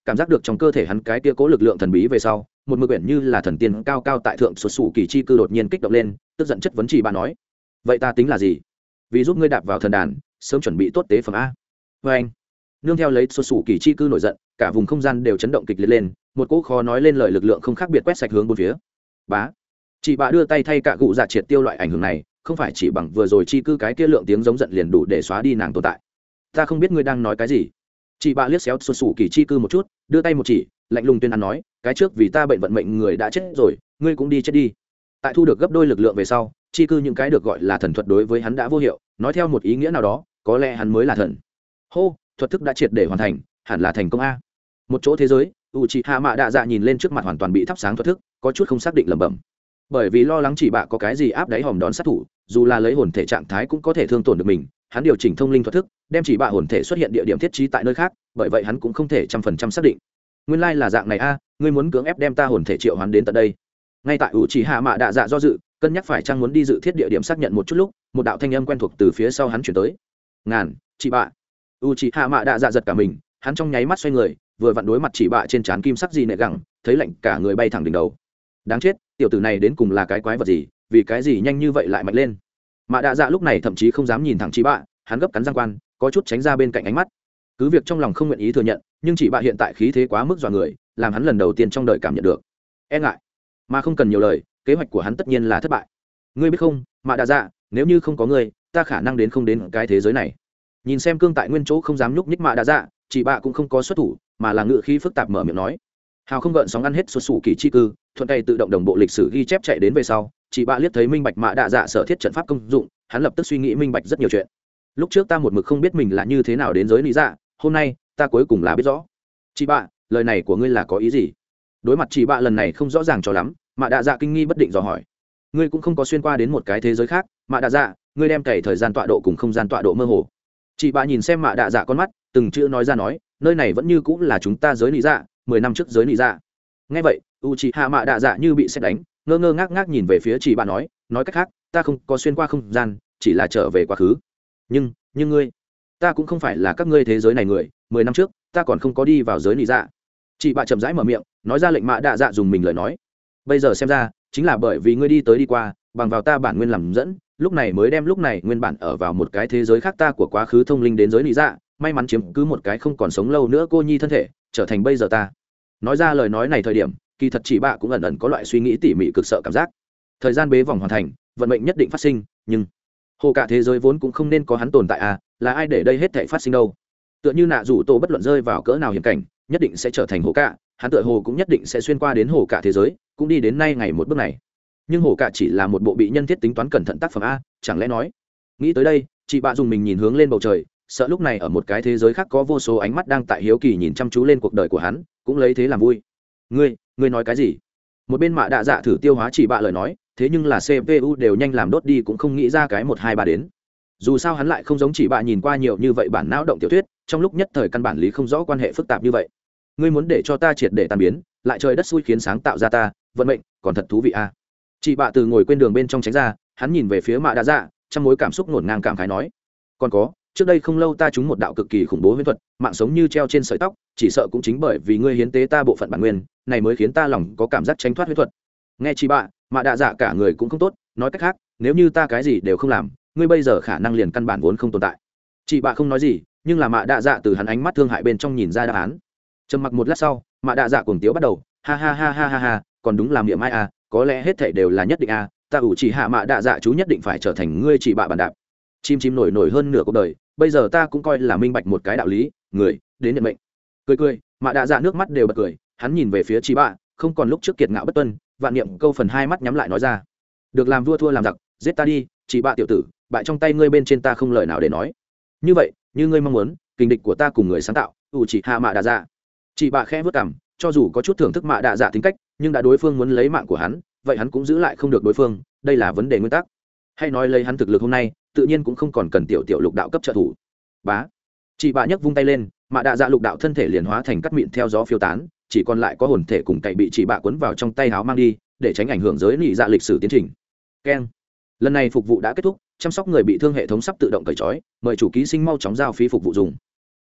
cảm giác được trong cơ thể hắn cái tia cố lực lượng thần bí về sau một mực quyển như là thần tiên cao cao tại thượng xuất xù kỳ chi cư đột nhiên kích động lên, tức giận chất vấn chỉ bạ nói: vậy ta tính là gì? Vì giúp ngươi đạp vào thần đàn, sớm chuẩn bị tốt tế phẩm a. Vê anh, nương theo lấy xuất xù kỳ chi cư nổi giận, cả vùng không gian đều chấn động kịch liệt lên, một cỗ khó nói lên lời lực lượng không khác biệt quét sạch hướng bốn phía. Bá, chị bạ đưa tay thay cả cụ dạ triệt tiêu loại ảnh hưởng này, không phải chỉ bằng vừa rồi chi cư cái kia lượng tiếng giống giận liền đủ để xóa đi nàng tồn tại. Ta không biết ngươi đang nói cái gì. Chị bạ liếc xéo xuất xù kỳ chi cư một chút, đưa tay một chỉ, lạnh lùng tuyên án nói: cái trước vì ta bệnh vận mệnh người đã chết rồi, ngươi cũng đi chết đi. Tại thu được gấp đôi lực lượng về sau, chi cư những cái được gọi là thần thuật đối với hắn đã vô hiệu, nói theo một ý nghĩa nào đó, có lẽ hắn mới là thần. Hô, thuật thức đã triệt để hoàn thành, hẳn là thành công a. Một chỗ thế giới, Uchiha Mạ Đạ Dạ nhìn lên trước mặt hoàn toàn bị thắp sáng thuật thức, có chút không xác định lẩm bẩm. Bởi vì lo lắng chỉ bạ có cái gì áp đáy hòm đón sát thủ, dù là lấy hồn thể trạng thái cũng có thể thương tổn được mình, hắn điều chỉnh thông linh thuật thức, đem chỉ bạ hồn thể xuất hiện địa điểm thiết trí tại nơi khác, bởi vậy hắn cũng không thể trăm phần trăm xác định. Nguyên lai là dạng này a, ngươi muốn cưỡng ép đem ta hồn thể triệu hoán đến tận đây. Ngay tại Uchiha Mạ Đạ Dạ do dự, cân nhắc phải chăng muốn đi dự thiết địa điểm xác nhận một chút lúc, một đạo thanh âm quen thuộc từ phía sau hắn chuyển tới. Ngàn, chỉ bạ. Uchiha Mạ Đạ Dạ giật cả mình, hắn trong nháy mắt xoay người, vừa vặn đối mặt chỉ bạ trên trán kim sắc gì nệ gẳng, thấy lạnh cả người bay thẳng đỉnh đầu. Đáng chết, tiểu tử này đến cùng là cái quái vật gì, vì cái gì nhanh như vậy lại mạnh lên. Mạ Đạ Dạ lúc này thậm chí không dám nhìn thẳng chỉ bạ, hắn gấp cắn răng quan, có chút tránh ra bên cạnh ánh mắt. Cứ việc trong lòng không nguyện ý thừa nhận, nhưng chỉ bạ hiện tại khí thế quá mức dọa người, làm hắn lần đầu tiên trong đời cảm nhận được e ngại, mà không cần nhiều lời, kế hoạch của hắn tất nhiên là thất bại. Ngươi biết không, Mạ Đạ Dạ, nếu như không có ngươi, ta khả năng đến không đến cái thế giới này. Nhìn xem cương tại nguyên chỗ không dám nhúc nhích Mạ Đạ Dạ, chỉ bạ cũng không có xuất thủ, mà là ngự khí phức tạp mở miệng nói. Hào không gợn sóng ăn hết xuất xù kỳ chi cư, thuận tay tự động đồng bộ lịch sử ghi chép chạy đến về sau, chỉ bạ liếc thấy minh bạch Mạ Đạ Dạ sở thiết trận pháp công dụng, hắn lập tức suy nghĩ minh bạch rất nhiều chuyện. Lúc trước ta một mực không biết mình là như thế nào đến giới lý dạ, hôm nay ta cuối cùng là biết rõ. Chị bạ, lời này của ngươi là có ý gì? Đối mặt chị bạ lần này không rõ ràng cho lắm, Mạ Đạ Dạ kinh nghi bất định dò hỏi. Ngươi cũng không có xuyên qua đến một cái thế giới khác, Mạ Đạ Dạ, ngươi đem cày thời gian tọa độ cùng không gian tọa độ mơ hồ. Chị bạ nhìn xem Mạ Đạ Dạ con mắt, từng chữ nói ra nói, nơi này vẫn như cũng là chúng ta giới lý dạ, mười năm trước giới lý dạ. Nghe vậy, Uchiha Mạ Đạ Dạ như bị sét đánh, ngơ ngơ ngác ngác nhìn về phía chị bạ nói, nói cách khác, ta không có xuyên qua không gian, chỉ là trở về quá khứ. Nhưng, nhưng ngươi, ta cũng không phải là các ngươi thế giới này người, mười năm trước ta còn không có đi vào giới lý dạ. Chị bạ chậm rãi mở miệng, nói ra lệnh Mạ Đạ Dạ dùng mình lời nói. Bây giờ xem ra, chính là bởi vì ngươi đi tới đi qua, bằng vào ta bản nguyên làm dẫn, lúc này mới đem lúc này nguyên bản ở vào một cái thế giới khác ta của quá khứ thông linh đến giới lý dạ, may mắn chiếm cứ một cái không còn sống lâu nữa cô nhi thân thể, trở thành bây giờ ta. Nói ra lời nói này thời điểm, kỳ thật chỉ bạ cũng ẩn ẩn có loại suy nghĩ tỉ mỉ cực sợ cảm giác. Thời gian bế vòng hoàn thành, vận mệnh nhất định phát sinh, nhưng hồ cả thế giới vốn cũng không nên có hắn tồn tại à, là ai để đây hết thảy phát sinh đâu? Tựa như nạ rủ tổ bất luận rơi vào cỡ nào hiểm cảnh, nhất định sẽ trở thành hồ cả, hắn tựa hồ cũng nhất định sẽ xuyên qua đến hồ cả thế giới, cũng đi đến nay ngày một bước này. Nhưng hồ cả chỉ là một bộ bị nhân thiết tính toán cẩn thận tác phẩm a, chẳng lẽ nói? Nghĩ tới đây, chị bạ dùng mình nhìn hướng lên bầu trời, sợ lúc này ở một cái thế giới khác có vô số ánh mắt đang tại hiếu kỳ nhìn chăm chú lên cuộc đời của hắn, cũng lấy thế làm vui. Ngươi, ngươi nói cái gì? Một bên Mạ Đạ Dạ thử tiêu hóa chỉ bạ lời nói, thế nhưng là xê pê u đều nhanh làm đốt đi cũng không nghĩ ra cái một hai ba đến. Dù sao hắn lại không giống chỉ bạ nhìn qua nhiều như vậy bản não động tiểu thuyết, trong lúc nhất thời căn bản lý không rõ quan hệ phức tạp như vậy. Ngươi muốn để cho ta triệt để tan biến, lại trời đất xui khiến sáng tạo ra ta, vận mệnh, còn thật thú vị a. À. Chị bạ từ ngồi quên đường bên trong tránh ra, hắn nhìn về phía Mạ Đạ Dạ, trong mối cảm xúc ngổn ngang cảm khái nói: còn có, trước đây không lâu ta trúng một đạo cực kỳ khủng bố huyễn thuật, mạng sống như treo trên sợi tóc, chỉ sợ cũng chính bởi vì ngươi hiến tế ta bộ phận bản nguyên, này mới khiến ta lòng có cảm giác tránh thoát huyễn thuật. Nghe chị bạ, Mạ Đạ Dạ cả người cũng không tốt, nói cách khác, nếu như ta cái gì đều không làm, ngươi bây giờ khả năng liền căn bản vốn không tồn tại. Chị bạ không nói gì, nhưng là Mạ Đạ Dạ từ hắn ánh mắt thương hại bên trong nhìn ra đáp án. Trầm mặc một lát sau, Mạ Đạ Dạ cuồng tiếu bắt đầu, ha ha ha ha ha ha, còn đúng làm miệng mai à, có lẽ hết thảy đều là nhất định à, ta ủ chỉ hạ Mạ Đạ Dạ chú nhất định phải trở thành ngươi chị bạ bàn đạp. Chim chim nổi nổi hơn nửa cuộc đời, bây giờ ta cũng coi là minh bạch một cái đạo lý, người đến nhận mệnh. Cười cười, Mạ Đạ Dạ nước mắt đều bật cười, hắn nhìn về phía chị bạ, không còn lúc trước kiệt ngạo bất tuân, vạn niệm câu phần hai mắt nhắm lại nói ra: được làm vua thua làm giặc, giết ta đi, chị bạ tiểu tử, bại trong tay ngươi bên trên ta không lời nào để nói. Như vậy, như ngươi mong muốn, kình địch của ta cùng người sáng tạo, ủ chỉ hạ Mạ Đạ Dạ. Chị bạ khẽ vớt cằm, cho dù có chút thưởng thức Mạ Đạ Dạ tính cách, nhưng đã đối phương muốn lấy mạng của hắn, vậy hắn cũng giữ lại không được đối phương, đây là vấn đề nguyên tắc. Hay nói lấy hắn thực lực hôm nay, tự nhiên cũng không còn cần tiểu tiểu lục đạo cấp trợ thủ. Bá, chị bạ nhấc vung tay lên, Mạ Đạ Dạ lục đạo thân thể liền hóa thành cát mịn theo gió phiêu tán, chỉ còn lại có hồn thể cùng cậy bị chị bạ cuốn vào trong tay háo mang đi, để tránh ảnh hưởng giới nị dạ lịch sử tiến trình. Keng, lần này phục vụ đã kết thúc, chăm sóc người bị thương hệ thống sắp tự động cởi trói, mời chủ ký sinh mau chóng giao phí phục vụ dùng.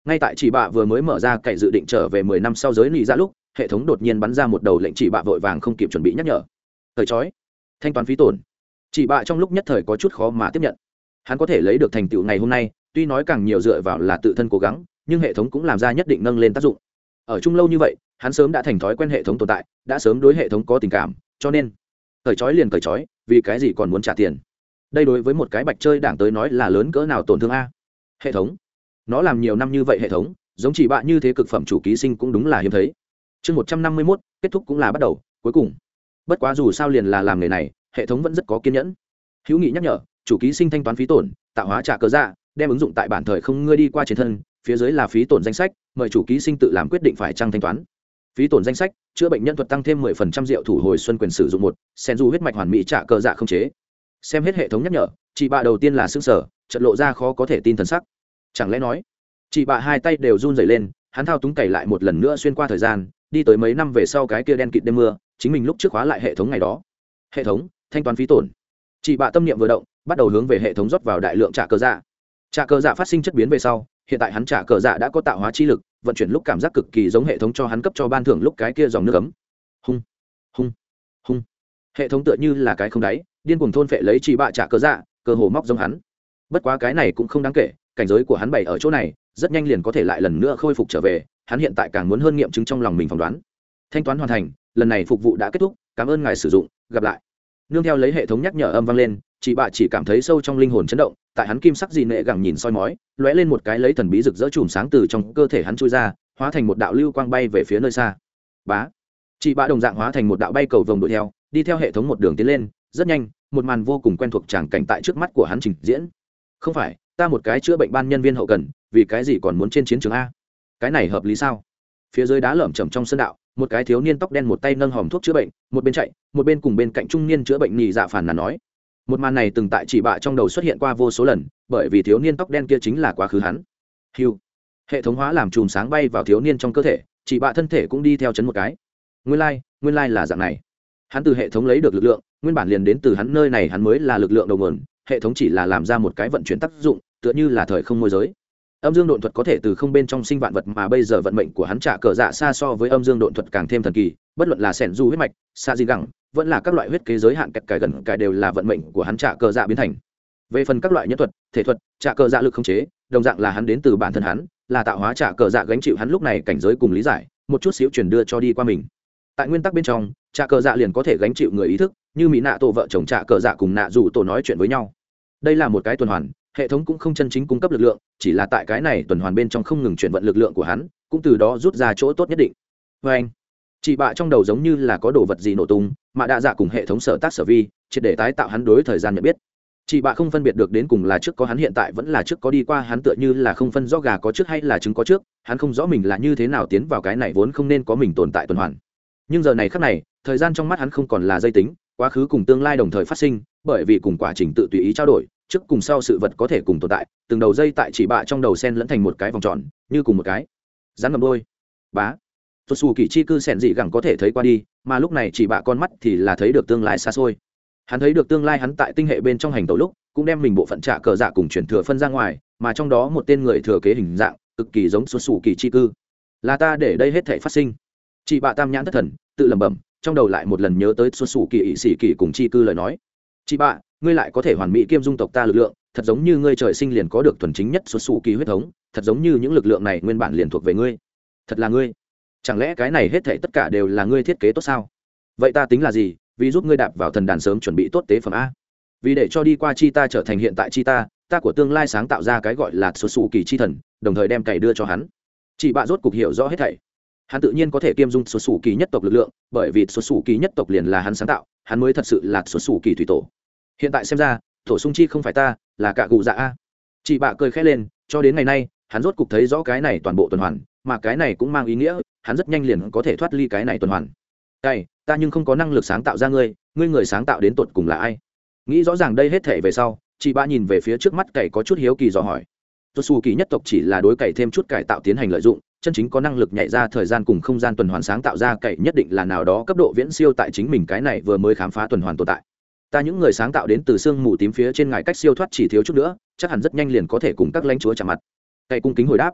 ngay tại chị bạ vừa mới mở ra cậy dự định trở về mười năm sau giới nị ra lúc hệ thống đột nhiên bắn ra một đầu lệnh chị bạ vội vàng không kịp chuẩn bị nhắc nhở thời chói thanh toán phí tổn. Chị bạ trong lúc nhất thời có chút khó mà tiếp nhận. Hắn có thể lấy được thành tựu ngày hôm nay tuy nói càng nhiều dựa vào là tự thân cố gắng nhưng hệ thống cũng làm ra nhất định nâng lên tác dụng. Ở chung lâu như vậy hắn sớm đã thành thói quen hệ thống tồn tại, đã sớm đối hệ thống có tình cảm, cho nên cởi trói liền cởi trói, vì cái gì còn muốn trả tiền. Đây đối với một cái bạch chơi đảng tới nói là lớn cỡ nào tổn thương a. Hệ thống nó làm nhiều năm như vậy, hệ thống giống chỉ bạn như thế cực phẩm chủ ký sinh cũng đúng là hiếm thấy. Chương một trăm năm mươi mốt kết thúc cũng là bắt đầu cuối cùng. Bất quá dù sao liền là làm nghề này, hệ thống vẫn rất có kiên nhẫn. Hữu nghị nhắc nhở chủ ký sinh thanh toán phí tổn, tạo hóa trả cớ dạ, đem ứng dụng tại bản thời không ngươi đi qua trên thân, phía dưới là phí tổn danh sách, mời chủ ký sinh tự làm quyết định phải trăng thanh toán. Phí tổn danh sách chữa bệnh nhân thuật tăng thêm mười phần trăm rượu thủ hồi xuân quyền sử dụng một sen du huyết mạch hoàn mỹ trả cờ dạ không chế. Xem hết hệ thống nhắc nhở chị bạ đầu tiên là xương sở trận lộ ra khó có thể tin thần sắc. Chẳng lẽ nói chị bạ hai tay đều run rẩy lên, hắn thao túng cày lại một lần nữa xuyên qua thời gian đi tới mấy năm về sau cái kia đen kịt đêm mưa, chính mình lúc trước khóa lại hệ thống ngày đó. Hệ thống thanh toán phí tổn. Chị bạ tâm niệm vừa động bắt đầu hướng về hệ thống rót vào đại lượng trả cờ dạ. Trả cờ dạ phát sinh chất biến về sau, hiện tại hắn trả cờ dạ đã có tạo hóa chi lực, vận chuyển lúc cảm giác cực kỳ giống hệ thống cho hắn cấp cho ban thưởng lúc cái kia dòng nước ấm. Hung hung hung. Hệ thống tựa như là cái không đáy điên cuồng thôn phệ lấy chỉ bạ trả cờ dạ, cơ hồ móc giống hắn. Bất quá cái này cũng không đáng kể, cảnh giới của hắn bày ở chỗ này rất nhanh liền có thể lại lần nữa khôi phục trở về. Hắn hiện tại càng muốn hơn nghiệm chứng trong lòng mình phỏng đoán. Thanh toán hoàn thành, lần này phục vụ đã kết thúc, cảm ơn ngài sử dụng, gặp lại. Nương theo lấy hệ thống nhắc nhở âm vang lên, chị bạ chỉ cảm thấy sâu trong linh hồn chấn động, tại hắn kim sắc dị nệ gẳng nhìn soi mói, lóe lên một cái lấy thần bí rực rỡ chùm sáng từ trong cơ thể hắn chui ra, hóa thành một đạo lưu quang bay về phía nơi xa. Bá, chị bạ đồng dạng hóa thành một đạo bay cầu vồng đuổi theo, đi theo hệ thống một đường tiến lên, rất nhanh, một màn vô cùng quen thuộc tràng cảnh tại trước mắt của hắn trình diễn. Không phải, ta một cái chữa bệnh ban nhân viên hậu cần, vì cái gì còn muốn trên chiến trường a? Cái này hợp lý sao? Phía dưới đá lởm chởm trong sân đạo, một cái thiếu niên tóc đen một tay nâng hòm thuốc chữa bệnh, một bên chạy, một bên cùng bên cạnh trung niên chữa bệnh nhị dạ phản nàn nói. Một màn này từng tại chỉ bạ trong đầu xuất hiện qua vô số lần, bởi vì thiếu niên tóc đen kia chính là quá khứ hắn. Hưu. Hệ thống hóa làm chùm sáng bay vào thiếu niên trong cơ thể, chỉ bạ thân thể cũng đi theo chấn một cái. Nguyên lai, like, nguyên lai like là dạng này. Hắn từ hệ thống lấy được lực lượng, nguyên bản liền đến từ hắn nơi này, hắn mới là lực lượng đầu nguồn, hệ thống chỉ là làm ra một cái vận chuyển tác dụng, tựa như là thời không môi giới. Âm dương độn thuật có thể từ không bên trong sinh vạn vật, mà bây giờ vận mệnh của hắn trả cờ dạ xa so với âm dương độn thuật càng thêm thần kỳ, bất luận là sẻn du huyết mạch, xa di gẳng, vẫn là các loại huyết kế giới hạn kẹt cài gần cài đều là vận mệnh của hắn trả cờ dạ biến thành. Về phần các loại nhân thuật, thể thuật, trả cờ dạ lực khống chế, đồng dạng là hắn đến từ bản thân hắn, là tạo hóa trả cờ dạ gánh chịu hắn lúc này cảnh giới cùng lý giải, một chút xíu truyền đưa cho đi qua mình. Tại nguyên tắc bên trong, trả cờ dạ liền có thể gánh chịu người ý thức, như mỹ nạ tổ vợ chồng trả cờ dạ cùng nạ dù tổ nói chuyện với nhau. Đây là một cái tuần hoàn, hệ thống cũng không chân chính cung cấp lực lượng, chỉ là tại cái này tuần hoàn bên trong không ngừng chuyển vận lực lượng của hắn, cũng từ đó rút ra chỗ tốt nhất định. Và anh, chị bạ trong đầu giống như là có đồ vật gì nổ tung, mà đã dạ cùng hệ thống sở tác sở vi, triệt để tái tạo hắn đối thời gian nhận biết. Chị bạ không phân biệt được đến cùng là trước có hắn hiện tại vẫn là trước có đi qua hắn, tựa như là không phân rõ gà có trước hay là trứng có trước, hắn không rõ mình là như thế nào tiến vào cái này vốn không nên có mình tồn tại tuần hoàn. Nhưng giờ này khắc này, thời gian trong mắt hắn không còn là dây tính, quá khứ cùng tương lai đồng thời phát sinh, bởi vì cùng quá trình tự tùy ý trao đổi, trước cùng sau sự vật có thể cùng tồn tại, từng đầu dây tại chỉ bạ trong đầu sen lẫn thành một cái vòng tròn, như cùng một cái rắn ngầm đôi. Bá, tuột xù kỳ chi cư sẻn dị gẳng có thể thấy qua đi, mà lúc này chỉ bạ con mắt thì là thấy được tương lai xa xôi. Hắn thấy được tương lai hắn tại tinh hệ bên trong hành tẩu lúc, cũng đem mình bộ phận trả cờ dạ cùng chuyển thừa phân ra ngoài, mà trong đó một tên người thừa kế hình dạng cực kỳ giống tuột xù kỳ chi cư. Là ta để đây hết thảy phát sinh. Chỉ bạ tam nhãn thất thần, tự lẩm bẩm, trong đầu lại một lần nhớ tới tuột xù kỳ ỷ sĩ kỳ cùng chi cư lời nói. Chị bạ, ngươi lại có thể hoàn mỹ kiêm dung tộc ta lực lượng, thật giống như ngươi trời sinh liền có được thuần chính nhất xuất xù kỳ huyết thống, thật giống như những lực lượng này nguyên bản liền thuộc về ngươi. Thật là ngươi. Chẳng lẽ cái này hết thảy tất cả đều là ngươi thiết kế tốt sao? Vậy ta tính là gì? Vì giúp ngươi đạp vào thần đàn sớm chuẩn bị tốt tế phẩm a. Vì để cho đi qua chi ta trở thành hiện tại chi ta, ta của tương lai sáng tạo ra cái gọi là xuất xù kỳ chi thần, đồng thời đem cày đưa cho hắn. Chị bạ rốt cục hiểu rõ hết thảy. Hắn tự nhiên có thể kiêm dung xuất xù kỳ nhất tộc lực lượng, bởi vì xuất xù kỳ nhất tộc liền là hắn sáng tạo, hắn mới thật sự là xuất xù kỳ thủy tổ. Hiện tại xem ra, thổ sung chi không phải ta, là cả cụ dạ a. Chị bạ cười khẽ lên, cho đến ngày nay hắn rốt cục thấy rõ cái này toàn bộ tuần hoàn, mà cái này cũng mang ý nghĩa hắn rất nhanh liền có thể thoát ly cái này tuần hoàn. Cái, ta nhưng không có năng lực sáng tạo ra ngươi, ngươi người sáng tạo đến tột cùng là ai? Nghĩ rõ ràng đây hết thể về sau, chị bạ nhìn về phía trước mắt cày có chút hiếu kỳ dò hỏi. Tuột xù kỳ nhất tộc chỉ là đối cày thêm chút cải tạo tiến hành lợi dụng, chân chính có năng lực nhảy ra thời gian cùng không gian tuần hoàn sáng tạo ra cày nhất định là nào đó cấp độ viễn siêu tại chính mình cái này vừa mới khám phá tuần hoàn tồn tại. Ta những người sáng tạo đến từ xương mù tím phía trên ngài cách siêu thoát chỉ thiếu chút nữa, chắc hẳn rất nhanh liền có thể cùng các lãnh chúa chạm mặt. Cày cung kính hồi đáp.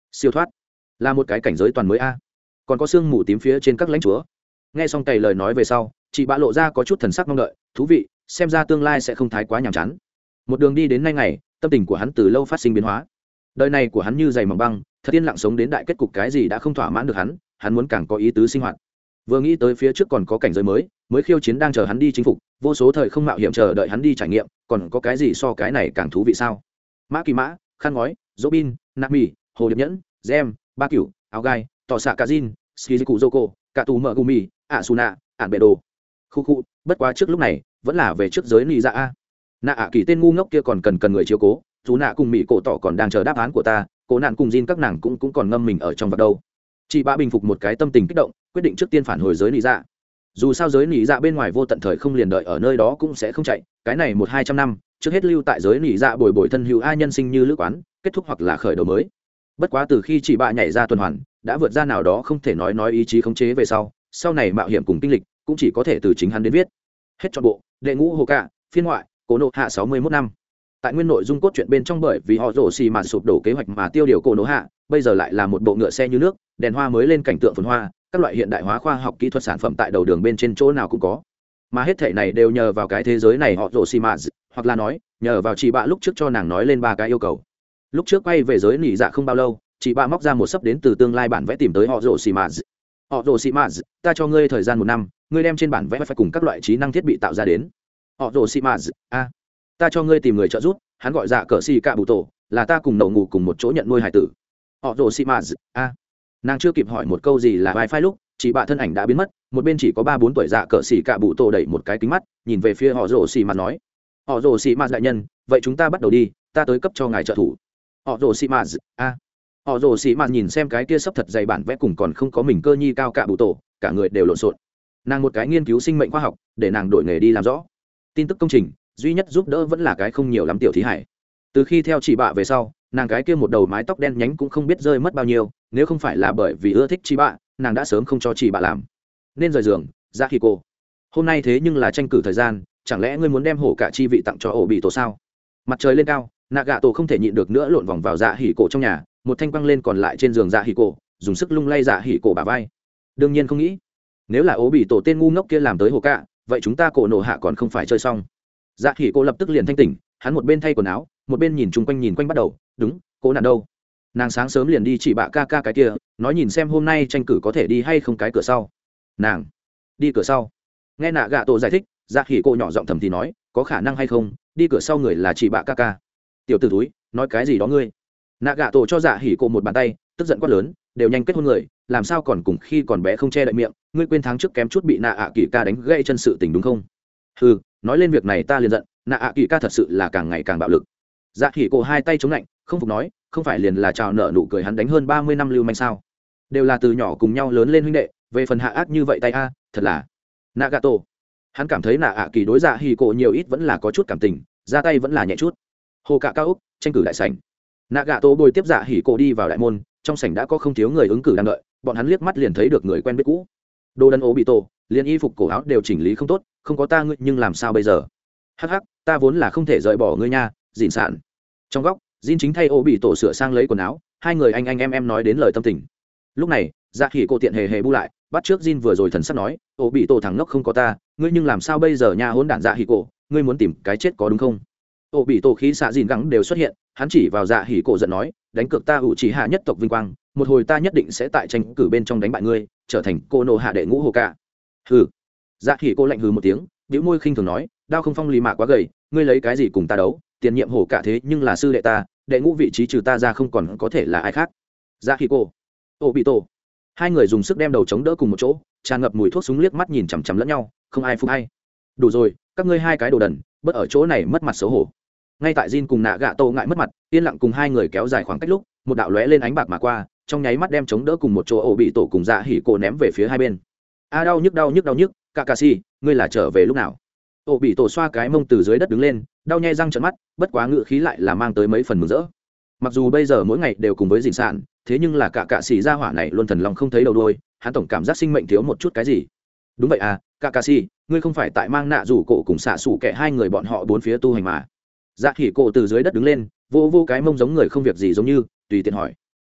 siêu thoát là một cái cảnh giới toàn mới a. Còn có sương mù tím phía trên các lãnh chúa. Nghe xong cày lời nói về sau, chị bạ lộ ra có chút thần sắc mong đợi, thú vị, xem ra tương lai sẽ không thái quá nhàm chán. Một đường đi đến nay ngày, tâm tình của hắn từ lâu phát sinh biến hóa. Đời này của hắn như dày mỏng băng, thật yên lặng sống đến đại kết cục, cái gì đã không thỏa mãn được hắn, hắn muốn càng có ý tứ sinh hoạt. Vừa nghĩ tới phía trước còn có cảnh giới mới, mới khiêu chiến đang chờ hắn đi chinh phục, vô số thời không mạo hiểm chờ đợi hắn đi trải nghiệm, còn có cái gì so cái này càng thú vị sao? Mã Kỳ Mã, Khăn Ngói, Robin, Nami, Hồ Điệp Nhẫn, Gem, Ba Cửu, Áo Gai, Tỏ Xạ Cả Jin, Shizuku Zoko, Cả Tù Mở Gumi, Asuna, Ản Bệ Đồ. Khu khu, bất quá trước lúc này, vẫn là về trước giới nị dạ a. Nạ ạ kỳ tên ngu ngốc kia còn cần cần người chiếu cố, chú nạ cùng mỹ cổ tỏ còn đang chờ đáp án của ta, cố nạn cùng Jin các nàng cũng cũng còn ngâm mình ở trong vật đâu. Chị bạ bình phục một cái tâm tình kích động, quyết định trước tiên phản hồi giới nị dạ. Dù sao giới nị dạ bên ngoài vô tận thời không liền đợi ở nơi đó cũng sẽ không chạy, cái này một hai trăm năm, trước hết lưu tại giới nị dạ bồi bồi thân hữu a nhân sinh như lữ quán, kết thúc hoặc là khởi đầu mới. Bất quá từ khi chị bạ nhảy ra tuần hoàn, đã vượt ra nào đó không thể nói nói ý chí khống chế về sau, sau này mạo hiểm cùng kinh lịch cũng chỉ có thể từ chính hắn đến viết. Hết trọn bộ, đệ ngũ hồ cạ, phiên ngoại, Cổ Nộ Hạ sáu mươi mốt năm. Tại nguyên nội dung cốt truyện bên trong, bởi vì họ rổ xì mà sụp đổ kế hoạch mà tiêu điều Cổ Nộ Hạ, bây giờ lại là một bộ ngựa xe như nước, đèn hoa mới lên cảnh tượng phồn hoa, các loại hiện đại hóa khoa học kỹ thuật sản phẩm tại đầu đường bên trên chỗ nào cũng có. Mà hết thảy này đều nhờ vào cái thế giới này họ rổ xì mà, hoặc là nói, nhờ vào chị bạ lúc trước cho nàng nói lên ba cái yêu cầu. Lúc trước quay về giới nỉ dạ không bao lâu, chị bạ móc ra một sấp đến từ tương lai bản vẽ tìm tới họ rổ xì mà. Họ rổ xì mà, ta cho ngươi thời gian một năm, ngươi đem trên bản vẽ phải cùng các loại trí năng thiết bị tạo ra đến. Họ rồ xì mà a, ta cho ngươi tìm người trợ giúp, hắn gọi dạ cờ xì cạ bụ tổ, là ta cùng nậu ngủ cùng một chỗ nhận nuôi hải tử. Họ rồ xì mà a, nàng chưa kịp hỏi một câu gì là wifi lúc chị bạ thân ảnh đã biến mất, một bên chỉ có ba bốn tuổi dạ cờ xì cạ bụ tổ đẩy một cái kính mắt nhìn về phía họ rồ xì mà nói, họ rồ xì mà đại nhân, vậy chúng ta bắt đầu đi, ta tới cấp cho ngài trợ thủ. Họ rồ xì mà a, họ rồ xì mà nhìn xem cái kia sắp thật dày bản vẽ cùng còn không có mình cơ nhi cao cạ bụ tổ, cả người đều lộn xộn. Nàng một cái nghiên cứu sinh mệnh khoa học, để nàng đổi nghề đi làm rõ tin tức công trình, duy nhất giúp đỡ vẫn là cái không nhiều lắm tiểu thí hải. Từ khi theo chị bạ về sau, nàng cái kia một đầu mái tóc đen nhánh cũng không biết rơi mất bao nhiêu, nếu không phải là bởi vì ưa thích chị bạ, nàng đã sớm không cho chị bạ làm nên rời giường. Ra khi cô hôm nay thế nhưng là tranh cử thời gian, chẳng lẽ ngươi muốn đem hổ cả chi vị tặng cho ổ bị tổ sao? Mặt trời lên cao, nạ gạ tổ không thể nhịn được nữa lộn vòng vào dạ hỉ cổ trong nhà, một thanh quăng lên còn lại trên giường dạ hỉ cổ, dùng sức lung lay dạ hỉ cổ bả vai. Đương nhiên không nghĩ, nếu là ổ bị tổ tên ngu ngốc kia làm tới hổ cả, vậy chúng ta Cổ Nộ Hạ còn không phải chơi xong. Dạ hỉ cổ lập tức liền thanh tỉnh, hắn một bên thay quần áo, một bên nhìn chung quanh nhìn quanh bắt đầu. Đúng, cô nạn đâu? Nàng sáng sớm liền đi chỉ bạ ca ca cái kia, nói nhìn xem hôm nay tranh cử có thể đi hay không cái cửa sau. Nàng đi cửa sau. Nghe nạ gạ tổ giải thích, dạ hỉ cổ nhỏ giọng thầm thì nói, có khả năng hay không đi cửa sau người là chỉ bạ ca ca. Tiểu tử túi, nói cái gì đó ngươi? Nạ gạ tổ cho dạ hỉ cổ một bàn tay, tức giận quát lớn, đều nhanh kết hôn người, làm sao còn cùng khi còn bé không che đậy miệng, ngươi quên tháng trước kém chút bị nạ ạ kỳ ca đánh gãy chân sự tình đúng không? Ừ, nói lên việc này ta liền giận, nạ ạ kỳ ca thật sự là càng ngày càng bạo lực. Dạ hỉ cổ hai tay chống lạnh, không phục nói, không phải liền là chào nợ nụ cười hắn đánh hơn ba mươi năm lưu manh sao? Đều là từ nhỏ cùng nhau lớn lên huynh đệ, về phần hạ ác như vậy tay a, thật là. Nagato, hắn cảm thấy nạ ạ kỳ đối dạ hỉ cổ nhiều ít vẫn là có chút cảm tình, ra tay vẫn là nhẹ chút. Hồ cạ cao úc, tranh cử đại sảnh. Nagato bồi tiếp dạ hỉ cổ đi vào đại môn, trong sảnh đã có không thiếu người ứng cử đang đợi, bọn hắn liếc mắt liền thấy được người quen biết cũ. Đồ đần ố bị tổ, liền y phục cổ áo đều chỉnh lý không tốt, không có ta ngươi nhưng làm sao bây giờ? Hắc hắc, ta vốn là không thể rời bỏ ngươi nha, dịn sạn. Trong góc, Jin chính thay ố bị tổ sửa sang lấy quần áo, hai người anh anh em em nói đến lời tâm tình. Lúc này, dạ hỉ cổ tiện hề hề bu lại, bắt trước Jin vừa rồi thần sắc nói, ố bị tổ thằng ngốc không có ta, ngươi nhưng làm sao bây giờ nha hỗn đản dạ hỉ cổ, ngươi muốn tìm cái chết có đúng không? Ố bị tổ khí xạ Jin gắng đều xuất hiện, hắn chỉ vào dạ hỉ cổ giận nói, đánh cược ta ủ chỉ hạ nhất tộc vinh quang, một hồi ta nhất định sẽ tại tranh cử bên trong đánh bại ngươi, trở thành cô nô hạ đệ ngũ hồ cả. Hừ. Dạ hỉ cô lạnh hừ một tiếng, bĩu môi khinh thường nói, đao không phong lì mạ quá gầy, ngươi lấy cái gì cùng ta đấu, tiền nhiệm hồ cả thế nhưng là sư đệ ta, đệ ngũ vị trí trừ ta ra không còn có thể là ai khác. Dạ hỉ cô, ô bị tổ, hai người dùng sức đem đầu chống đỡ cùng một chỗ, tràn ngập mùi thuốc súng liếc mắt nhìn chằm chằm lẫn nhau, không ai phục hay. Đủ rồi, các ngươi hai cái đồ đần, bớt ở chỗ này mất mặt xấu hổ. Ngay tại Jin cùng nạ gạ tô ngại mất mặt, yên lặng cùng hai người kéo dài khoảng cách lúc, một đạo lóe lên ánh bạc mà qua, trong nháy mắt đem chống đỡ cùng một chỗ ổ bị tổ cùng dạ hỉ cổ ném về phía hai bên. A đau nhức đau nhức đau nhức, Kakashi, ngươi là trở về lúc nào? Ổ bị tổ xoa cái mông từ dưới đất đứng lên, đau nhè răng trợn mắt, bất quá ngự khí lại là mang tới mấy phần mừng rỡ. Mặc dù bây giờ mỗi ngày đều cùng với Dĩnh Sạn, thế nhưng là cả cạ xỉ gia hỏa này luôn thần lòng không thấy đầu đuôi, hắn tổng cảm giác sinh mệnh thiếu một chút cái gì. Đúng vậy à, Kakashi, ngươi không phải tại mang nạ rủ cổ cùng xạ sủ kẻ hai người bọn họ bốn phía tu hành mà? Dạ hỉ cổ từ dưới đất đứng lên, vô vô cái mông giống người không việc gì giống như, tùy tiện hỏi.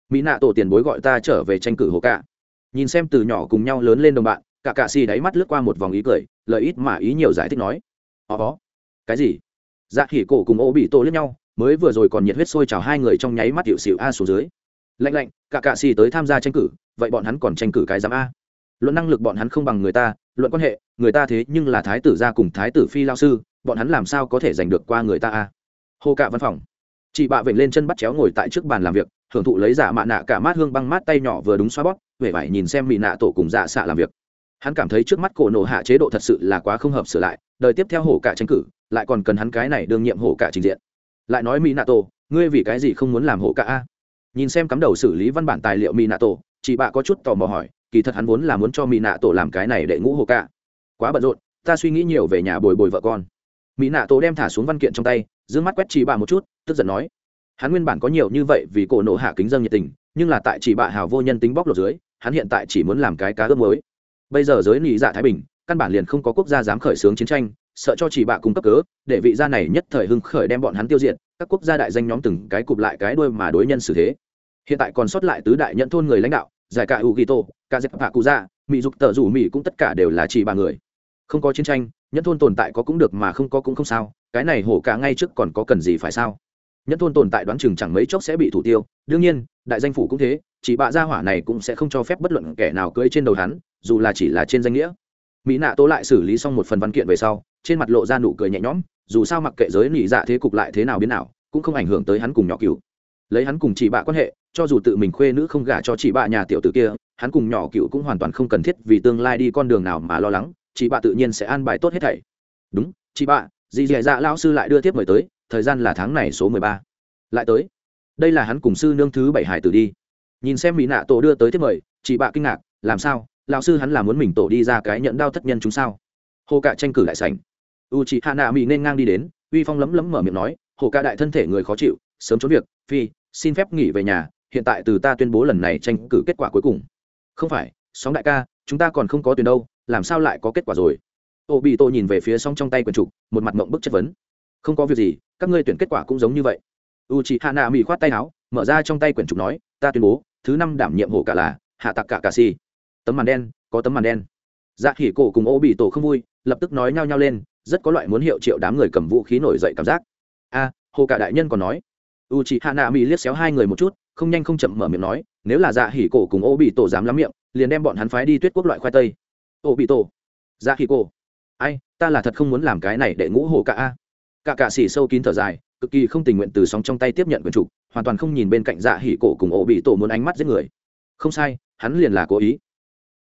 mỹ nạ tổ tiền bối gọi ta trở về tranh cử hồ cạ. Nhìn xem từ nhỏ cùng nhau lớn lên đồng bạn, cả cạ xì đáy mắt lướt qua một vòng ý cười, lời ít mà ý nhiều giải thích nói. Ồ, cái gì? Dạ hỉ cổ cùng ô bị tổ liếc nhau, mới vừa rồi còn nhiệt huyết sôi trào hai người trong nháy mắt hiệu xịu a xuống dưới. Lạnh lạnh, cả cạ xì tới tham gia tranh cử, vậy bọn hắn còn tranh cử cái giám a? Luận năng lực bọn hắn không bằng người ta, luận quan hệ, người ta thế nhưng là thái tử gia cùng thái tử phi lao sư, bọn hắn làm sao có thể giành được qua người ta a? Hồ cạ văn phòng. Chị bạ vểnh lên chân bắt chéo ngồi tại trước bàn làm việc, hưởng thụ lấy giả mạ nạ cả mát hương băng mát tay nhỏ vừa đúng xoa bóp, vẻ vải nhìn xem mỹ nạ tổ cùng dạ xạ làm việc. Hắn cảm thấy trước mắt cổ nổ hạ chế độ thật sự là quá không hợp sửa lại, đời tiếp theo hổ cả tranh cử, lại còn cần hắn cái này đương nhiệm hổ cả trình diện. Lại nói mỹ nạ tổ, ngươi vì cái gì không muốn làm hổ cả a? Nhìn xem cắm đầu xử lý văn bản tài liệu mỹ nạ tổ, chị bạ có chút tò mò hỏi, kỳ thật hắn vốn là muốn cho mỹ nạ tổ làm cái này để ngũ hổ cả. Quá bận rộn, ta suy nghĩ nhiều về nhà bồi bồi vợ con. Mỹ nạ tổ đem thả xuống văn kiện trong tay, dương mắt quét chị bạ một chút, tức giận nói, hắn nguyên bản có nhiều như vậy vì cổ nổ hạ kính dân nhiệt tình, nhưng là tại chị bạ hào vô nhân tính bóc lột dưới, hắn hiện tại chỉ muốn làm cái cá ướp mới. Bây giờ giới nị dạ thái bình, căn bản liền không có quốc gia dám khởi xướng chiến tranh, sợ cho chị bạ cung cấp cớ để vị gia này nhất thời hưng khởi đem bọn hắn tiêu diệt, các quốc gia đại danh nhóm từng cái cụp lại cái đuôi mà đối nhân xử thế. Hiện tại còn sót lại tứ đại nhận thôn người lãnh đạo, giải cả Ugito, cả dẹp hạ cụ dạ, mỹ dục tờ rủ mỹ cũng tất cả đều là chị bà người. Không có chiến tranh, nhận thôn tồn tại có cũng được mà không có cũng không sao, cái này hổ cả ngay trước còn có cần gì phải sao? Nhận thôn tồn tại đoán chừng chẳng mấy chốc sẽ bị thủ tiêu, đương nhiên, đại danh phủ cũng thế, chỉ bạ gia hỏa này cũng sẽ không cho phép bất luận kẻ nào cưỡi trên đầu hắn, dù là chỉ là trên danh nghĩa. Mỹ nạ tố lại xử lý xong một phần văn kiện về sau, trên mặt lộ ra nụ cười nhẹ nhõm, dù sao mặc kệ giới nị dạ thế cục lại thế nào biến nào, cũng không ảnh hưởng tới hắn cùng nhỏ cửu. Lấy hắn cùng chỉ bạ quan hệ, cho dù tự mình khuê nữ không gả cho chỉ bạ nhà tiểu tử kia, hắn cùng nhỏ cửu cũng hoàn toàn không cần thiết vì tương lai đi con đường nào mà lo lắng, chỉ bạ tự nhiên sẽ an bài tốt hết thảy. Đúng, chị bạ, dì dì dạ lão sư lại đưa tiếp mời tới, thời gian là tháng này số mười ba. Lại tới. Đây là hắn cùng sư nương thứ bảy hải tử đi. Nhìn xem mỹ nạ tổ đưa tới tiếp mời, chị bạ kinh ngạc, làm sao? Lão sư hắn là muốn mình tổ đi ra cái nhận đao thất nhân chúng sao? Hồ cạ tranh cử đại sảnh. U chị hạ nạ mỹ nên ngang đi đến, uy phong lấm lấm mở miệng nói, hồ cạ đại thân thể người khó chịu, sớm trốn việc, phi, xin phép nghỉ về nhà, hiện tại từ ta tuyên bố lần này tranh cử kết quả cuối cùng. Không phải, sóng đại ca, chúng ta còn không có tuyển đâu, làm sao lại có kết quả rồi? Ô bị tô nhìn về phía song trong tay quyển trục, một mặt mộng bức chất vấn. Không có việc gì, các ngươi tuyển kết quả cũng giống như vậy. U chị hạ nạ mỹ khoát tay áo, mở ra trong tay quyển trục nói, ta tuyên bố, thứ năm đảm nhiệm hồ cạ là hạ tặc cả cà si. Tấm màn đen, có tấm màn đen. Dạ hỉ cổ cùng ô bị tổ không vui, lập tức nói nhao nhao lên, rất có loại muốn hiệu triệu đám người cầm vũ khí nổi dậy cảm giác. A, hồ cả đại nhân còn nói. U chị hạ nạ mỹ liếc xéo hai người một chút, không nhanh không chậm mở miệng nói, nếu là dạ hỉ cổ cùng ô bị tổ dám lắm miệng, liền đem bọn hắn phái đi tuyết quốc loại khoai tây. Ô bị tổ, dạ hỉ cổ, ai, ta là thật không muốn làm cái này để ngũ hồ cả a. Cả cả xỉ sâu kín thở dài, cực kỳ không tình nguyện từ sóng trong tay tiếp nhận quyển trục, hoàn toàn không nhìn bên cạnh dạ hỉ cổ cùng ô bị tổ muốn ánh mắt giết người. Không sai, hắn liền là cố ý.